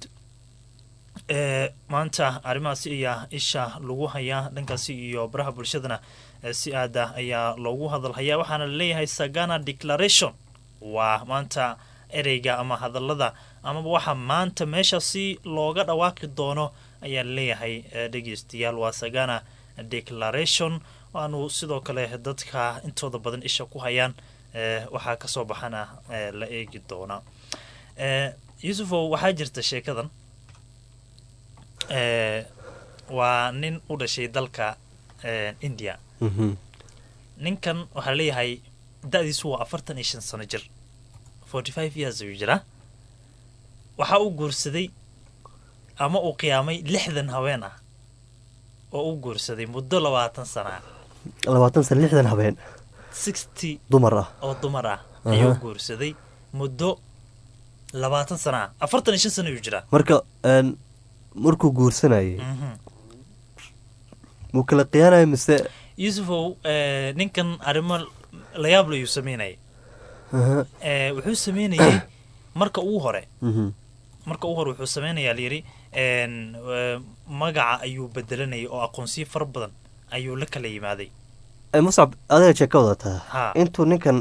maanta arrimahaasi ayaa isha lagu hayaa dhankaasi iyo baraha bulshadana si aada ayaa loogu hadalhayaa waxaana leeyahay Sagana Declaration waa maanta ereyga ama hadallada amaba waxa maanta meeshaasi looga dhawaaqi doono ayaa leeyahay dhegeystayaal waa Sagana Declaration waanu sidoo kale dadka intooda badan isha ku hayaan waxaa kasoo baxana la eegi doona. Yuusuf waxaa jirta sheekadan waa nin u dhashay dalka India ninkan waxaa leeyahay da'diisu waa afartan iyo shan sano jir forty five years ayuu jiraa waxa uu guursaday ama uu qiyaamay lixdan haween ah oo uu guursaday muddo labaatan sana labaatan sano lixdan haween sixty dumar ah oo dumar ah ayuu guursaday muddo labaatan sana afartan iyo shan sano ayuu jiraa marka markuu guursanayay muu kala qiyaanaya mise yusufow ninkan arrimo la yaab layuu sameynayay wuxuu sameynayay marka ugu hore marka u hor wuxuu sameynayaa layiri magaca ayuu bedelanayay oo aqoonsiyo fara badan ayuu la kala yimaaday muscab adiga jeeka wadataa intuu ninkan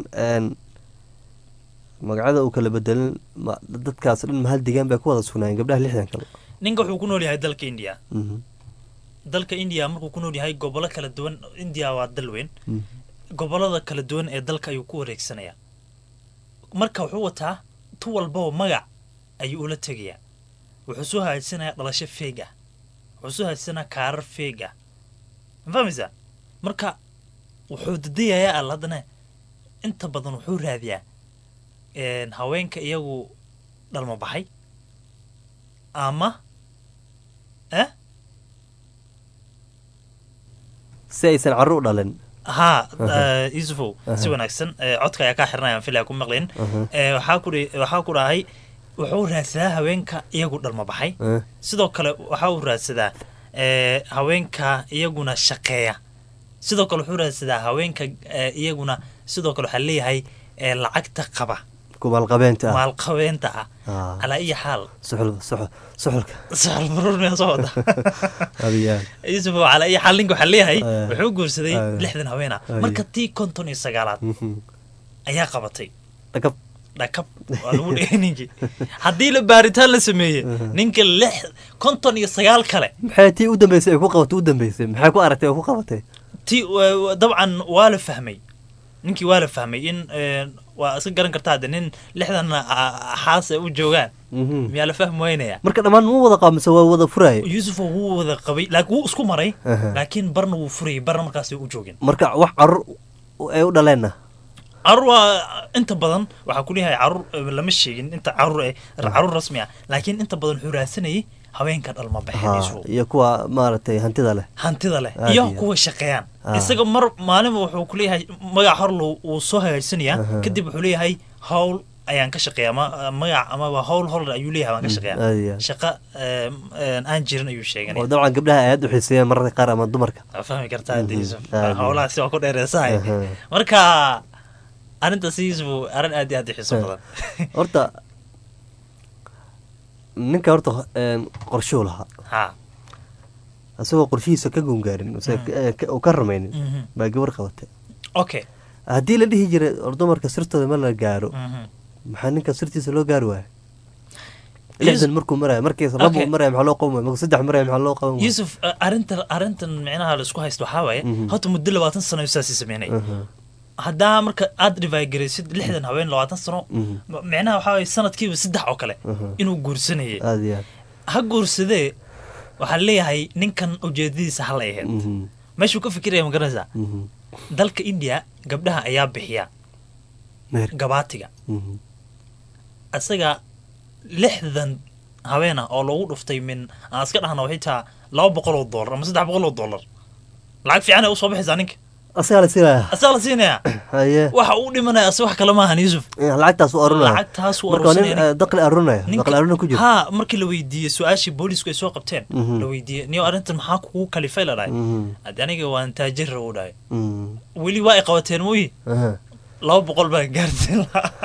magacada uu kala bedelin dadkaas dhan mahal degaan bay ku wada sugnaayeen gabdhaha lixdan kale ninka wuxuu ku nool yahay dalka India dalka India markuu ku nool yahay gobolo kala duwan India waa dal weyn gobolada kala duwan ee dalka ayuu ku wareegsanaya marka wuxuu wataa tu walba magac ayuu ula tagayaa wuxuu soo haysanayaa dhalasho feega wuxuu soo haysanayaa kaarar feega fahmaysa marka wuxuu dadayayaa alladana inta badan wuxuu raadiyaa een haweenka iyagu dhalmo baxay ama eh si aysan carruur dhalin ها يوسفو سوى ناكسن عدك يا كاحرنا يا فيلا كم مغلين وحاكوري وحاكورا هاي وحور راسدا هوينكا iyagu dhalma baxay sidoo kale waxa uu raasada ee haweenka iyaguna shaqeeya sidoo kale wuxuu raasada haweenka iyaguna sidoo kale waxa leeyahay lacagta qaba kumal qabeenta mal qabeenta ala ay xaal suxul suxul suxulka suxul marur ma soo wada abiyaan yusufu ala ay xal ninka waxa leeyahay wuxuu guursaday lixdan haweena marka tii konton iyo sagaalaad ayaa qabatay dhakab dhakab waa lagu dhigay haddii la baaritaan la sameeyay ninka lix konton iyo sagaal kale maxay tii u dambeysay ku qabatay u dambeysay maxay ku aragtay ku qabatay tii dabcan waa la fahmay ninkii waa la fahmay in waa iska garan kartaa hadda nin lixdan xaas u joogaan miyaa la fahmi waynaya marka dhammaan mu wada qaamisa waa wada furaya yuusuf wuu wada qabay laakiin wuu isku maray laakiin barna wuu furayay barna markaas u joogin marka wax carruur ay u dhaleena carruur waa inta badan waxaa ku leeyahay carruur lama sheegin inta carruur ay carruur rasmi ah laakiin inta badan wuxuu raadsanayay haweenka dhalma baxeen iyo kuwa maaragtay hantida leh hantida leh iyo kuwa shaqeeyaan isaga mar maalin wuxuu ku leeyahay magac hor uu soo hagaajinaya kadib wuxuu leeyahay hawl ayaan ka shaqeeyaa magac ama waa hawl hor ayuu leeyahay waan ka shaqeeyaa shaqa aan jirin ayuu sheeganay oo dabcan gabdhaha aad u xiiseeyaan mararka qaar ama dumarka fahmi kartaa Yusuf hawlahaasi waa ku dheereesahay marka arinta siisu arin aad aad xiiso badan horta ninka horta qorsho lahaa ha asagoo qorshihiisa ka gungaarin oo ka ramaynin baa gabar qabatay okay haddii la dhihi jiray dumarka sirtooda ma la gaaro maxaa ninka sirtiisa loo gaari waaya lixdan markuu maraya markiisa labo maraya maxaa loo qawmay markuu saddex maraya maxaa loo qawmay Yusuf arinta arintan micnaha la isku haysto waxaa waaye horta muddo labaatan sano isaasi sameynay haddaa marka aad dhivaagaraysid lixdan haween labaatan sano micnaha waxaa waaye sanadkiiba saddex oo kale inuu guursanayay ha guursadee waxaa leeyahay ninkan ujeedadiisa hal ay ahayd meeshuu ka fikiraya ma garanaysaa dalka India gabdhaha ayaa bixiya gabaatiga asaga lixdan haweena oo lagu dhuftay min aan iska dhahno xitaa laba boqol oo dollar ama saddex boqol oo dollar lacag fiican ay u soo bixaysaa ninka asaga la siinaya asaga la siinaya haye waxa uu dhimanaya asaga wax kale ma ahan Yusuf lacagtaas uu arunaya lacagtaas uu arunaya dakhli arunaya dakhli aruna ku jiro ha markii la weydiiyay su'aashii booliisku ay soo qabteen la weydiiyay niyo arintan maxaa kugu kalifay la dhahay aniga waan taajir u dhahay weli waa ay qabateen mooyi laba boqol baa gaartay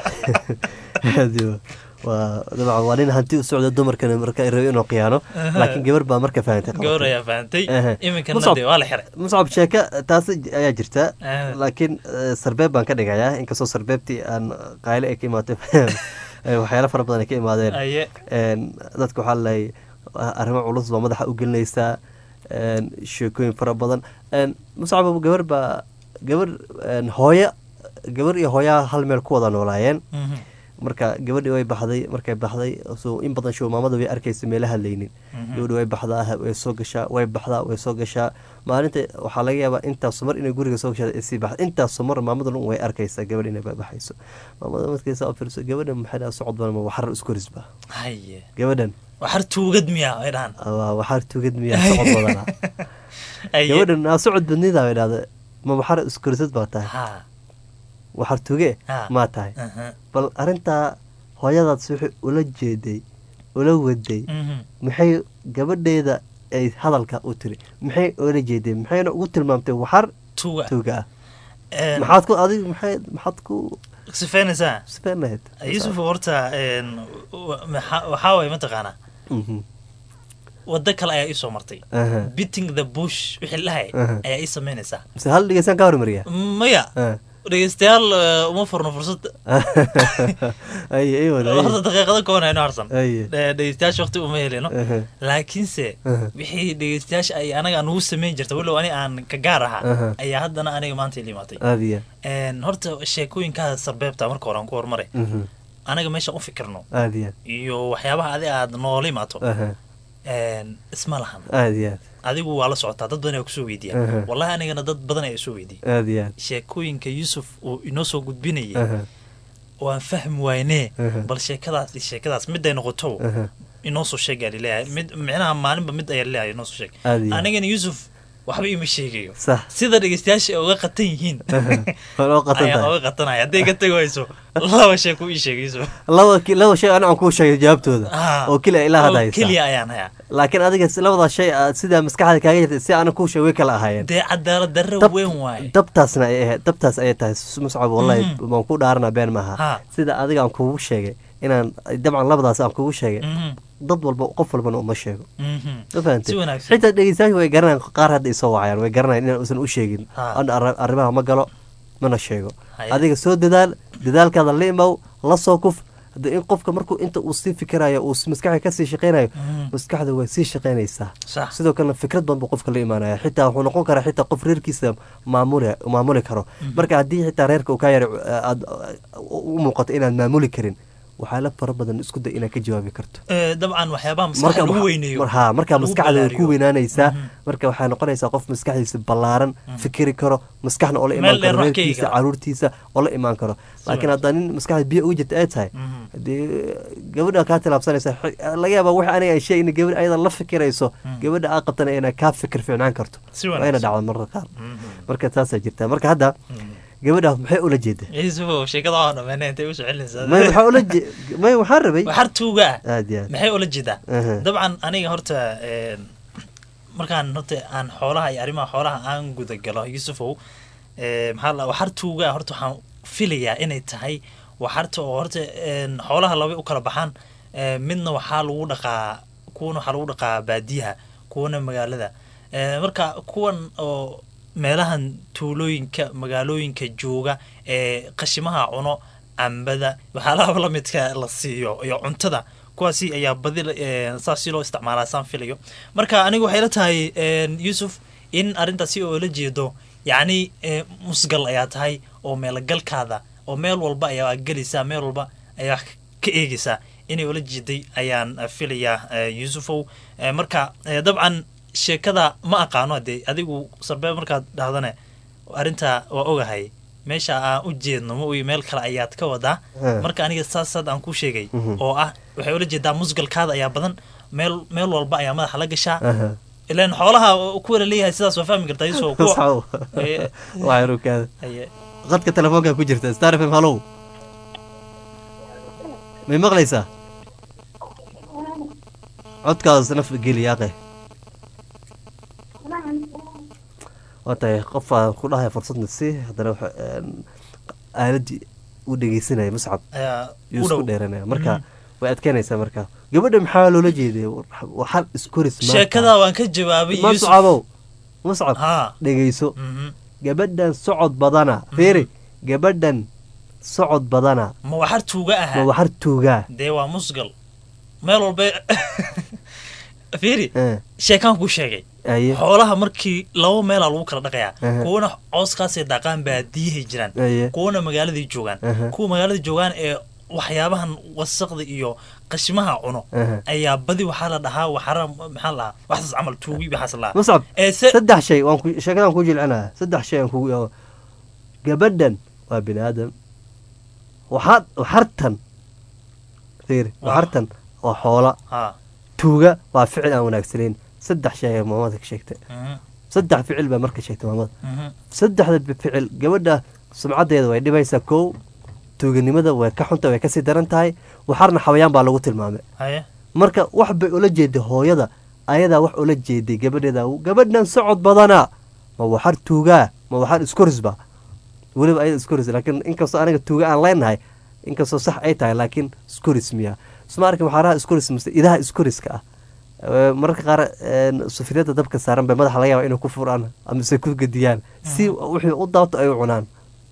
waa waa nin hanti u socda dumarkana marka ay rabeen inuu qiyaano laakiin gabar baa marka fahamtay gabar ayaa fahamtay iminkana dee waa la xiray muscab sheeka taas ayaa jirta laakiin sarbeeb baan ka dhigayaa inkastoo sarbeebtii aan qayle ay ka imaatay waxyaalo fara badan ay ka imaadeen dadka waxaa lalahay arrimo culus baa madaxa u gelinaysaa sheekooyin fara badan muscab gabar baa gabar hooyo gabar iyo hooyaha hal meel ku wada noolaayeen marka gabadhii way baxday markay baxday soo in badan show maamada way arkaysa meelaha leeynin gabadhii way baxdaa way soo gashaa way baxdaa way soo gashaa maalinta waxa laga yaabaa intaas mar inay guriga soo gashaa si baxda intaas mar maamada way arkaysaa gabadhii inay baxayso maamada markay soo fiirso gabadhan maxay socod badan waxar isku risba haye gabadhan waxar tuugad miya ay dhahan waa waxar tuugad miya socod badan gabadhan socod badnida way dhahday ma waxar isku risad baa tahay waxar tuuge ma tahay bal arinta hooyadaad wixii ula jeeday ula waday maxay gabadheeda ay hadalka u tiri maxay ula jeeday maxayna ugu tilmaamtay waxar tuuga maxaad ku adig maxay maxaad ku sifeynaysaa sifeynayd Yusuf horta een waxa way mataqaana wada kale ayaa isoo martay beating the bush wixii lahay ayaa i sameynaysaa mise hal dhegeysan ka hormariya maya dhegeystayaal uma furno fursad ay ay wada horta daqiiqada kooban aynu harsan dhegeystayaasha waqti uma helino laakiinse wixii dhegeystayaasha ay anaga aan ugu sameyn jirta walow ani aan ka gaar ahaa ayaa haddana aniga maanta ilimaatay aadiya een horta sheekooyinkaa sarbeebta marka hore aan ku hormaray anaga meesha u fikirno aadiya iyo waxyaabaha adi aad noola imaato een isma lahan aadiya adigu waa la socotaa dad badan ayaa kusoo weydiiya wallahi anigana dad badan ayaa soo weydiiya aadiya sheekooyinka Yusuf oo inoo soo gudbinayay waan fahmi waynee bal sheekadaas sheekadaas mid ay noqoto inoo soo sheegay leeyahay mid macnaha maalinba mid ay leeyahay inoo soo sheeg anigana Yusuf waxba ima sheegayo sida dhegeystayaasha ay uga qatan yihiin oo qatan ay uga qatanay haday ka tagayso laba shay ku sheegayso laba laba shay aan ku sheegay jawaabtooda oo kaliya ilaa hadaysa kaliya ayaan haya laakiin adiga labada shay sida maskaxda kaaga jirtay si aan ku sheegay kala ahaayeen de cadaalad darro weyn waay dabtaasna ay ahayd dabtaas ay tahay muscab wallahi ma ku dhaarna been maaha sida adiga aan kugu sheegay inaan dabcan labadaas aan kugu sheegay dad walba qof walbana uma sheego fahanteen xitaa dhegeystayaashu way garanayaan qaar hadda isoo wacayaan way garanayaan inaan usan u sheegin arrimaha ma galo mana sheego adiga soo dadaal dadaalkaada la imaw la soo kuf hadda in qofka markuu inta uu sii fikirayo uu maskaxda ka sii shaqeynayo maskaxda way sii shaqeynaysaa sidoo kalena fikrad badan buu qofka la imaanaya xitaa wuxuu noqon karaa xitaa qof reerkiisa maamuli maamuli karo marka haddii xitaa reerka uu ka yar aad u muuqato inaad maamuli karin waxaa la fara badan isku day inaad ka jawaabi karto dabcan waxyaabaha maskaxda lagu weynayo ha marka maskaxda ku weynaanaysaa marka waxay noqonaysaa qof maskaxdiisa ballaaran fikiri karo maskaxna oo la imaan karo reerkiisa caruurtiisa oo la imaan karo laakiin hadda nin maskaxda biyo ugu jirta ay tahay hadii gabadha ka talaabsanaysa laga yaabaa wax aniga ay sheegin gabadha ayada la fikirayso gabadha aad qabtana inay ka fikir fiicnaan karto waa ina dhacdo marka qaar marka taas ay jirtaa marka hadda gabadha maxay ula jeedaa Yusuf sheekada aan dhameynay intay u socolinaysaa ma waxa ula ma waxa rabay waxar tuuga maxay ula jeedaa dabcan aniga horta ee markaan horta aan xoolaha iyo arimaha xoolaha aan guda galo Yusuf ee maxaa la waxar tuuga horta waxaan filayaa inay tahay waxarta oo horta xoolaha laba u kala baxaan midna waxa lagu dhaqaa kuwana waxa lagu dhaqaa baadiyaha kuwana magaalada ee marka kuwan oo meelahan tuulooyinka magaalooyinka jooga ee qashimaha cuno ambada waxyaalaha la midka la siiyo iyo cuntada kuwaasi ayaa badi saasi loo isticmaalaa saan filayo marka anigu waxay la tahay Yusuf in arintaasi oo la jeedo yacni musgal ayaa tahay oo meel galkaada oo meel walba ayaa galisa meel walba ayaa ka eegisa inay wala jeeday ayaan filayaa Yusufow marka dabcan sheekada ma aqaano hadee adigu sarbeeb markaad dhahdane arinta waa ogahay meesha aan u jeedno ma uu meel kale ayaad ka wadaa marka aniga saasad aan ku sheegay oo ah waxay ula jeedaa musgalkaada ayaa badan meel meel walba ayaa madaxa la gashaa ilaan xoolaha ku wala leeyahay sidaas waa fahmi kartaa isoo ku waa rukaada qadka telefoonka ku jirta Star F M hello may maqlaysaa codkaas naf geliyaaqay وتاي قفا كلها فرصة نسي هذا آلدي ودقيسنا مصعب يوسف ديرنا مركا وقت كان يسا مركا قبل محاولوا لجيدي وحال اسكورس ما شكذا وان كجوابي يوسف مصعبو مصعب ها دقيسو قبل صعد بدنا فيري قبل صعد بدنا ما وحر توقعها ما وحر توقع ديوا مسقل ميلو البي فيري sheekan ku sheegay xoolaha markii laba meel lagu kala dhaqaya kuwana cooskaas ay dhaqaan baadiyaha jiraan kuwana magaalada joogan kuwa magaalada joogan ee waxyaabahan wasaqda iyo qashimaha cuno ayaa badi waxa la dhahaa waxara maxaa la waxaas amal tuugi waxaas la ee saddex shay waan ku sheekadan ku jilcana saddex shay aan kugu yaabo gabadan waa binaadam waxaad waxartan fiir waxartan waa xoola توجا وفعل أو ناكسرين صدق شيء مامتك شيكته صدق فعل بمركز شيكته مامت صدق هذا بفعل جوده سمعت هذا ويدي بيسكو توجا نمدا وكحنت وكسي درنتاي وحرنا حويان بالوقت المامة مركا واحد بيقول جد هو يدا أيدا واحد يقول جد قبل هذا وقبلنا نصعد بدنا ما هو حر توجا ما هو حر سكورزبا weliba ayada iskoris laakiin inkastoo aniga tuuga aan leenahay inkastoo sax ay tahay laakiin iskoris miya isma arkin waxaaraha iskoris mise idaha iskoriska ah mararka qaar sufriyada dabka saaran bay madaxa laga yaaba inay ku furaan amase ku gediyaan si wixii u daabto ay u cunaan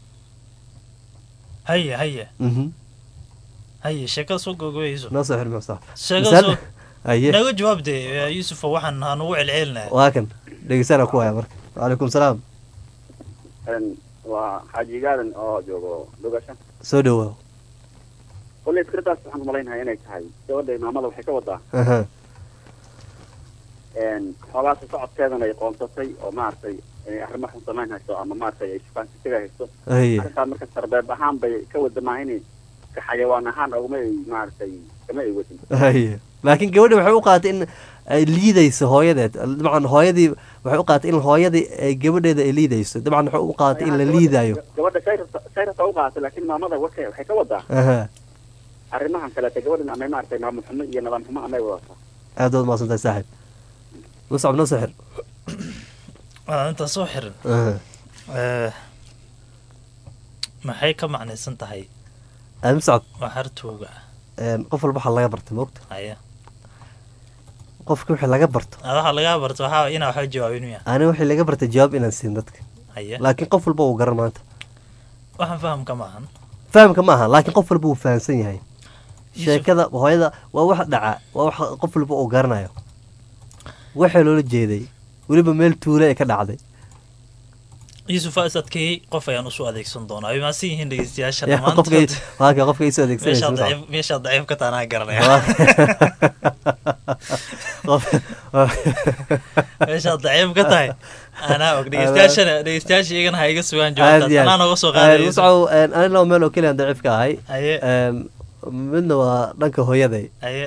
haye haye haye sheekada soo gogoyeyso noo soo xirmi sax sheekada soo haye naga jawaab de Yusuf waxaan aan ugu celcelinaa waa kan dhegeysana ku haya marka waalaikum salaam een waa xaaji gaadan oo joogo lugasha soo dhawow kulli fikradaas waxaan u malaynayaa inay tahay gabadha imaamada waxay ka wadaa aha een xoolaha socodkeedana ay qoonsatay oo maartay arrimo xun samaynayso ama maartay ay shaqaan ka tagayso arrintaa marka sarbeeb ahaan bay ka wadamaa inay ka xayawaan ahaan uguma ay maartay kama ay wadin haye laakiin gabadha waxay u qaadatay in ay liidayso hooyadeed dabcan hooyadii waxay u qaadatay in hooyadii ay gabadheeda ay liidayso dabcan waxay u qaadatay in la liidayo gabadha sayrta sayrta u qaadatay laakiin maamada waxay waxay ka wadaa aha arrimahan kale gabadhan ama maartay maamul xumo iyo nidaam xumo ama ay wadataa aad waad maasantahay saaxiib muscab noo sixir inta soo xiran maxay ka macnaysan tahay muscab waa xartuuga qof walba waxaa laga barta moogta haya qofka wixii laga barto waxaa laga barto waxaa inaa waxa jawaabin miya ani wixii laga bartay jawaab inaan siin dadka haya laakiin qof walba uu garan maanta waxaan fahamka maahan fahamka maaha laakiin qof walba uu fahamsan yahay sheekada hooyada waa wax dhaca waa wax qof walba uu garanayo waxaa loola jeeday weliba meel tuule ay ka dhacday Yusuf asadkii qof ayaan usoo adeegsan doonaa ay maasi yihiin dhageystayaasha dhamaantood waa qofka isoo adeegsanaysa meesha daciif ka taanaa garanaya meesha daciif ka tahay ana og dhageystayaasha dhageystayaasha iyagana ha iga sugaan jawaabta anaa nooga soo qaaday Yusuf aan loo meel oo kaliya daciif ka ahay midna waa dhanka hooyaday aye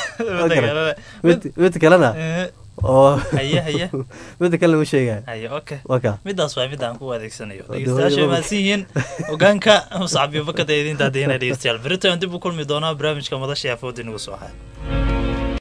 mid kalena oo haye haye midda kale ma sheegay haye okay waka midaas waa midaan ku adeegsanayo dhageystayaasha ma siihin ogaanka Muscab iyo bakada idinta deena dhageystayaal berito aan dib u kulmi doonaa barnaamijka madasha afood inagu soo haay